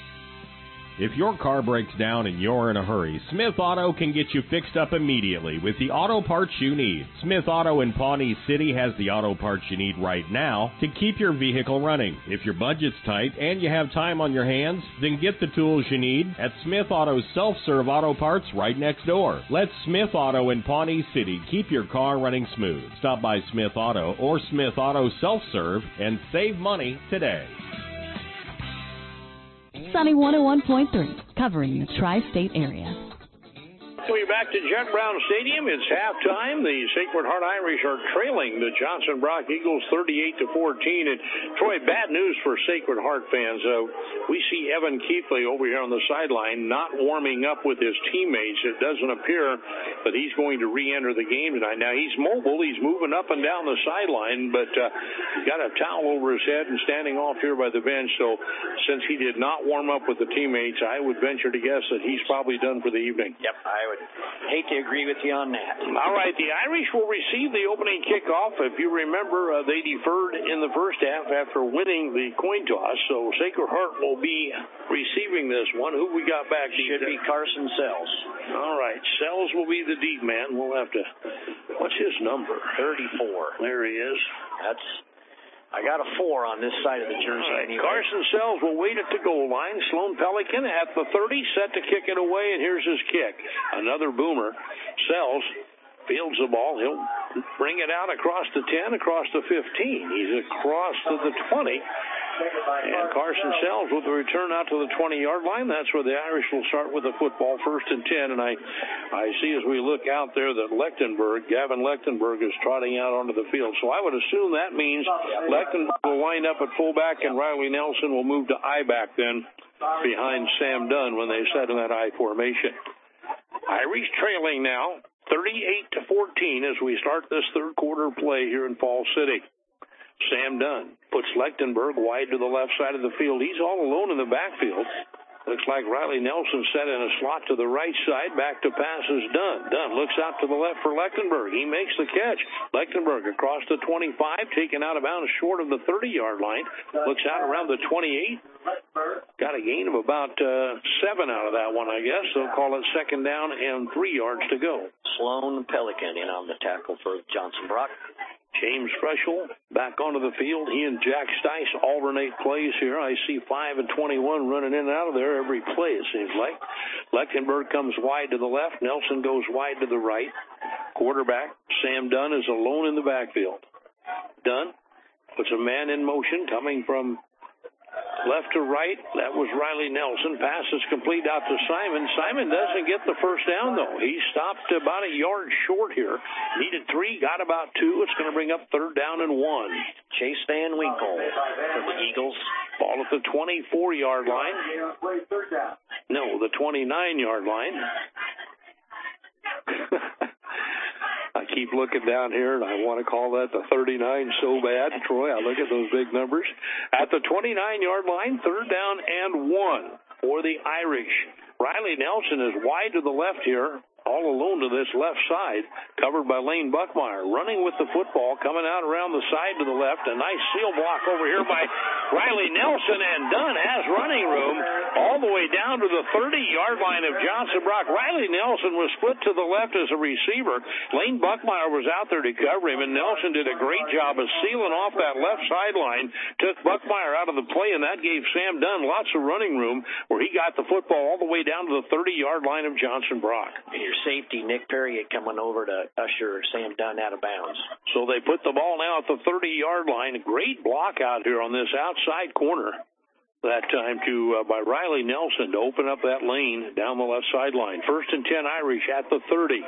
If your car breaks down and you're in a hurry, Smith Auto can get you fixed up immediately with the auto parts you need. Smith Auto in Pawnee City has the auto parts you need right now to keep your vehicle running. If your budget's tight and you have time on your hands, then get the tools you need at Smith Auto's self-serve auto parts right next door. Let Smith Auto in Pawnee City keep your car running smooth. Stop by Smith Auto or Smith Auto Self-Serve and save money today. Sunny 101.3, covering the tri-state area. welcome you back to Judd Brown Stadium. It's halftime. The Sacred Heart Irish are trailing the Johnson Brock Eagles 38-14. And Troy, bad news for Sacred Heart fans. We see Evan Keithley over here on the sideline not warming up with his teammates. It doesn't appear that he's going to re-enter the game tonight. Now, he's mobile. He's moving up and down the sideline, but he's got a towel over his head and standing off here by the bench. So since he did not warm up with the teammates, I would venture to guess that he's probably done for the evening. Yep, I would hate to agree with you on that. All right, the Irish will receive the opening kickoff. If you remember, they deferred in the first half after winning the coin toss, so Sacred Heart will be receiving this one. Who we got back? Should be Carson Sells. All right, Sells will be the deep man. We'll have to, what's his number? 34. There he is. I got a 4 on this side of the jersey. Right. Anyway. Carson Sells will wait at the goal line. Sloan Pelican at the 30, set to kick it away, and here's his kick. Another boomer. Sells fields the ball. He'll bring it out across the 10, across the 15. He's across to the 20. And Carson Sells with the return out to the 20-yard line. That's where the Irish will start with the football, 1st and 10. And I see as we look out there that Gavin Lechtenberg is trotting out onto the field. So I would assume that means Lechtenberg will line up at fullback and Riley Nelson will move to I-back then behind Sam Dunn when they set in that I formation. Irish trailing now 38-14 as we start this third quarter play here in Falls City. Sam Dunn puts Lechtenberg wide to the left side of the field. He's all alone in the backfield. Looks like Riley Nelson set in a slot to the right side. Back to pass is Dunn. Dunn looks out to the left for Lechtenberg. He makes the catch. Lechtenberg across the 25, taken out of bounds short of the 30-yard line. Looks out around the 28. Got a gain of about 7 out of that one, I guess. They'll call it 2nd down and 3 yards to go. Sloan Pelican in on the tackle for Johnson Brock. James Freschel back onto the field. He and Jack Stice alternate plays here. I see 5 and 21 running in and out of there every play, it seems like. Lechtenberg comes wide to the left. Nelson goes wide to the right. Quarterback Sam Dunn is alone in the backfield. Dunn puts a man in motion coming from left to right. That was Riley Nelson. Pass is complete out to Simon. Simon doesn't get the first down, though. He stopped about a yard short here. Needed 3, got about 2. It's going to bring up 3rd down and 1. Chase Van Winkle for the Eagles. Ball at the 24-yard line. No, the 29-yard line. I keep looking down here, and I want to call that the 39 so bad, Troy. I look at those big numbers. At the 29-yard line, 3rd down and 1 for the Irish. Riley Nelson is wide to the left here, all alone to this left side, covered by Lane Buckmeyer. Running with the football, coming out around the side to the left. A nice seal block over here by Riley Nelson, and Dunn has running room all the way down to the 30-yard line of Johnson Brock. Riley Nelson was split to the left as a receiver. Lane Buckmeyer was out there to cover him, and Nelson did a great job of sealing off that left sideline, took Buckmeyer out of the play, and that gave Sam Dunn lots of running room where he got the football all the way down to the 30-yard line of Johnson Brock. And your safety, Nick Perry, coming over to usher Sam Dunn out of bounds. So they put the ball now at the 30-yard line. Great block out here on this outside corner that time by Riley Nelson to open up that lane down the left sideline. 1st and 10 Irish at the 30.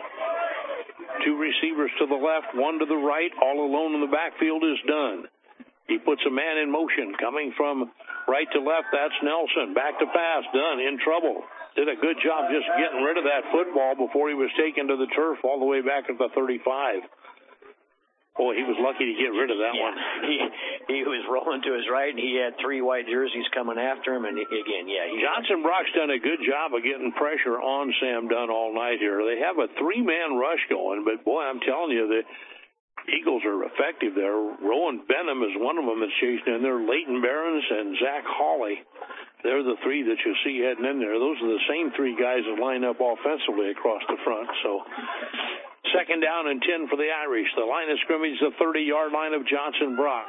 2 receivers to the left, 1 to the right. All alone in the backfield is Dunn. He puts a man in motion coming from right to left. That's Nelson. Back to pass. Dunn in trouble. Did a good job just getting rid of that football before he was taken to the turf all the way back at the 35. Boy, he was lucky to get rid of that one. He was rolling to his right, and he had 3 white jerseys coming after him. And again, Johnson Brock's done a good job of getting pressure on Sam Dunn all night here. They have a 3-man rush going, but boy, I'm telling you, the Eagles are effective there. Rowan Benham is one of them that's chasing in there. Leighton Behrens and Zach Hawley. They're the 3 that you see heading in there. Those are the same 3 guys that line up offensively across the front. So 2nd down and 10 for the Irish. The line of scrimmage, the 30-yard line of Johnson Brock.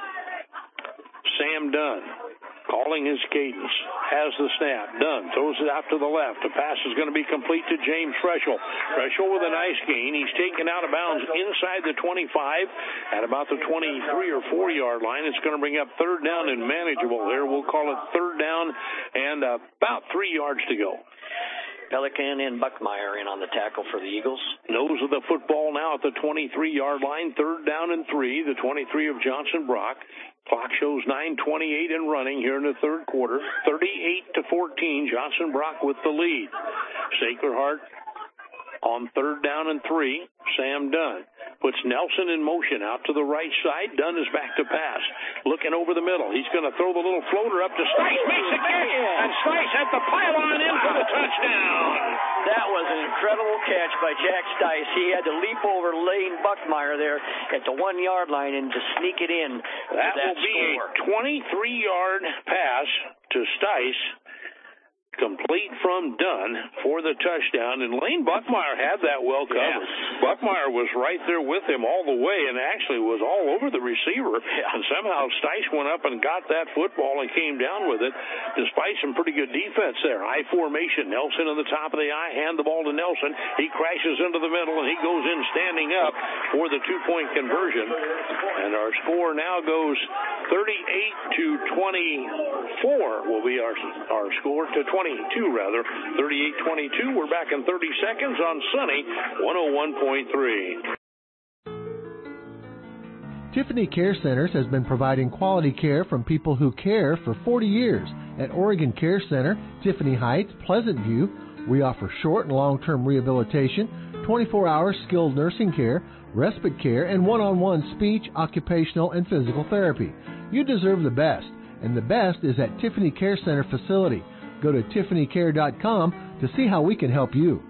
Sam Dunn calling his cadence. Has the snap. Dunn throws it out to the left. The pass is going to be complete to James Freschel. Freschel with a nice gain. He's taken out of bounds inside the 25 at about the 23 or 4-yard line. It's going to bring up 3rd down and manageable there. We'll call it 3rd down and about 3 yards to go. Pelican and Buckmeyer in on the tackle for the Eagles. Nose of the football now at the 23-yard line, 3rd down and 3, the 23 of Johnson Brock. Clock shows 9:28 and running here in the third quarter. 38-14, Johnson Brock with the lead. Sacred Heart on 3rd down and 3, Sam Dunn puts Nelson in motion out to the right side. Dunn is back to pass. Looking over the middle. He's going to throw the little floater up to Stice. Makes a catch. And Stice at the pylon in for the touchdown. That was an incredible catch by Jack Stice. He had to leap over Lane Buckmeyer there at the 1-yard line and to sneak it in. That will be a 23-yard pass to Stice. Complete from Dunn for the touchdown, and Lane Buckmeyer had that well covered. Yeah. Buckmeyer was right there with him all the way and actually was all over the receiver, and somehow Stice went up and got that football and came down with it, despite some pretty good defense there. I formation, Nelson on the top of the I, hand the ball to Nelson. He crashes into the middle, and he goes in standing up for the 2-point conversion, and our score now goes 38-24 will be our score to 22 rather, 38-22. We're back in 30 seconds on Sunny 101.3. Tiffany Care Centers has been providing quality care from people who care for 40 years. At Oregon Care Center, Tiffany Heights, Pleasant View, we offer short and long-term rehabilitation, 24-hour skilled nursing care, respite care, and one-on-one speech, occupational, and physical therapy. You deserve the best, and the best is at Tiffany Care Center facility. Go to tiffanycare.com to see how we can help you.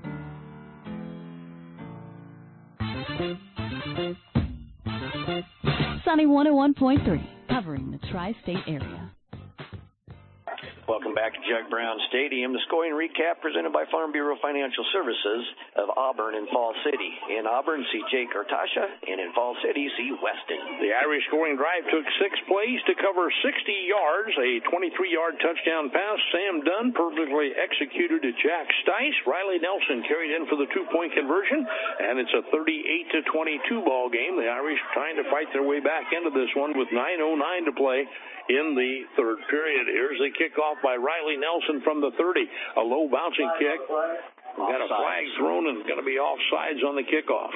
Sunny 101.3, covering the tri-state area. Welcome back to Jug Brown Stadium. The scoring recap presented by Farm Bureau Financial Services of Auburn and Falls City. In Auburn, see Jake Artasha, and in Falls City, see Weston. The Irish scoring drive took 6 plays to cover 60 yards, a 23-yard touchdown pass. Sam Dunn perfectly executed to Jack Stice. Riley Nelson carried in for the 2-point conversion, and it's a 38-22 ball game. The Irish trying to fight their way back into this one with 9:09 to play in the third period. Here's the kickoff by Riley Nelson from the 30. A low bouncing kick. We've got a flag thrown and going to be offsides on the kickoff.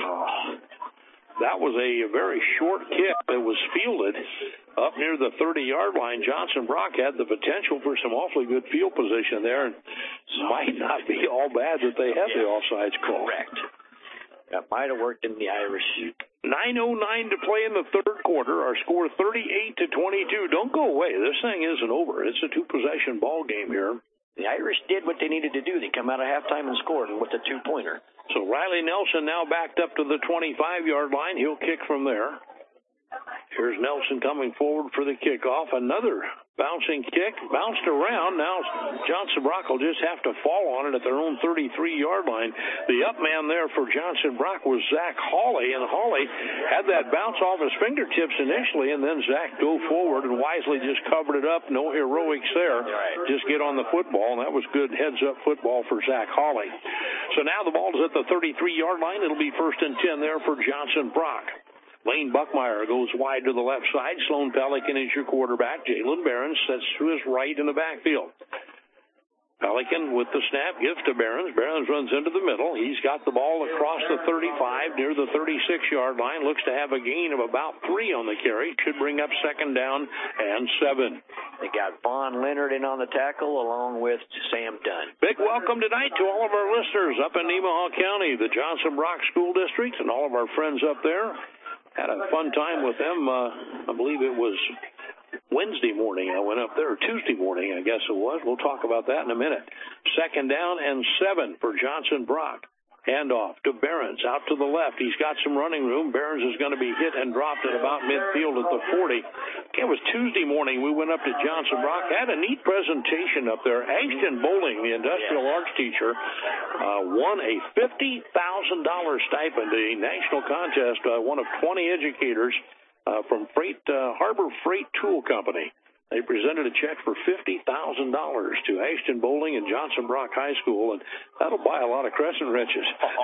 That was a very short kick that was fielded up near the 30-yard line. Johnson Brock had the potential for some awfully good field position there. And might not be all bad that they had the offsides call. Correct. That might have worked in the Irish. 9:09 to play in the third quarter. Our score 38-22. Don't go away. This thing isn't over. It's a 2-possession ball game here. The Irish did what they needed to do. They come out of halftime and scored with a 2-pointer. So Riley Nelson now backed up to the 25-yard line. He'll kick from there. Here's Nelson coming forward for the kickoff. Another bouncing kick, bounced around. Now Johnson Brock will just have to fall on it at their own 33-yard line. The up man there for Johnson Brock was Zach Hawley, and Hawley had that bounce off his fingertips initially, and then Zach dove forward and wisely just covered it up. No heroics there. Just get on the football, and that was good heads-up football for Zach Hawley. So now the ball is at the 33-yard line. It'll be 1st and 10 there for Johnson Brock. Lane Buckmeyer goes wide to the left side. Sloan Pelican is your quarterback. Jalen Behrens sets to his right in the backfield. Pelican with the snap gives to Behrens. Behrens runs into the middle. He's got the ball across the 35 near the 36-yard line. Looks to have a gain of about 3 on the carry. Should bring up 2nd down and 7. They got Vaughn Leonard in on the tackle along with Sam Dunn. Big welcome tonight to all of our listeners up in Nemaha County, the Johnson Brock School District, and all of our friends up there. Had a fun time with them. I believe it was Wednesday morning I went up there, or Tuesday morning I guess it was. We'll talk about that in a minute. 2nd down and 7 for Johnson Brock. Handoff to Behrens out to the left. He's got some running room. Behrens is going to be hit and dropped at about midfield at the 40. It was Tuesday morning. We went up to Johnson Brock. Had a neat presentation up there. Ashton Bowling, the industrial arts teacher, won a $50,000 stipend, a national contest, one of 20 educators from Harbor Freight Tool Company. They presented a check for $50,000 to Ashton Bowling and Johnson Brock High School, and that'll buy a lot of crescent wrenches.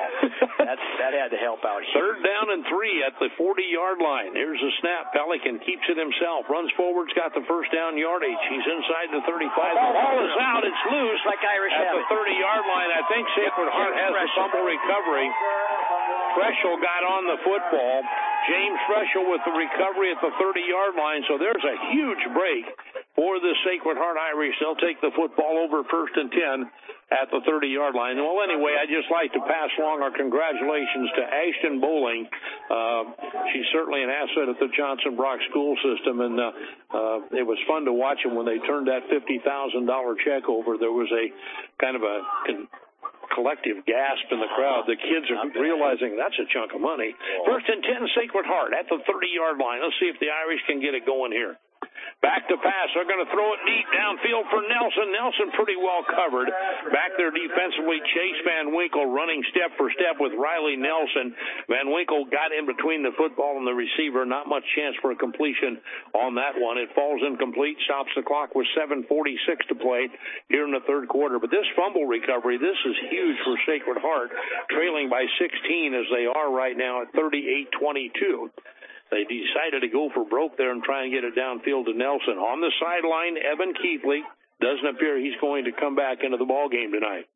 That had to help out here. 3rd down and 3 at the 40-yard line. Here's a snap. Pelican keeps it himself. Runs forward, got the first down yardage. He's inside the 35. The ball is out. It's loose. Like Irish at the 30-yard line. I think Sacred Heart has the fumble recovery. Freschel got on the football. James Freschel with the recovery at the 30-yard line. So there's a huge break for the Sacred Heart Irish. They'll take the football over 1st and 10 at the 30-yard line. Well, anyway, I'd just like to pass along our congratulations to Ashton Bowling. She's certainly an asset at the Johnson Brock school system, and it was fun to watch them when they turned that $50,000 check over. There was a kind of a collective gasp in the crowd. The kids are realizing that's a chunk of money. 1st and 10, Sacred Heart at the 30-yard line. Let's see if the Irish can get it going here. Back to pass. They're going to throw it deep downfield for Nelson. Nelson pretty well covered. Back there defensively, Chase Van Winkle running step for step with Riley Nelson. Van Winkle got in between the football and the receiver. Not much chance for a completion on that one. It falls incomplete, stops the clock with 7:46 to play here in the 3rd quarter. But this fumble recovery, this is huge for Sacred Heart, trailing by 16 as they are right now at 38-22. They decided to go for broke there and try and get it downfield to Nelson. On the sideline, Evan Keithley. Doesn't appear he's going to come back into the ball game tonight.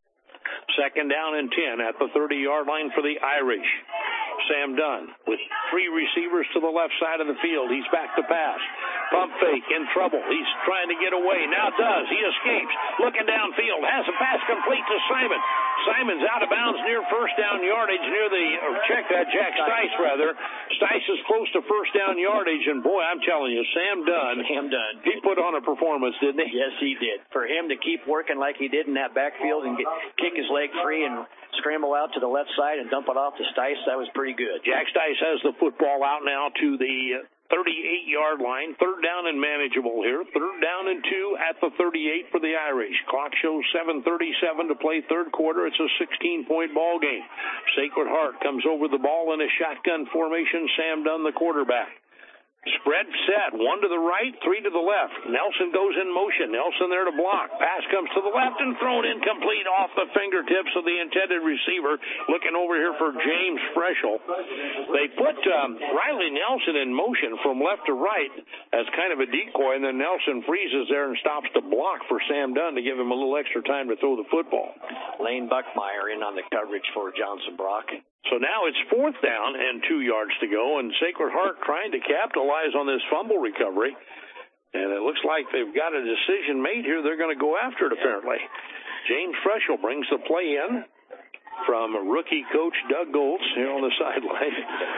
2nd down and 10 at the 30-yard line for the Irish. Sam Dunn with 3 receivers to the left side of the field. He's back to pass. Pump fake, in trouble. He's trying to get away. Now does. He escapes. Looking downfield. Has a pass complete to Simon. Simon's out of bounds near 1st down yardage, near the, Jack Stice, rather. Stice is close to 1st down yardage, and boy, I'm telling you, Sam Dunn, he put on a performance, didn't he? Yes, he did. For him to keep working like he did in that backfield and kick his leg free and scramble out to the left side and dump it off to Stice, that was pretty good. Jack Stice has the football out now to the 38-yard line. 3rd down and manageable here. 3rd down and 2 at the 38 for the Irish. Clock shows 7:37 to play 3rd quarter. It's a 16-point ball game. Sacred Heart comes over the ball in a shotgun formation. Sam Dunn, the quarterback. Spread set, 1 to the right, 3 to the left. Nelson goes in motion. Nelson there to block. Pass comes to the left and thrown incomplete off the fingertips of the intended receiver. Looking over here for James Freschel. They put Riley Nelson in motion from left to right as kind of a decoy, and then Nelson freezes there and stops to block for Sam Dunn to give him a little extra time to throw the football. Lane Buckmeyer in on the coverage for Johnson Brock. So now it's 4th down and 2 yards to go, and Sacred Heart trying to capitalize on this fumble recovery. And it looks like they've got a decision made here. They're going to go after it, apparently. James Freschel brings the play in from rookie coach Doug Goltz here on the sideline.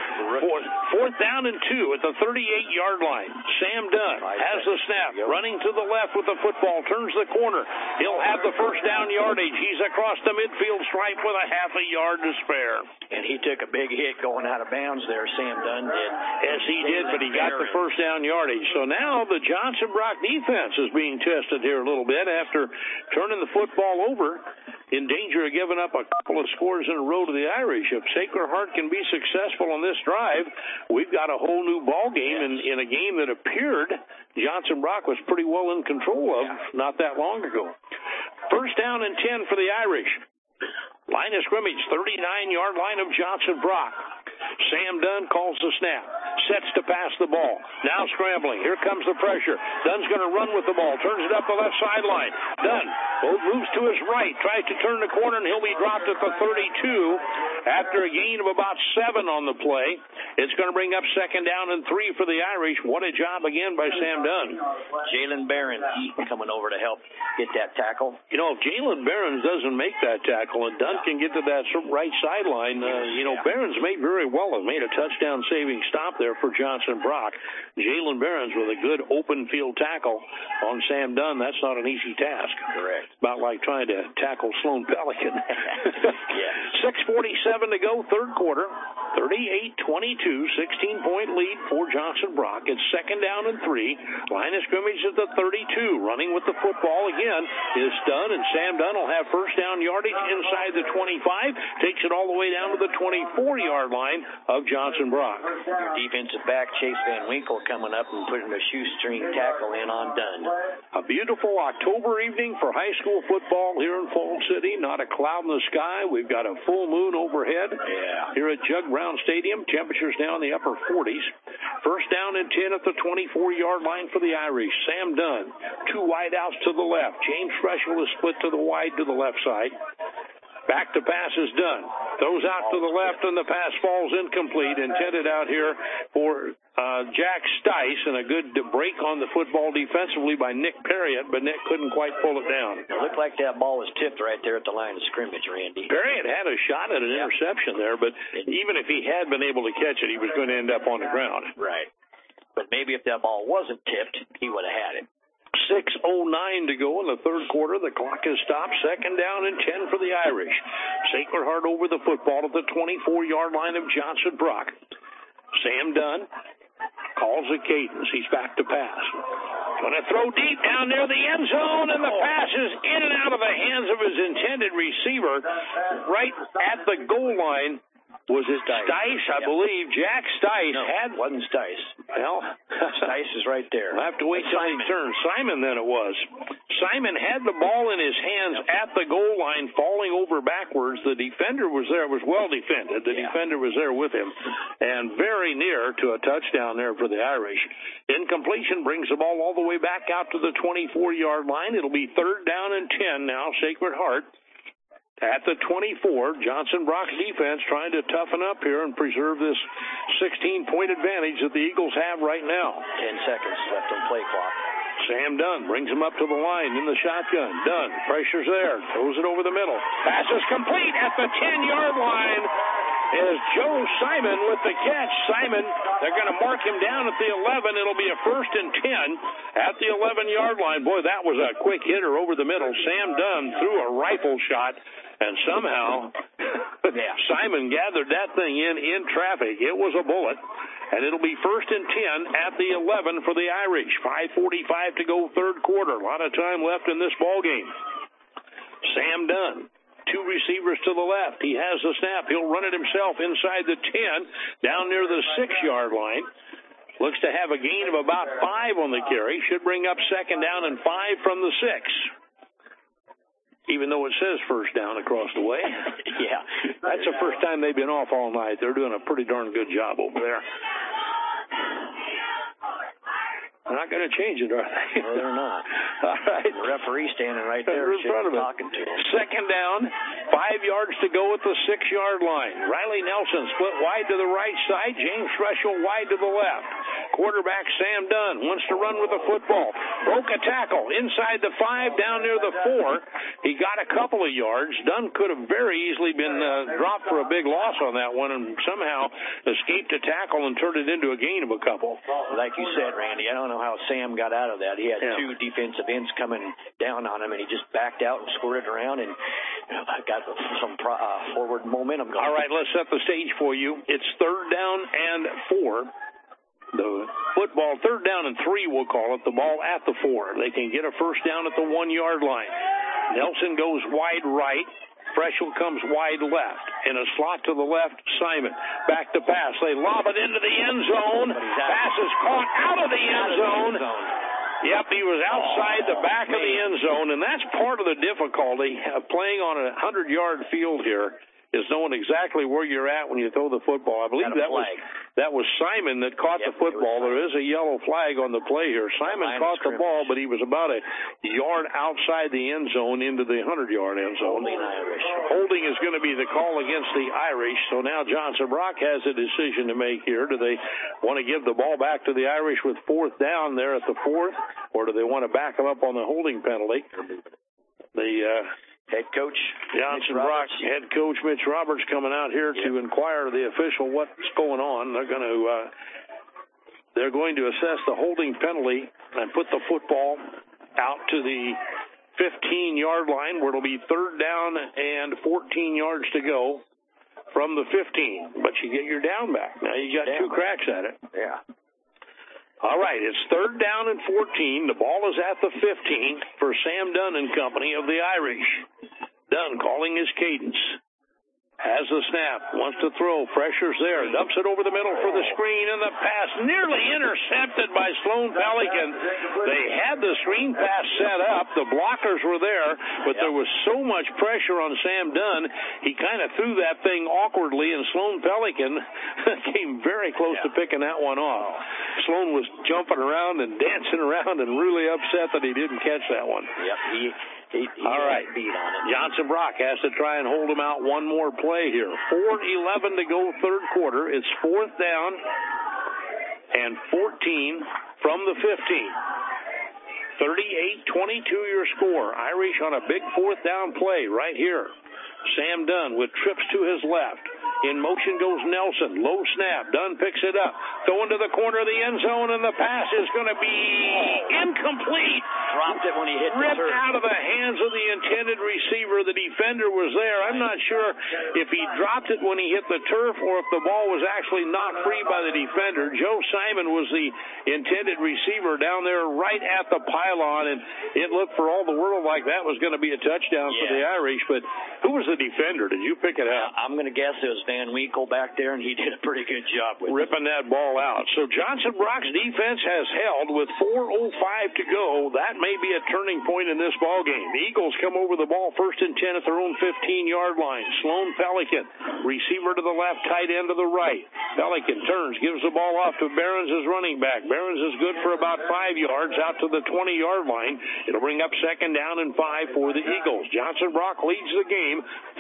4th down and 2 at the 38-yard line. Sam Dunn has the snap, running to the left with the football, turns the corner. He'll have the 1st down yardage. He's across the midfield stripe with a half a yard to spare. And he took a big hit going out of bounds there, Sam Dunn did. Yes, he did, but he got the 1st down yardage. So now the Johnson Brock defense is being tested here a little bit after turning the football over, in danger of giving up a couple of scores in a row to the Irish. If Sacred Heart can be successful on this drive, we've got a whole new ball game in a game that appeared Johnson Brock was pretty well in control of not that long ago. 1st down and 10 for the Irish. Line of scrimmage, 39-yard line of Johnson Brock. Sam Dunn calls the snap, sets to pass the ball. Now scrambling. Here comes the pressure. Dunn's going to run with the ball. Turns it up the left sideline. Dunn moves to his right, tries to turn the corner, and he'll be dropped at the 32 after a gain of about 7 on the play. It's going to bring up 2nd down and 3 for the Irish. What a job again by Sam Dunn. Jalen Barron coming over to help get that tackle. You know, if Jalen Barron doesn't make that tackle and Dunn can get to that right sideline, Barron's very well have made a touchdown-saving stop there for Johnson Brock. Jalen Barron's with a good open field tackle on Sam Dunn. That's not an easy task. Correct. About like trying to tackle Sloan Pelican. Yeah. 6:47 to go, third quarter. 38-22, 16-point lead for Johnson Brock. It's second down and 3. Line of scrimmage at the 32. Running with the football again is Dunn, and Sam Dunn will have first down yardage inside the 25. Takes it all the way down to the 24-yard line of Johnson Brock. Your defensive back, Chase Van Winkle, coming up and putting a shoestring tackle in on Dunn. A beautiful October evening for high school football here in Falls City. Not a cloud in the sky. We've got a full moon overhead here at Jug Brown Stadium. Temperatures down in the upper 40s. First down and 10 at the 24-yard line for the Irish. Sam Dunn, 2 wideouts to the left. James Freschel is split to the wide to the left side. Back to pass is done. Throws out to the left, and the pass falls incomplete. Intended out here for Jack Stice, and a good break on the football defensively by Nick Perriott, but Nick couldn't quite pull it down. It looked like that ball was tipped right there at the line of scrimmage, Randy. Perriott had a shot at an interception there, but even if he had been able to catch it, he was going to end up on the ground. Right. But maybe if that ball wasn't tipped, he would have had it. 6:09 to go in the third quarter. The clock is stopped. Second down and 10 for the Irish. Sacred Heart over the football at the 24-yard line of Johnson Brock. Sam Dunn calls a cadence. He's back to pass. Going to throw deep down near the end zone, and the pass is in and out of the hands of his intended receiver right at the goal line. Was it Stice? I believe Jack Stice No, wasn't Stice. Well, Stice is right there. I'll have to wait till he turns. Simon, then it was. Simon had the ball in his hands at the goal line, falling over backwards. The defender was there. It was well defended. The defender was there with him, and very near to a touchdown there for the Irish. Incompletion brings the ball all the way back out to the 24-yard line. It'll be third down and 10 now, Sacred Heart. At the 24, Johnson Brock's defense trying to toughen up here and preserve this 16-point advantage that the Eagles have right now. 10 seconds left on play clock. Sam Dunn brings him up to the line in the shotgun. Dunn, pressure's there, throws it over the middle. Pass is complete at the 10-yard line. Is Joe Simon with the catch. Simon, they're going to mark him down at the 11. It'll be a first and 10 at the 11-yard line. Boy, that was a quick hitter over the middle. Sam Dunn threw a rifle shot, and somehow Simon gathered that thing in traffic. It was a bullet, and it'll be first and 10 at the 11 for the Irish. 5:45 to go, third quarter. A lot of time left in this ball game. Sam Dunn. 2 receivers to the left. He has the snap. He'll run it himself inside the 10, down near the 6-yard line. Looks to have a gain of about 5 on the carry. Should bring up second down and 5 from the 6. Even though it says first down across the way. That's the first time they've been off all night. They're doing a pretty darn good job over there. They're not going to change it, are they? No, they're not. All right. The referee standing right there in front of talking to him. Second down, 5 yards to go at the 6-yard line. Riley Nelson split wide to the right side. James Freschel wide to the left. Quarterback Sam Dunn wants to run with the football. Broke a tackle inside the 5, down near the 4. He got a couple of yards. Dunn could have very easily been dropped for a big loss on that one and somehow escaped a tackle and turned it into a gain of a couple. Like you said, Randy, I don't know how Sam got out of that. He had 2 defensive ends coming down on him, and he just backed out and squirted around and got some forward momentum going. All right, let's set the stage for you. It's third down and 4. The football, third down and 3, we'll call it. The ball at the 4. They can get a first down at the 1-yard line. Nelson goes wide right. Freschel comes wide left. In a slot to the left, Simon. Back to pass. They lob it into the end zone. Pass is caught out of the end zone. Yep, he was outside the back of the end zone, and that's part of the difficulty of playing on a 100-yard field here, is knowing exactly where you're at when you throw the football. I believe that was Simon that caught the football. There is a yellow flag on the play here. Simon caught the ball, but he was about a yard outside the end zone into the 100-yard end zone. Holding is going to be the call against the Irish. So now Johnson Brock has a decision to make here. Do they want to give the ball back to the Irish with fourth down there at the 4th, or do they want to back them up on the holding penalty? The head coach Johnson Brock, head coach Mitch Roberts coming out here to inquire of the official what's going on. They're going to assess the holding penalty and put the football out to the 15-yard line, where it'll be 3rd down and 14 yards to go from the 15. But you get your down back. Now you got 2 cracks at it. Yeah. All right, it's 3rd down and 14. The ball is at the 15 for Sam Dunn and company of the Irish. Dunn calling his cadence. Has the snap, wants to throw, pressure's there, dumps it over the middle for the screen, and the pass nearly intercepted by Sloan Pelican. They had the screen pass set up, the blockers were there, but there was so much pressure on Sam Dunn, he kind of threw that thing awkwardly, and Sloan Pelican came very close to picking that one off. Sloan was jumping around and dancing around and really upset that he didn't catch that one. Yep, he all right, beat on it. Johnson Brock has to try and hold him out one more play here. 4:11 to go, 3rd quarter. It's 4th down and 14 from the 15. 38-22 your score. Irish on a big 4th down play right here. Sam Dunn with trips to his left. In motion goes Nelson. Low snap. Dunn picks it up. Going to the corner of the end zone, and the pass is going to be incomplete. Dropped it when he hit the turf. Ripped out of the hands of the intended receiver. The defender was there. I'm not sure if he dropped it when he hit the turf or if the ball was actually knocked free by the defender. Joe Simon was the intended receiver down there right at the pylon, and it looked for all the world like that was going to be a touchdown for the Irish. But who was the defender? Did you pick it out? I'm going to guess it was Van Winkle back there, and he did a pretty good job with ripping that ball out. So Johnson Brock's defense has held with 4:05 to go. That may be a turning point in this ball game. The Eagles come over the ball 1st and 10 at their own 15-yard line. Sloan Pelican, receiver to the left, tight end to the right. Pelican turns, gives the ball off to Behrens as running back. Behrens is good for about 5 yards out to the 20-yard line. It'll bring up 2nd down and 5 for the Eagles. Johnson Brock leads the game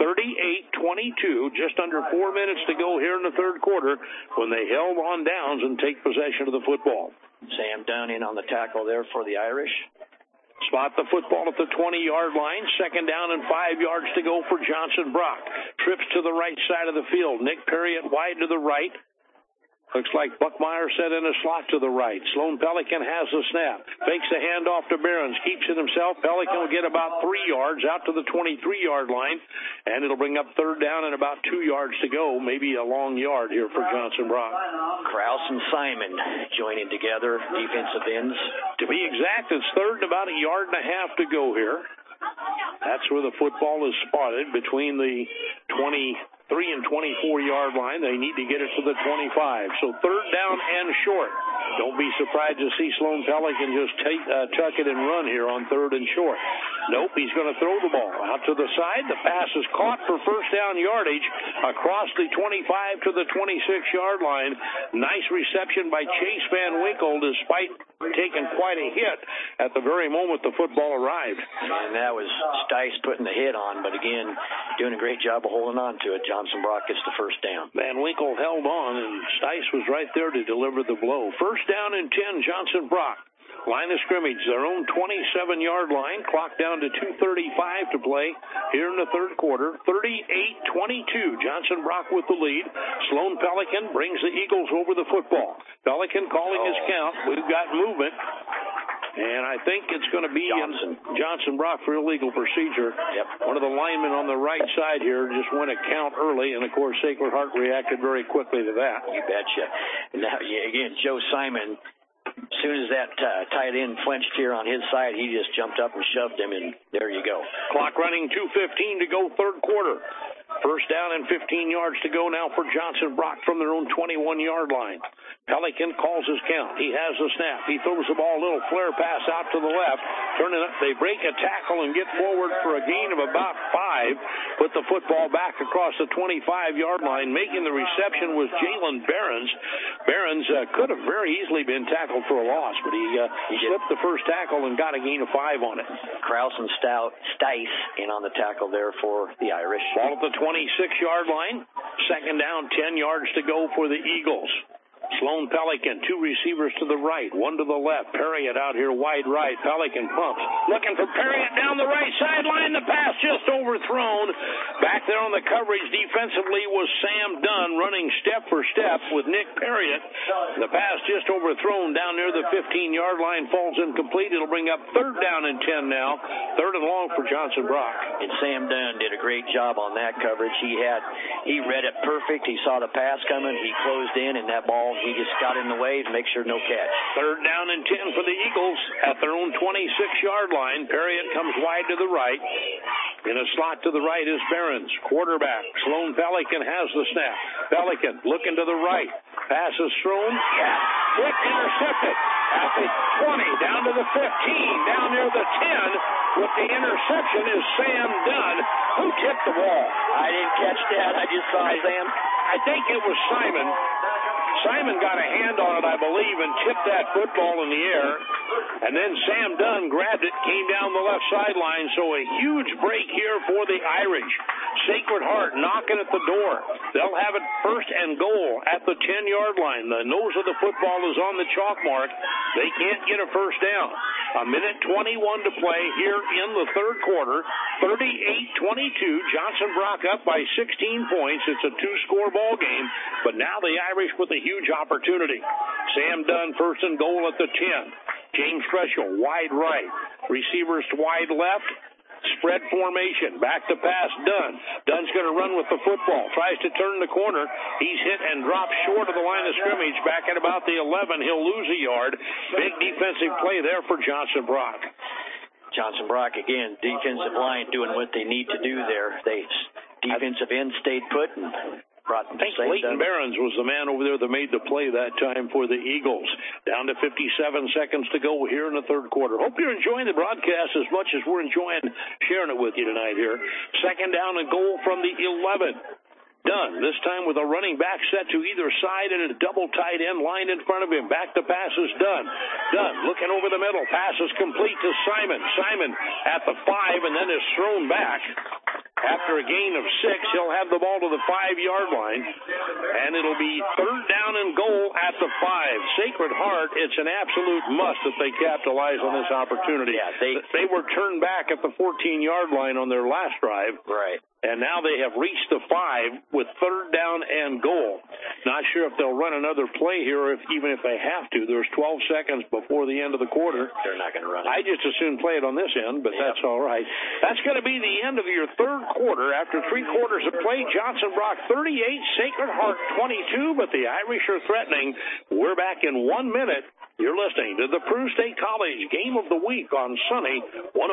38-22, just under 4 minutes to go here in the 3rd quarter when they held on downs and take possession of the football. Sam Dunn in on the tackle there for the Irish. Spot the football at the 20-yard line. 2nd down and 5 yards to go for Johnson Brock. Trips to the right side of the field. Nick Perry at wide to the right. Looks like Buckmeyer set in a slot to the right. Sloan Pelican has the snap. Fakes the handoff to Behrens. Keeps it himself. Pelican will get about 3 yards out to the 23-yard line. And it'll bring up 3rd down and about 2 yards to go. Maybe a long yard here for Johnson Brock. Krause and Simon joining together. Defensive ends. To be exact, it's 3rd and about a yard and a half to go here. That's where the football is spotted between the 23 and 24-yard line. They need to get it to the 25. So 3rd down and short. Don't be surprised to see Sloan Pelican just tuck it and run here on 3rd and short. Nope, he's going to throw the ball out to the side. The pass is caught for 1st down yardage across the 25 to the 26-yard line. Nice reception by Chase Van Winkle despite taking quite a hit at the very moment the football arrived. And that was Stice putting the hit on, but again, doing a great job of holding on to it. Johnson Brock gets the 1st down. Van Winkle held on, and Stice was right there to deliver the blow. 1st down and 10, Johnson Brock. Line of scrimmage, their own 27-yard line. Clock down to 2:35 to play here in the 3rd quarter. 38-22, Johnson Brock with the lead. Sloan Pelican brings the Eagles over the football. Pelican calling his count. We've got movement. And I think it's going to be Johnson Brock for illegal procedure. Yep. One of the linemen on the right side here just went a count early, and, of course, Sacred Heart reacted very quickly to that. You betcha. Now, again, Joe Simon, as soon as that tight end flinched here on his side, he just jumped up and shoved him, and there you go. Clock running, 2:15 to go, 3rd quarter. 1st down and 15 yards to go now for Johnson Brock from their own 21-yard line. Pelican calls his count. He has the snap. He throws the ball, a little flare pass out to the left. Turning up, they break a tackle and get forward for a gain of about 5. Put the football back across the 25-yard line. Making the reception was Jalen Behrens. Behrens could have very easily been tackled for a loss, but he slipped the first tackle and got a gain of 5 on it. Krause and Stice in on the tackle there for the Irish. Ball at the 26-yard line. 2nd down, 10 yards to go for the Eagles. Sloan Pelican, two receivers to the right, one to the left. Perriott out here wide right. Pelican pumps. Looking for Perriott down the right sideline. The pass just overthrown. Back there on the coverage defensively was Sam Dunn running step for step with Nick Perriott. The pass just overthrown down near the 15-yard line. Falls incomplete. It'll bring up third down and 10 now. Third and long for Johnson Brock. And Sam Dunn did a great job on that coverage. He read it perfect. He saw the pass coming. He closed in, and that ball, he just got in the way to make sure no catch. Third down and 10 for the Eagles at their own 26-yard line. Perriott comes wide to the right. In a slot to the right is Behrens, quarterback. Sloan Pelican has the snap. Pelican looking to the right. Pass is thrown. Quick intercepted at the 20, down to the 15, down near the 10. With the interception is Sam Dunn. Who tipped the ball? I didn't catch that. I just saw Sam. I think it was Simon. Simon got a hand on it, I believe, and tipped that football in the air. And then Sam Dunn grabbed it, came down the left sideline. So a huge break here for the Irish. Sacred Heart knocking at the door. They'll have it first and goal at the 10-yard line. The nose of the football is on the chalk mark. They can't get a first down. A minute 21 to play here in the third quarter. 38-22. Johnson Brock up by 16 points. It's a two-score ball game. But now the Irish with a huge opportunity. Sam Dunn first and goal at the 10. James Freschel wide right. Receivers wide left. Spread formation. Back to pass. Dunn. Dunn's going to run with the football. Tries to turn the corner. He's hit and dropped short of the line of scrimmage. Back at about the 11. He'll lose a yard. Big defensive play there for Johnson Brock. Johnson Brock, again, defensive line doing what they need to do there. Defensive end stayed put and brought I think Leighton Behrens was the man over there that made the play that time for the Eagles. Down to 57 seconds to go here in the third quarter. Hope you're enjoying the broadcast as much as we're enjoying sharing it with you tonight here. Second down and goal from the 11. Dunn, this time with a running back set to either side and a double tight end line in front of him. Back to pass is Dunn. Dunn looking over the middle. Pass is complete to Simon. Simon at the 5 and then is thrown back. After a gain of 6, he'll have the ball to the 5-yard line, and it'll be third down and goal at the 5. Sacred Heart, it's an absolute must that they capitalize on this opportunity. Yeah, they were turned back at the 14-yard line on their last drive. Right. And now they have reached the 5 with third down and goal. Not sure if they'll run another play here, even if they have to. There's 12 seconds before the end of the quarter. They're not going to run it. I just as soon play it on this end, but that's all right. That's going to be the end of your third quarter. After 3 quarters of play, Johnson Brock 38, Sacred Heart 22, but the Irish are threatening. We're back in 1 minute. You're listening to the Peru State College Game of the Week on Sunny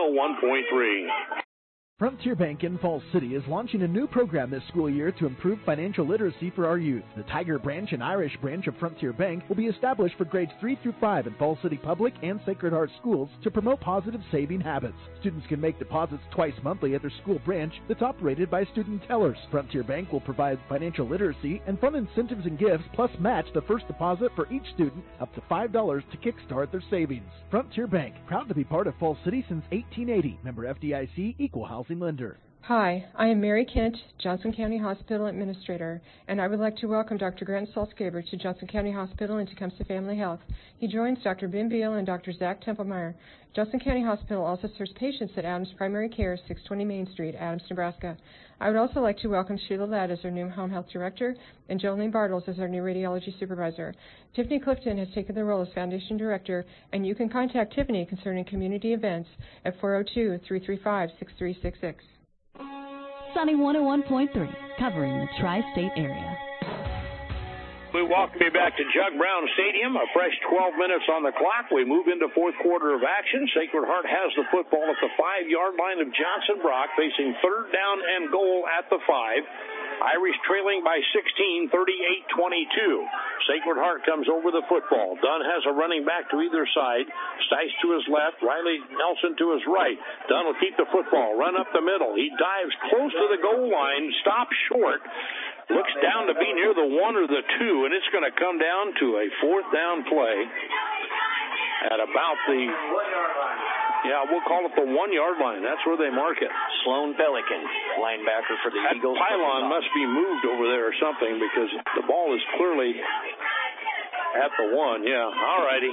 101.3. Frontier Bank in Falls City is launching a new program this school year to improve financial literacy for our youth. The Tiger Branch and Irish Branch of Frontier Bank will be established for grades 3 through 5 in Falls City Public and Sacred Heart schools to promote positive saving habits. Students can make deposits twice monthly at their school branch that's operated by student tellers. Frontier Bank will provide financial literacy and fun incentives and gifts, plus match the first deposit for each student up to $5 to kickstart their savings. Frontier Bank, proud to be part of Falls City since 1880. Member FDIC, Equal Housing Lender. Hi, I am Mary Kent, Johnson County Hospital Administrator, and I would like to welcome Dr. Grant Salzgeber to Johnson County Hospital and Tecumseh Family Health. He joins Dr. Ben Beal and Dr. Zach Templemeyer. Johnson County Hospital also serves patients at Adams Primary Care, 620 Main Street, Adams, Nebraska. I would also like to welcome Sheila Ladd as our new Home Health Director and Jolene Bartles as our new Radiology Supervisor. Tiffany Clifton has taken the role as Foundation Director, and you can contact Tiffany concerning community events at 402-335-6366. Sunny 101.3, covering the tri-state area. We welcome you back to Jug Brown Stadium. A fresh 12 minutes on the clock. We move into fourth quarter of action. Sacred Heart has the football at the 5-yard line of Johnson Brock, facing third down and goal at the 5. Irish trailing by 16, 38-22. Sacred Heart comes over the football. Dunn has a running back to either side. Stice to his left, Riley Nelson to his right. Dunn will keep the football, run up the middle. He dives close to the goal line, stops short. Looks down to be near the 1 or the 2, and it's going to come down to a fourth down play at about the, we'll call it the 1-yard line. That's where they mark it. Sloan Pelican, linebacker for the Eagles. That pylon must be moved over there or something, because the ball is clearly At the 1, yeah. All righty.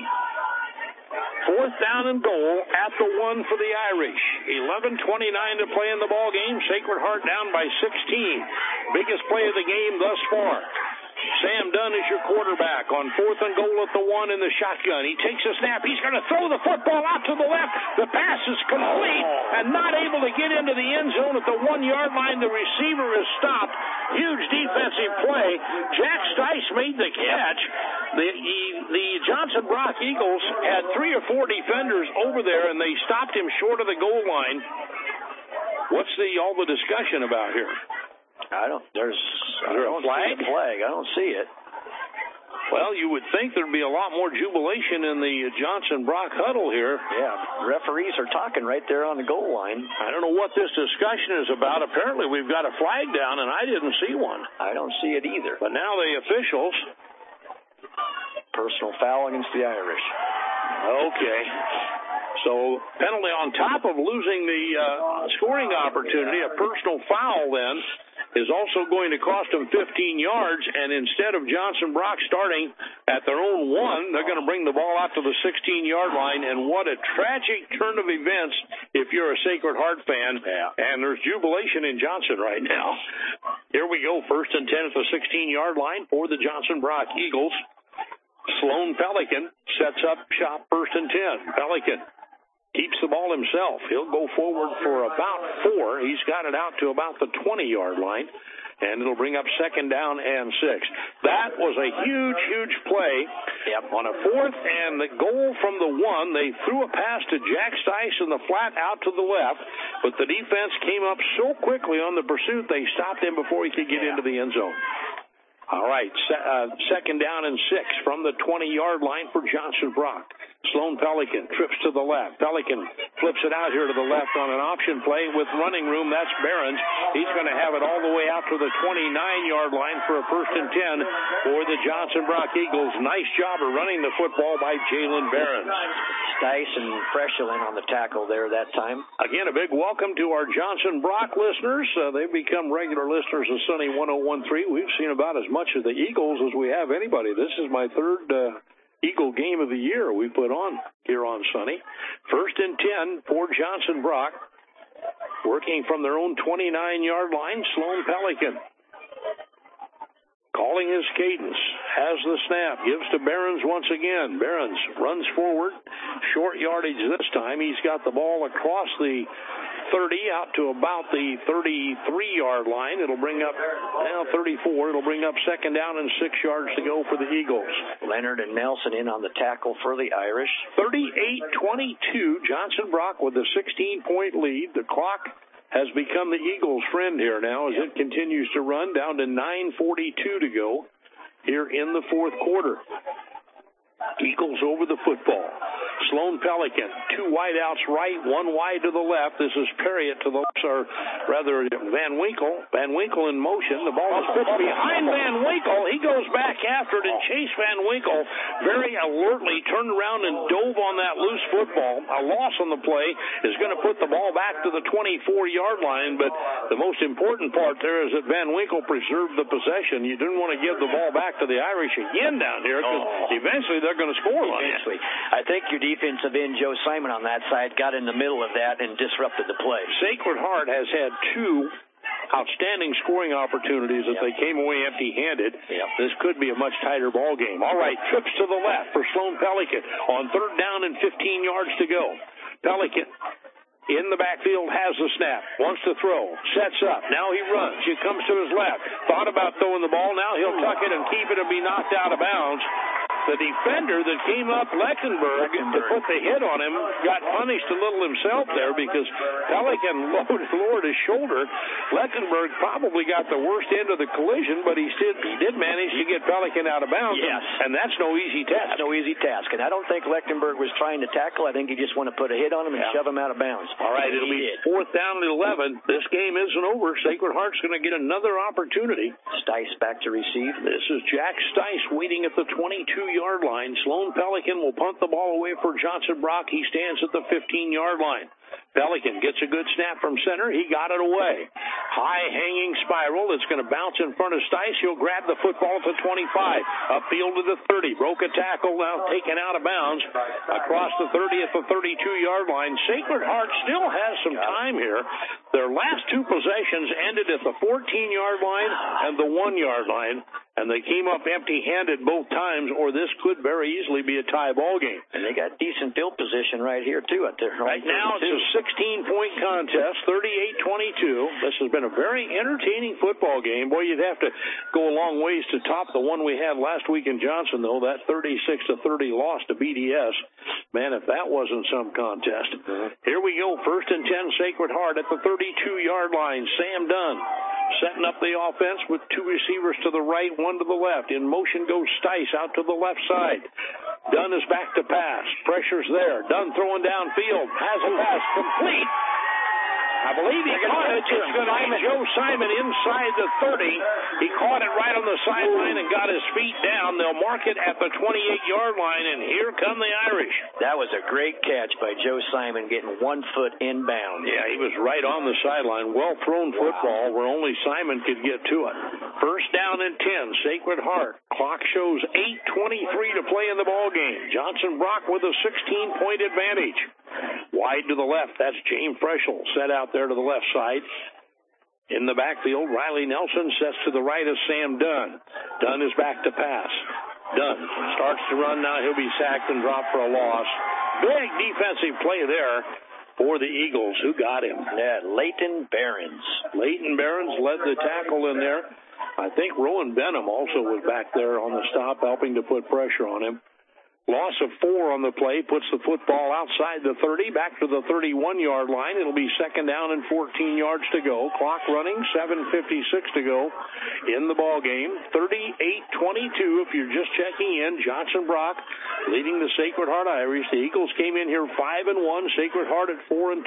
4th down and goal at the 1 for the Irish. 11:29 to play in the ball game. Sacred Heart down by 16. Biggest play of the game thus far. Sam Dunn is your quarterback on 4th and goal at the 1 in the shotgun. He takes a snap. He's going to throw the football out to the left. The pass is complete and not able to get into the end zone at the 1-yard line. The receiver is stopped. Huge defensive play. Jack Stice made the catch. The Johnson Brock Eagles had 3 or 4 defenders over there, and they stopped him short of the goal line. What's all the discussion about here? There's a flag? I don't see it. Well, you would think there'd be a lot more jubilation in the Johnson Brock huddle here. Yeah, referees are talking right there on the goal line. I don't know what this discussion is about. Apparently we've got a flag down, and I didn't see one. I don't see it either. But now the officials. Personal foul against the Irish. Okay. So penalty on top of losing the scoring opportunity. A personal foul then is also going to cost them 15 yards, and instead of Johnson Brock starting at their own 1, they're going to bring the ball out to the 16-yard line, and what a tragic turn of events if you're a Sacred Heart fan. Yeah. And there's jubilation in Johnson right now. Here we go, 1st and 10 at the 16-yard line for the Johnson Brock Eagles. Sloan Pelican sets up shop 1st and 10. Pelican keeps the ball himself. He'll go forward for about 4. He's got it out to about the 20-yard line, and it'll bring up 2nd down and 6. That was a huge, huge play. Yep. On a 4th and the goal from the 1, they threw a pass to Jack Stice in the flat out to the left, but the defense came up so quickly on the pursuit, they stopped him before he could get into the end zone. All right, 2nd down and 6 from the 20-yard line for Johnson Brock. Sloan Pelican trips to the left. Pelican flips it out here to the left on an option play with running room. That's Behrens. He's going to have it all the way out to the 29-yard line for a 1st and 10 for the Johnson Brock Eagles. Nice job of running the football by Jalen Behrens. Stice and Freshelin on the tackle there that time. Again, a big welcome to our Johnson Brock listeners. They've become regular listeners of Sunny 101.3. We've seen about as much of the Eagles as we have anybody. This is my 3rd Eagle game of the year we put on here on Sunny. 1st and 10 for Johnson Brock. Working from their own 29-yard line, Sloan Pelican. Calling his cadence, has the snap, gives to Behrens once again. Behrens runs forward, short yardage this time. He's got the ball across the 30 out to about the 33-yard line. It'll bring up now 34. It'll bring up 2nd down and 6 yards to go for the Eagles. Leonard and Nelson in on the tackle for the Irish. 38-22, Johnson Brock with a 16-point lead. The clock has become the Eagles' friend here now as it continues to run down to 9:42 to go here in the 4th quarter. Eagles over the football. Sloan Pelican, 2 wideouts right, 1 wide to the left. This is Perriott to the left, or rather Van Winkle. Van Winkle in motion. The ball is pitched behind Van Winkle. He goes back after it, and Chase Van Winkle very alertly turned around and dove on that loose football. A loss on the play is going to put the ball back to the 24-yard line, but the most important part there is that Van Winkle preserved the possession. You didn't want to give the ball back to the Irish again down here because eventually they're going to score on you. I think your defensive end, Joe Simon, on that side, got in the middle of that and disrupted the play. Sacred Heart has had 2 outstanding scoring opportunities that they came away empty-handed. This could be a much tighter ball game. All right, trips to the left for Sloan Pelican on 3rd down and 15 yards to go. Pelican in the backfield, has the snap, wants to throw, sets up. Now he runs. He comes to his left. Thought about throwing the ball. Now he'll tuck it and keep it and be knocked out of bounds. The defender that came up, Leckenberg, to put the hit on him, got punished a little himself there because Pelican lowered his shoulder. Leckenberg probably got the worst end of the collision, but he did manage to get Pelican out of bounds. Yes. And that's no easy task. That's no easy task. And I don't think Leckenberg was trying to tackle. I think he just wanted to put a hit on him and shove him out of bounds. All right, it'll be 4th down and 11. This game isn't over. Sacred Heart's going to get another opportunity. Stice back to receive. This is Jack Stice waiting at the 22-yard line. Sloan Pelican will punt the ball away for Johnson Brock. He stands at the 15-yard line. Pelican gets a good snap from center. He got it away. high-hanging spiral. It's going to bounce in front of Stice. He'll grab the football at the 25. Upfield to the 30. Broke a tackle, now taken out of bounds. Across the 30 at the 32-yard line. Sacred Heart still has some time here. Their last two possessions ended at the 14-yard line and the 1-yard line. And they came up empty-handed both times, or this could very easily be a tie ball game. And they got decent field position right here, too. Right now, it's a 16-point contest, 38-22. This has been a very entertaining football game. Boy, you'd have to go a long ways to top the one we had last week in Johnson, though, that 36-30 loss to BDS. Man, if that wasn't some contest. Here we go, 1st and 10, Sacred Heart at the 32-yard line. Sam Dunn setting up the offense with two receivers to the right, one to the left. In motion goes Stice out to the left side. Dunn is back to pass. Pressure's there. Dunn throwing downfield. Has a pass complete. I believe he caught it. It's going to be Joe Simon inside the 30. He caught it right on the sideline and got his feet down. They'll mark it at the 28-yard line, and here come the Irish. That was a great catch by Joe Simon, getting 1 foot inbound. Yeah, he was right on the sideline. Well-thrown football where only Simon could get to it. 1st down and 10, Sacred Heart. Clock shows 8:23 to play in the ball game. Johnson Brock with a 16-point advantage. Wide to the left, that's James Freschel set out there to the left side. In the backfield, Riley Nelson sets to the right of Sam Dunn. Dunn is back to pass. Dunn starts to run now. He'll be sacked and dropped for a loss. Big defensive play there for the Eagles. Who got him? Yeah, Leighton Behrens. Leighton Behrens led the tackle in there. I think Rowan Benham also was back there on the stop, helping to put pressure on him. Loss of 4 on the play puts the football outside the 30, back to the 31-yard line. It'll be 2nd down and 14 yards to go. Clock running, 7:56 to go in the ball game. 38-22 if you're just checking in. Johnson Brock leading the Sacred Heart Irish. The Eagles came in here 5-1, Sacred Heart at 4-2.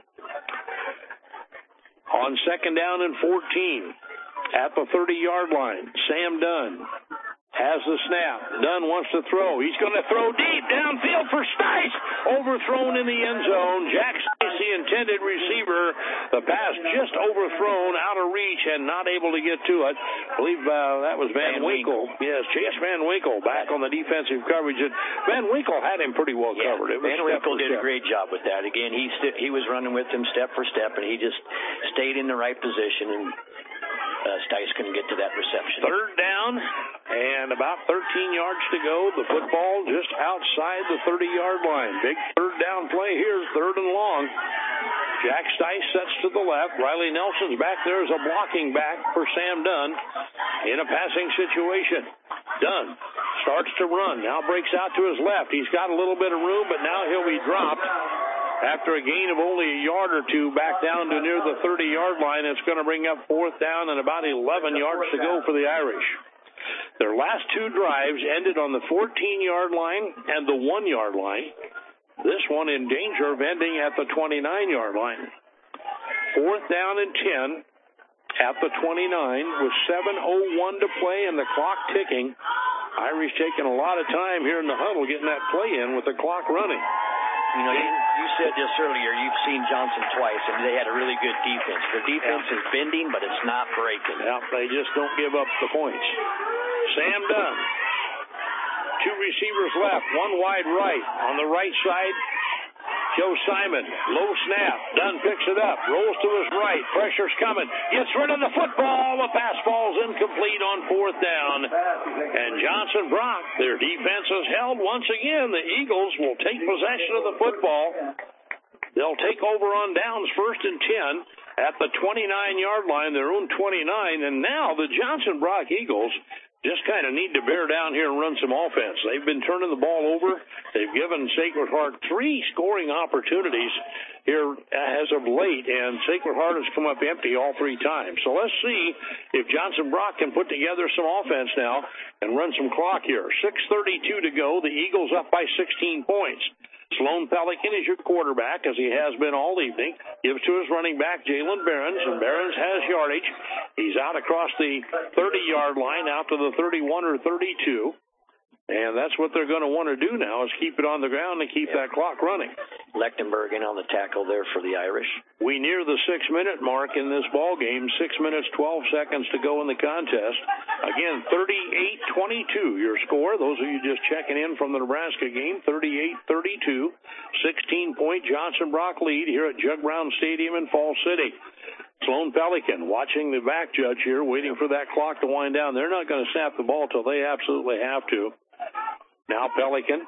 On 2nd down and 14 at the 30-yard line, Sam Dunn has the snap. Dunn wants to throw. He's going to throw deep downfield for Stice. Overthrown in the end zone. Jack Stice, the intended receiver. The pass just overthrown, out of reach, and not able to get to it. I believe that was Van Winkle. Yes, Chase Van Winkle back on the defensive coverage. And Van Winkle had him pretty well covered. Van Winkle did a great job with that. Again, he was running with him step for step, and he just stayed in the right position, and Stice couldn't get to that reception. 3rd down and about 13 yards to go. The football just outside the 30-yard line. Big 3rd down play here, 3rd and long. Jack Stice sets to the left. Riley Nelson's back there as a blocking back for Sam Dunn in a passing situation. Dunn starts to run, now breaks out to his left. He's got a little bit of room, but now he'll be dropped. After a gain of only a yard or two back down to near the 30-yard line, it's going to bring up 4th down and about 11 yards to go for the Irish. Their last 2 drives ended on the 14-yard line and the 1-yard line. This one in danger of ending at the 29-yard line. 4th down and 10 at the 29 with 7:01 to play and the clock ticking. Irish taking a lot of time here in the huddle getting that play in with the clock running. You know, you said just earlier you've seen Johnson twice, and they had a really good defense. Their defense is bending, but it's not breaking. Yeah, they just don't give up the points. Sam Dunn. 2 receivers left, 1 wide right. On the right side, Joe Simon. Low snap. Dunn picks it up. Rolls to his right. Pressure's coming. Gets rid of the football. The pass falls incomplete on 4th down. And Johnson Brock, their defense is held once again. The Eagles will take possession of the football. They'll take over on downs 1st and 10 at the 29-yard line, their own 29. And now the Johnson Brock Eagles just kind of need to bear down here and run some offense. They've been turning the ball over. They've given Sacred Heart 3 scoring opportunities here as of late, and Sacred Heart has come up empty all 3 times. So let's see if Johnson Brock can put together some offense now and run some clock here. 6:32 to go. The Eagles up by 16 points. Sloan Pelican is your quarterback, as he has been all evening. Gives to his running back, Jalen Behrens, and Behrens has yardage. He's out across the 30-yard line, out to the 31 or 32. And that's what they're going to want to do now, is keep it on the ground and keep that clock running. Lechtenberg in on the tackle there for the Irish. We near the 6-minute mark in this ball game. 6 minutes, 12 seconds to go in the contest. Again, 38-22 your score. Those of you just checking in from the Nebraska game, 38-32. 16-point Johnson Brock lead here at Jug Brown Stadium in Falls City. Sloan Pelican watching the back judge here, waiting for that clock to wind down. They're not going to snap the ball till they absolutely have to. Now Pelican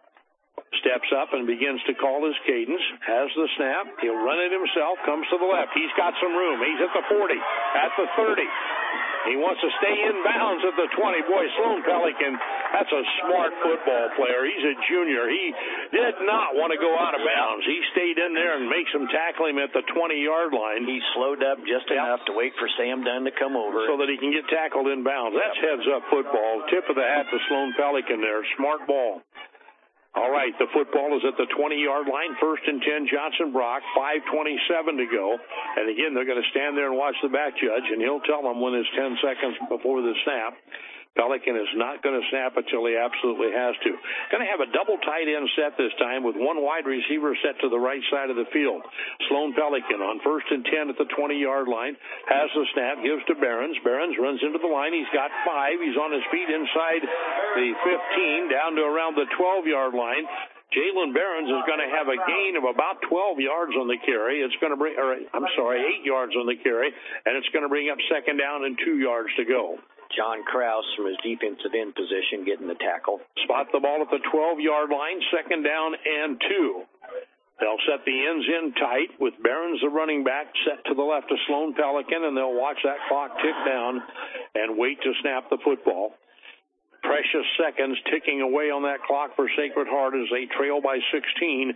steps up and begins to call his cadence, has the snap. He'll run it himself, comes to the left. He's got some room. He's at the 40, at the 30. He wants to stay in bounds at the 20. Boy, Sloan Pelican, that's a smart football player. He's a junior. He did not want to go out of bounds. He stayed in there and makes him tackle him at the 20-yard line. He slowed up just enough to wait for Sam Dunn to come over. So that he can get tackled in bounds. That's heads-up football. Tip of the hat to Sloan Pelican there. Smart ball. All right, the football is at the 20-yard line. 1st and 10, Johnson Brock. 5:27 to go. And again, they're going to stand there and watch the back judge, and he'll tell them when it's 10 seconds before the snap. Pelican is not going to snap until he absolutely has to. Going to have a double tight end set this time with one wide receiver set to the right side of the field. Sloan Pelican on 1st and 10 at the 20-yard line. Has the snap, gives to Behrens. Behrens runs into the line. He's got 5. He's on his feet inside the 15, down to around the 12-yard line. Jalen Behrens is going to have a gain of about 12 yards on the carry. It's going to bring, 8 yards on the carry, and it's going to bring up 2nd down and 2 yards to go. John Krause from his defensive end position getting the tackle. Spot the ball at the 12-yard line, 2nd down and 2. They'll set the ends in tight with Behrens, the running back, set to the left of Sloan Pelican, and they'll watch that clock tick down and wait to snap the football. Precious seconds ticking away on that clock for Sacred Heart as they trail by 16,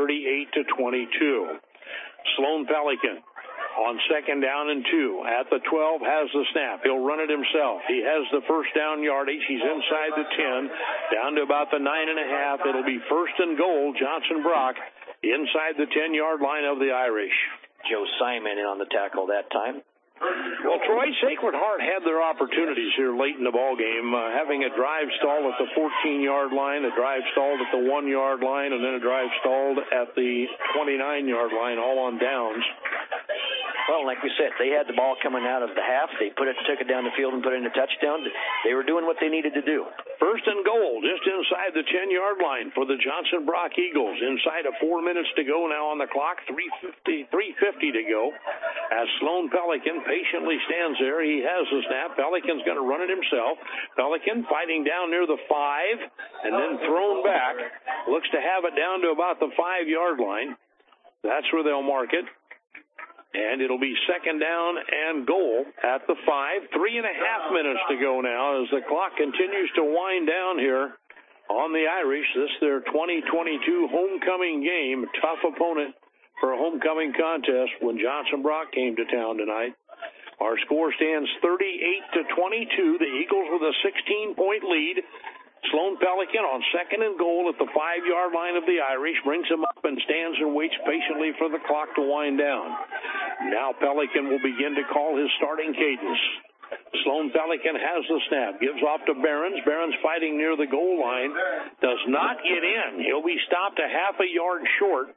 38-22. Sloan Pelican on 2nd down and 2. At the 12, has the snap. He'll run it himself. He has the 1st down yardage. He's inside the 10, down to about the 9.5. It'll be 1st and goal, Johnson Brock, inside the 10-yard line of the Irish. Joe Simon in on the tackle that time. Well, Troy, Sacred Heart had their opportunities here late in the ball game, having a drive stall at the 14-yard line, a drive stalled at the 1-yard line, and then a drive stalled at the 29-yard line, all on downs. Well, like we said, they had the ball coming out of the half. They took it down the field and put it in a touchdown. They were doing what they needed to do. 1st and goal, just inside the 10-yard line for the Johnson Brock Eagles. Inside of 4 minutes to go now on the clock, 3:50 to go. As Sloan Pelican patiently stands there, he has the snap. Pelican's going to run it himself. Pelican fighting down near the 5 and then thrown back. Looks to have it down to about the 5-yard line. That's where they'll mark it. And it'll be 2nd down and goal at the 5. 3.5 minutes to go now as the clock continues to wind down here on the Irish. This is their 2022 homecoming game. Tough opponent for a homecoming contest when Johnson Brock came to town tonight. Our score stands 38-22. The Eagles with a 16-point lead. Sloan Pelican on 2nd and goal at the 5-yard line of the Irish, brings him up and stands and waits patiently for the clock to wind down. Now Pelican will begin to call his starting cadence. Sloan Pelican has the snap, gives off to Behrens. Behrens fighting near the goal line, does not get in. He'll be stopped a half a yard short.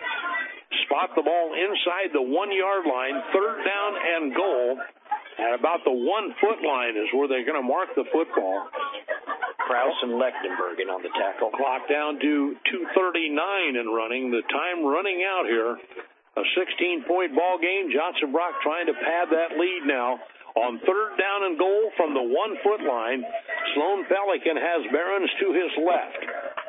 Spot the ball inside the 1-yard line, 3rd down and goal. At about the 1-foot line is where they're going to mark the football. Krause and Lechtenberg in on the tackle. Clock down to 2:39 and running. The time running out here. A 16-point ball game. Johnson Brock trying to pad that lead now. On 3rd down and goal from the 1-foot line, Sloan Pelican has Behrens to his left.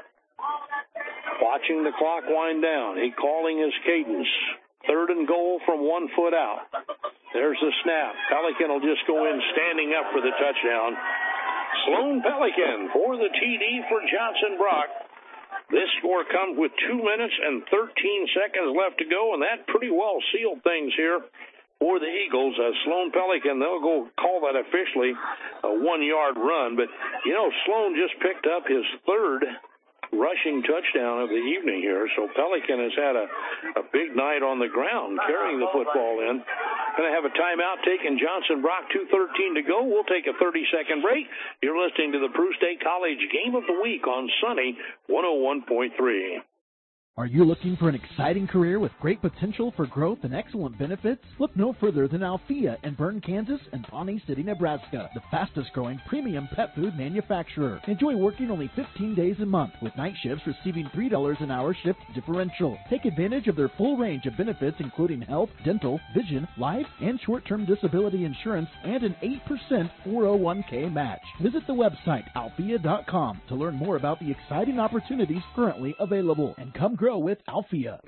Watching the clock wind down. He calling his cadence. 3rd and goal from 1 foot out. There's the snap. Pelican will just go in standing up for the touchdown. Sloan Pelican for the TD for Johnson Brock. This score comes with 2 minutes and 13 seconds left to go, and that pretty well sealed things here for the Eagles. Sloan Pelican, they'll go call that officially a 1-yard run. But, you know, Sloan just picked up his 3rd rushing touchdown of the evening here. So Pelican has had a big night on the ground carrying the football in. Going to have a timeout taken. Johnson Brock, 2:13 to go. We'll take a 30-second break. You're listening to the Peru State College Game of the Week on Sunny 101.3. Are you looking for an exciting career with great potential for growth and excellent benefits? Look no further than Althea in Bern, Kansas and Pawnee City, Nebraska, the fastest growing premium pet food manufacturer. Enjoy working only 15 days a month with night shifts receiving $3 an hour shift differential. Take advantage of their full range of benefits including health, dental, vision, life, and short-term disability insurance and an 8% 401k match. Visit the website althea.com to learn more about the exciting opportunities currently available and come grow with Althea.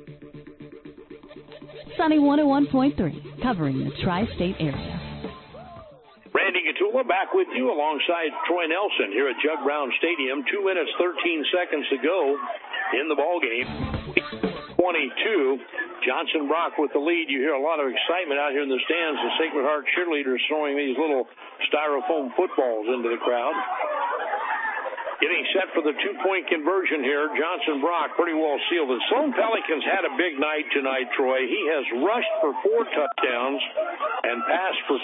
Sunny 101.3, covering the tri-state area. Randy Gatula back with you alongside Troy Nelson here at Jug Brown Stadium. 2 minutes, 13 seconds to go in the ball game. 22. Johnson Brock with the lead. You hear a lot of excitement out here in the stands. The Sacred Heart cheerleaders throwing these little styrofoam footballs into the crowd. Getting set for the two-point conversion here. Johnson Brock pretty well sealed it. Sloan Pelicans had a big night tonight, Troy. He has rushed for 4 touchdowns and passed for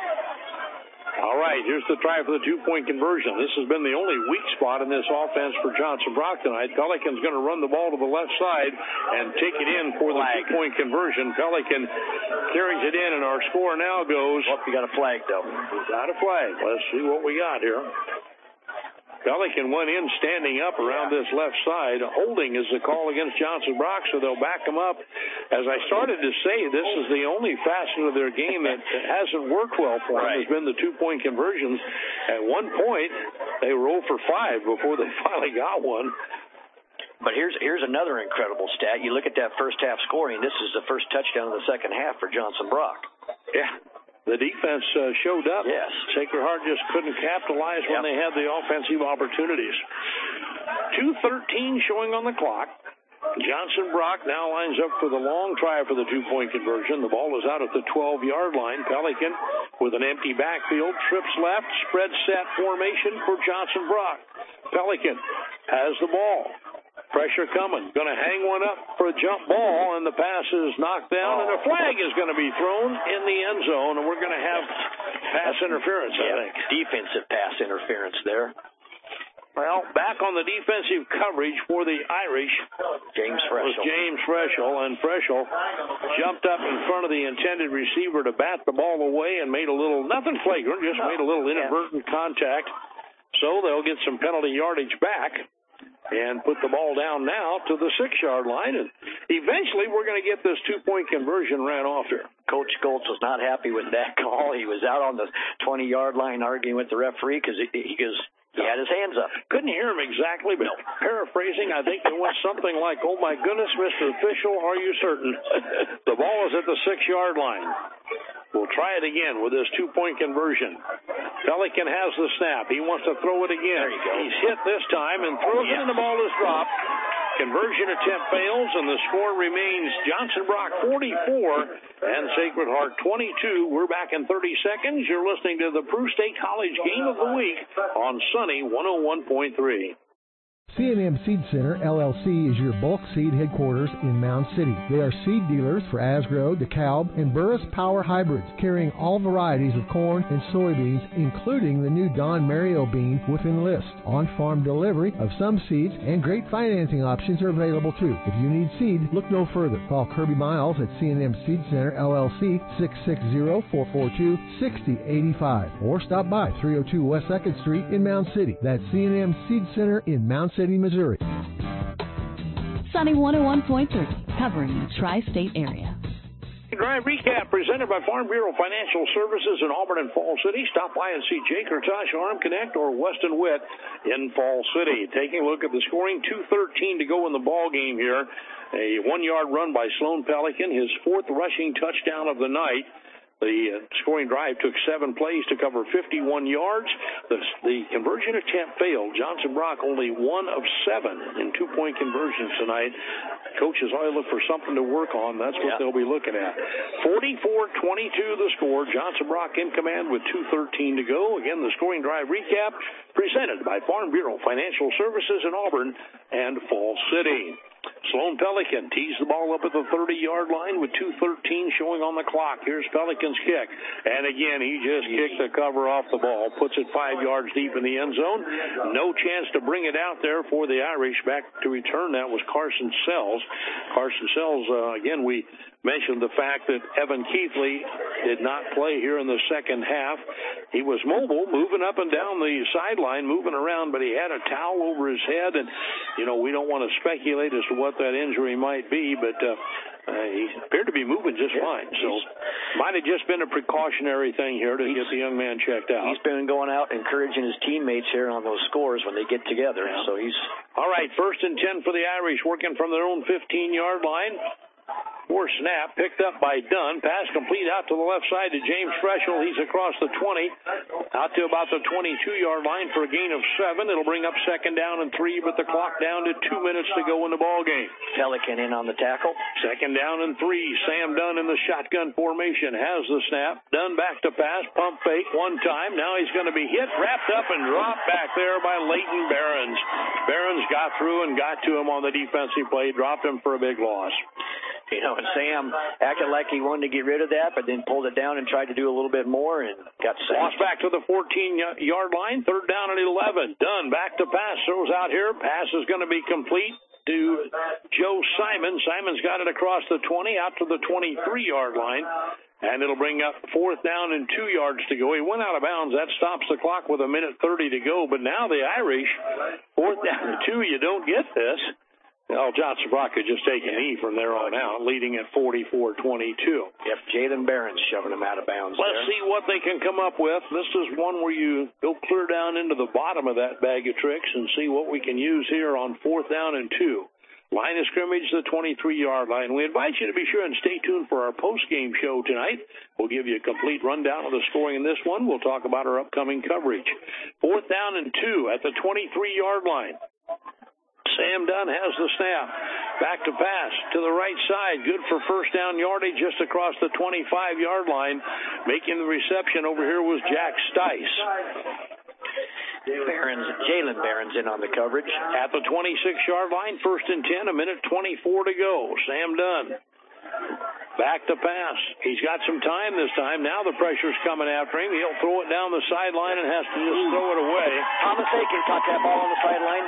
2. All right, here's the try for the two-point conversion. This has been the only weak spot in this offense for Johnson Brock tonight. Pelicans going to run the ball to the left side and take it in for the two-point conversion. Pelican carries it in, and our score now goes. Oh, you got a flag, though. Got a flag. Let's see what we got here. Pelican went in standing up around this left side. Holding is the call against Johnson Brock, so they'll back him up. As I started to say, this is the only facet of their game that hasn't worked well for them. Has been the two-point conversions. At one point, they were 0 for 5 before they finally got one. But here's another incredible stat. You look at that first half scoring. This is the first touchdown of the second half for Johnson Brock. Yeah. The defense showed up. Yes. Sacred Heart just couldn't capitalize when they had the offensive opportunities. 2:13 showing on the clock. Johnson Brock now lines up for the long try for the two-point conversion. The ball is out at the 12-yard line. Pelican with an empty backfield. Trips left. Spread set formation for Johnson Brock. Pelican has the ball. Pressure coming. Going to hang one up for a jump ball, and the pass is knocked down, and a flag is going to be thrown in the end zone, and we're going to have pass interference, I think. Defensive pass interference there. Well, back on the defensive coverage for the Irish, James Freshel, and Freshel jumped up in front of the intended receiver to bat the ball away and made a little, nothing flagrant, just made a little inadvertent contact. So they'll get some penalty yardage back and put the ball down now to the 6-yard line. And eventually we're going to get this two-point conversion ran off here. Coach Goltz was not happy with that call. He was out on the 20-yard line arguing with the referee because he had his hands up. Couldn't hear him exactly, but paraphrasing, I think it went something like, "Oh, my goodness, Mr. Official, are you certain?" The ball is at the 6-yard line. We'll try it again with this two-point conversion. Pelican has the snap. He wants to throw it again. There you go. He's hit this time and throws it, and the ball is dropped. Conversion attempt fails, and the score remains Johnson Brock 44 and Sacred Heart 22. We're back in 30 seconds. You're listening to the Peru State College Game of the Week on Sunny 101.3. C&M Seed Center, LLC, is your bulk seed headquarters in Mound City. They are seed dealers for Asgrow, DeKalb, and Burris Power hybrids, carrying all varieties of corn and soybeans, including the new Don Mario bean with Enlist. On-farm delivery of some seeds and great financing options are available too. If you need seed, look no further. Call Kirby Miles at C&M Seed Center, LLC, 660-442-6085, or stop by 302 West 2nd Street in Mound City. That's C&M Seed Center in Mound City, Missouri. Sunny 101.3, covering the tri-state area. Drive recap presented by Farm Bureau Financial Services in Auburn and Fall City. Stop by and see Jake or Tosh Arm Connect or Weston Witt in Fall City. Taking a look at the scoring, 2:13 to go in the ball game here. A 1-yard run by Sloan Pelican, his 4th rushing touchdown of the night. The scoring drive took 7 plays to cover 51 yards. The conversion attempt failed. Johnson Brock only 1 of 7 in two-point conversions tonight. Coaches always look for something to work on. That's what they'll be looking at. 44-22 the score. Johnson Brock in command with 2:13 to go. Again, the scoring drive recap presented by Farm Bureau Financial Services in Auburn and Fall City. Sloan Pelican tees the ball up at the 30-yard line with 2:13 showing on the clock. Here's Pelican's kick. And again, he just kicked the cover off the ball, puts it 5 yards deep in the end zone. No chance to bring it out there for the Irish. Back to return that was Carson Sells. Carson Sells, again, we mentioned the fact that Evan Keithley did not play here in the second half. He was mobile, moving up and down the sideline, moving around, but he had a towel over his head. And, we don't want to speculate as to what that injury might be, but he appeared to be moving just fine. So might have just been a precautionary thing here to get the young man checked out. He's been going out encouraging his teammates here on those scores when they get together. Yeah. So he's... All right, 1st and 10 for the Irish, working from their own 15-yard line. For snap, picked up by Dunn. Pass complete out to the left side to James Freschel. He's across the 20, out to about the 22-yard line for a gain of 7. It'll bring up 2nd down and 3, but the clock down to 2 minutes to go in the ball game. Pelican in on the tackle. 2nd down and 3. Sam Dunn in the shotgun formation has the snap. Dunn back to pass, pump fake one time. Now he's going to be hit, wrapped up, and dropped back there by Leighton Behrens. Behrens got through and got to him on the defensive play, dropped him for a big loss. And Sam acted like he wanted to get rid of that, but then pulled it down and tried to do a little bit more and got sacked. Lost back to the 14-yard line, 3rd down and 11. Dunn back to pass, throws out here. Pass is going to be complete to Joe Simon. Simon's got it across the 20, out to the 23-yard line. And it'll bring up 4th down and 2 yards to go. He went out of bounds. That stops the clock with 1:30 to go. But now the Irish, 4th down and 2, you don't get this. Well, Johnson Brock could just take a knee from there on out, leading at 44-22. Yep, Jalen Behrens shoving him out of bounds. Let's see what they can come up with. This is one where you go clear down into the bottom of that bag of tricks and see what we can use here on 4th down and 2. Line of scrimmage, the 23-yard line. We invite you to be sure and stay tuned for our post-game show tonight. We'll give you a complete rundown of the scoring in this one. We'll talk about our upcoming coverage. 4th down and 2 at the 23-yard line. Sam Dunn has the snap. Back to pass to the right side. Good for 1st down yardage just across the 25-yard line. Making the reception over here was Jack Stice. Jalen Behrens in on the coverage. At the 26-yard line, 1st and 10, 1:24 to go. Sam Dunn back to pass. He's got some time this time. Now the pressure's coming after him. He'll throw it down the sideline and has to just throw it away. Thomas Aiken caught that ball on the sideline.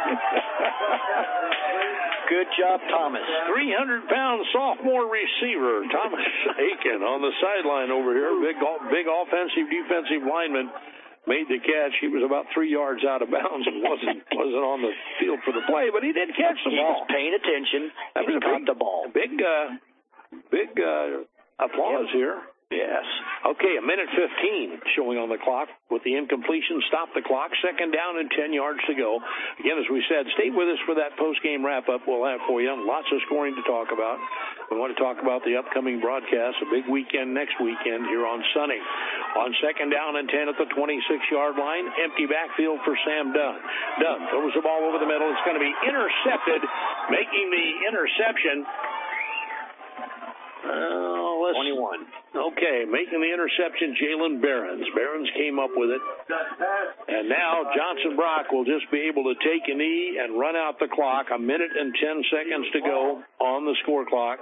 Good job, Thomas. 300-pound sophomore receiver, Thomas Aiken, on the sideline over here. Big offensive, defensive lineman. Made the catch. He was about 3 yards out of bounds and wasn't on the field for the play, but he did catch the ball. He was paying attention. That was caught the ball. Big applause here. Yes. Okay, 1:15 showing on the clock with the incompletion. Stop the clock. 2nd down and 10 yards to go. Again, as we said, stay with us for that post-game wrap-up we'll have for you. Lots of scoring to talk about. We want to talk about the upcoming broadcast, a big weekend next weekend here on Sunny. On 2nd down and 10 at the 26-yard line, empty backfield for Sam Dunn. Dunn throws the ball over the middle. It's going to be intercepted, making the interception. 21. Okay, making the interception, Jalen Behrens. Behrens came up with it. And now Johnson Brock will just be able to take a knee and run out the clock. 1:10 to go on the score clock.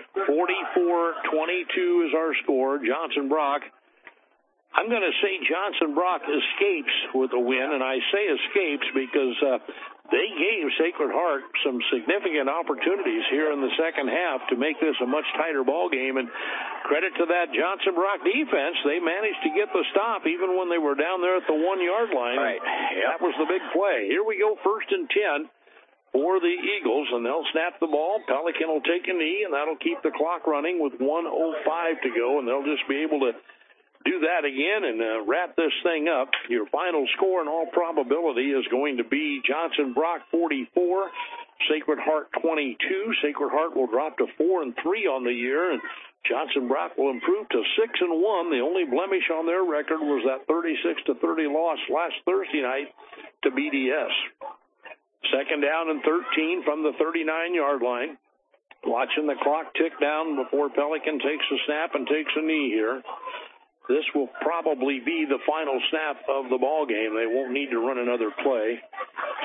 44-22 is our score. Johnson Brock. I'm going to say Johnson Brock escapes with a win, and I say escapes because they gave Sacred Heart some significant opportunities here in the second half to make this a much tighter ball game. And credit to that Johnson Brock defense, they managed to get the stop even when they were down there at the 1-yard line. Right. That was the big play. Here we go, 1st and 10 for the Eagles, and they'll snap the ball. Pelican will take a knee, and that'll keep the clock running with 1:05 to go, and they'll just be able to do that again and wrap this thing up. Your final score in all probability is going to be Johnson Brock 44, Sacred Heart 22. Sacred Heart will drop to 4-3 on the year, and Johnson Brock will improve to 6-1. The only blemish on their record was that 36-30 loss last Thursday night to BDS. 2nd down and 13 from the 39-yard line. Watching the clock tick down before Pelican takes a snap and takes a knee here. This will probably be the final snap of the ball game. They won't need to run another play.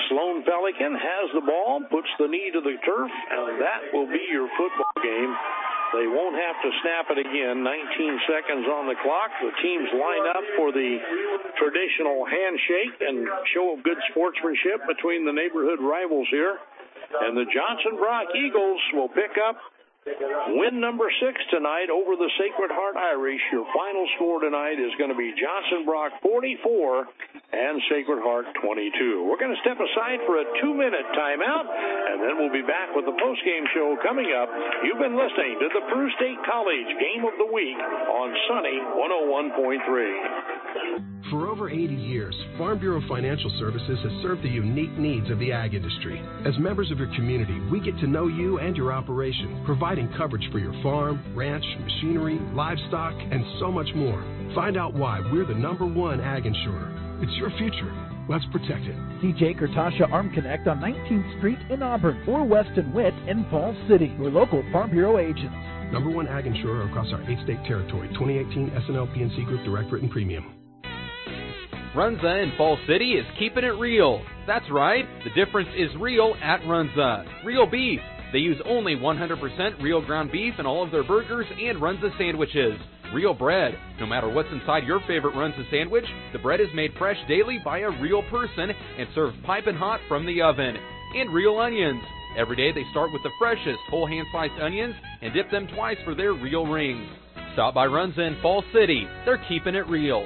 Sloan Pelican has the ball, puts the knee to the turf, and that will be your football game. They won't have to snap it again. 19 seconds on the clock. The teams line up for the traditional handshake and show of good sportsmanship between the neighborhood rivals here. And the Johnson Brock Eagles will pick up win number 6 tonight over the Sacred Heart Irish. Your final score tonight is going to be Johnson Brock 44 and Sacred Heart 22. We're going to step aside for a 2-minute timeout, and then we'll be back with the postgame show coming up. You've been listening to the Peru State College Game of the Week on Sunny 101.3. For over 80 years, Farm Bureau Financial Services has served the unique needs of the ag industry. As members of your community, we get to know you and your operation, providing coverage for your farm, ranch, machinery, livestock, and so much more. Find out why we're the #1 ag insurer. It's your future. Let's protect it. See Jake or Tasha Arm Connect on 19th Street in Auburn or Weston Witt in Falls City, your local Farm Bureau agents. #1 ag insurer across our 8-state territory. 2018 SNL PNC Group Direct Written Premium. Runza in Falls City is keeping it real. That's right, the difference is real at Runza. Real beef. They use only 100% real ground beef in all of their burgers and Runza sandwiches. Real bread. No matter what's inside your favorite Runza sandwich, the bread is made fresh daily by a real person and served piping hot from the oven. And real onions. Every day they start with the freshest whole hand-sliced onions and dip them twice for their real rings. Stop by Runza in Falls City. They're keeping it real.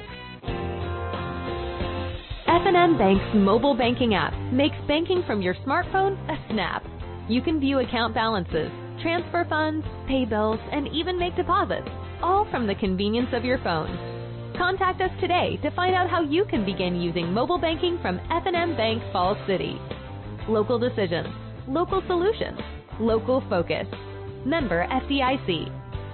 F&M Bank's mobile banking app makes banking from your smartphone a snap. You can view account balances, transfer funds, pay bills, and even make deposits, all from the convenience of your phone. Contact us today to find out how you can begin using mobile banking from F&M Bank Falls City. Local decisions, local solutions, local focus. Member FDIC.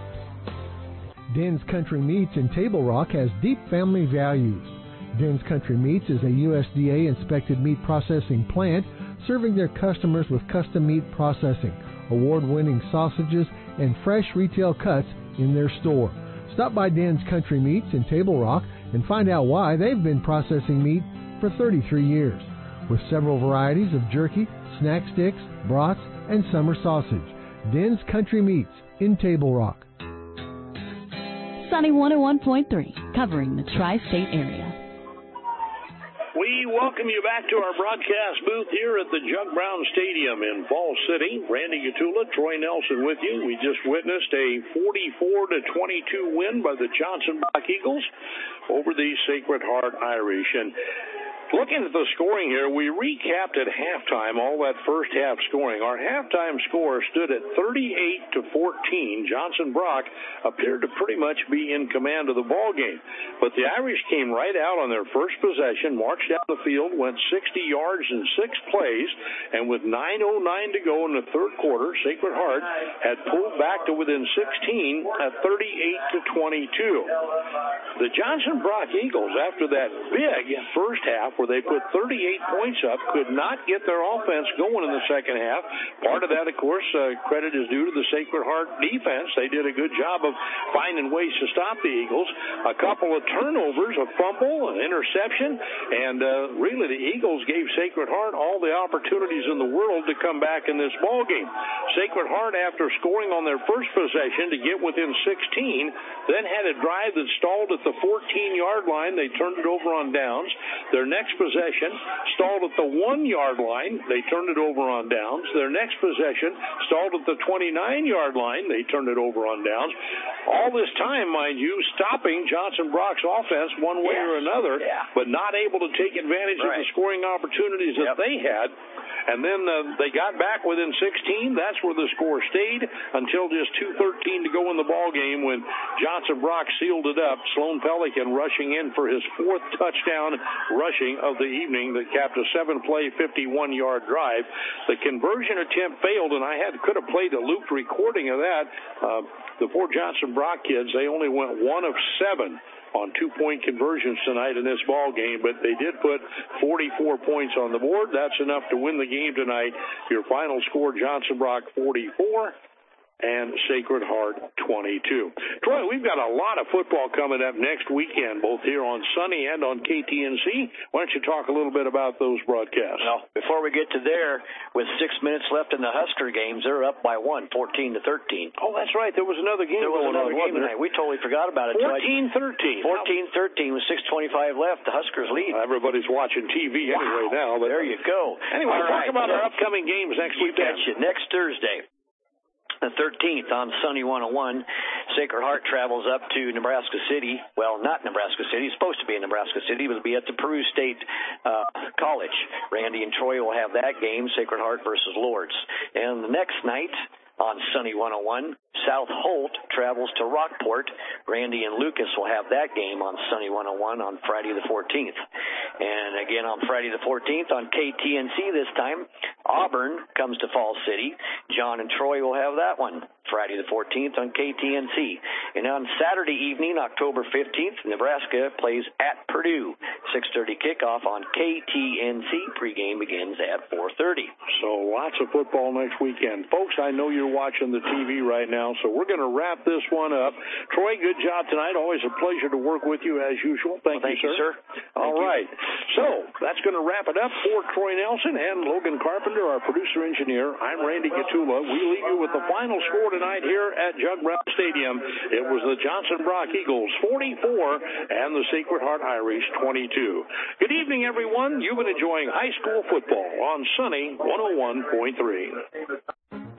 Den's Country Meats in Table Rock has deep family values. Den's Country Meats is a USDA-inspected meat processing plant serving their customers with custom meat processing, award-winning sausages, and fresh retail cuts in their store. Stop by Den's Country Meats in Table Rock and find out why they've been processing meat for 33 years. With several varieties of jerky, snack sticks, brats, and summer sausage. Den's Country Meats in Table Rock. Sunny 101.3, covering the tri-state area. We welcome you back to our broadcast booth here at the Jug Brown Stadium in Falls City. Randy Gatula, Troy Nelson with you. We just witnessed a 44-22 win by the Johnson Brock Eagles over the Sacred Heart Irish. And looking at the scoring here, we recapped at halftime all that first half scoring. Our halftime score stood at 38-14. Johnson Brock appeared to pretty much be in command of the ball game. But the Irish came right out on their first possession, marched down the field, went 60 yards in 6 plays, and with 9:09 to go in the third quarter, Sacred Heart had pulled back to within 16 at 38-22. The Johnson Brock Eagles, after that big first half, where they put 38 points up, could not get their offense going in the second half. Part of that, of course, credit is due to the Sacred Heart defense. They did a good job of finding ways to stop the Eagles. A couple of turnovers, a fumble, an interception, and really the Eagles gave Sacred Heart all the opportunities in the world to come back in this ball game. Sacred Heart, after scoring on their first possession to get within 16, then had a drive that stalled at the 14-yard line. They turned it over on downs. Their next possession stalled at the 1-yard line. They turned it over on downs. Their next possession stalled at the 29-yard line. They turned it over on downs. All this time, mind you, stopping Johnson Brock's offense one way or another, but not able to take advantage of the scoring opportunities that they had. And then they got back within 16. That's where the score stayed until just 2:13 to go in the ball game when Johnson Brock sealed it up. Sloan Pelican rushing in for his 4th touchdown rushing of the evening that capped a 7-play, 51-yard drive. The conversion attempt failed, and I could have played a looped recording of that. The 4 Johnson Brock kids, they only went 1 of 7 on 2-point conversions tonight in this ball game, but they did put 44 points on the board. That's enough to win the game tonight. Your final score, Johnson Brock 44 and Sacred Heart 22. Troy, we've got a lot of football coming up next weekend, both here on Sunny and on KTNC. Why don't you talk a little bit about those broadcasts? Well, before we get to there, with 6 minutes left in the Husker games, they're up by 14-13. Oh, that's right. There was another game going on tonight. We totally forgot about it. 14-13. 14-13 with 6:25 left. The Huskers lead. Everybody's watching TV anyway now. But there you go. Anyway, talk about our upcoming games next weekend. Next Thursday, the 13th, on Sunny 101, Sacred Heart travels up to Nebraska City. Well, not Nebraska City. It's supposed to be in Nebraska City, but it'll be at the Peru State College. Randy and Troy will have that game, Sacred Heart versus Lourdes. And the next night, on Sunny 101, South Holt travels to Rockport. Randy and Lucas will have that game on Sunny 101 on Friday the 14th. And again on Friday the 14th on KTNC this time, Auburn comes to Falls City. John and Troy will have that one Friday the 14th on KTNC. And on Saturday evening, October 15th, Nebraska plays at Purdue. 6:30 kickoff on KTNC. Pregame begins at 4:30. So lots of football next weekend. Folks, I know you're watching the TV right now, so we're going to wrap this one up. Troy, good job tonight. Always a pleasure to work with you as usual. Thank you, sir. All right. So that's going to wrap it up for Troy Nelson and Logan Carpenter, our producer-engineer. I'm Randy Gatula. We leave you with the final score tonight here at Jug Brown Stadium. It was the Johnson Brock Eagles 44 and the Sacred Heart Irish 22. Good evening, everyone. You've been enjoying high school football on Sunny 101.3.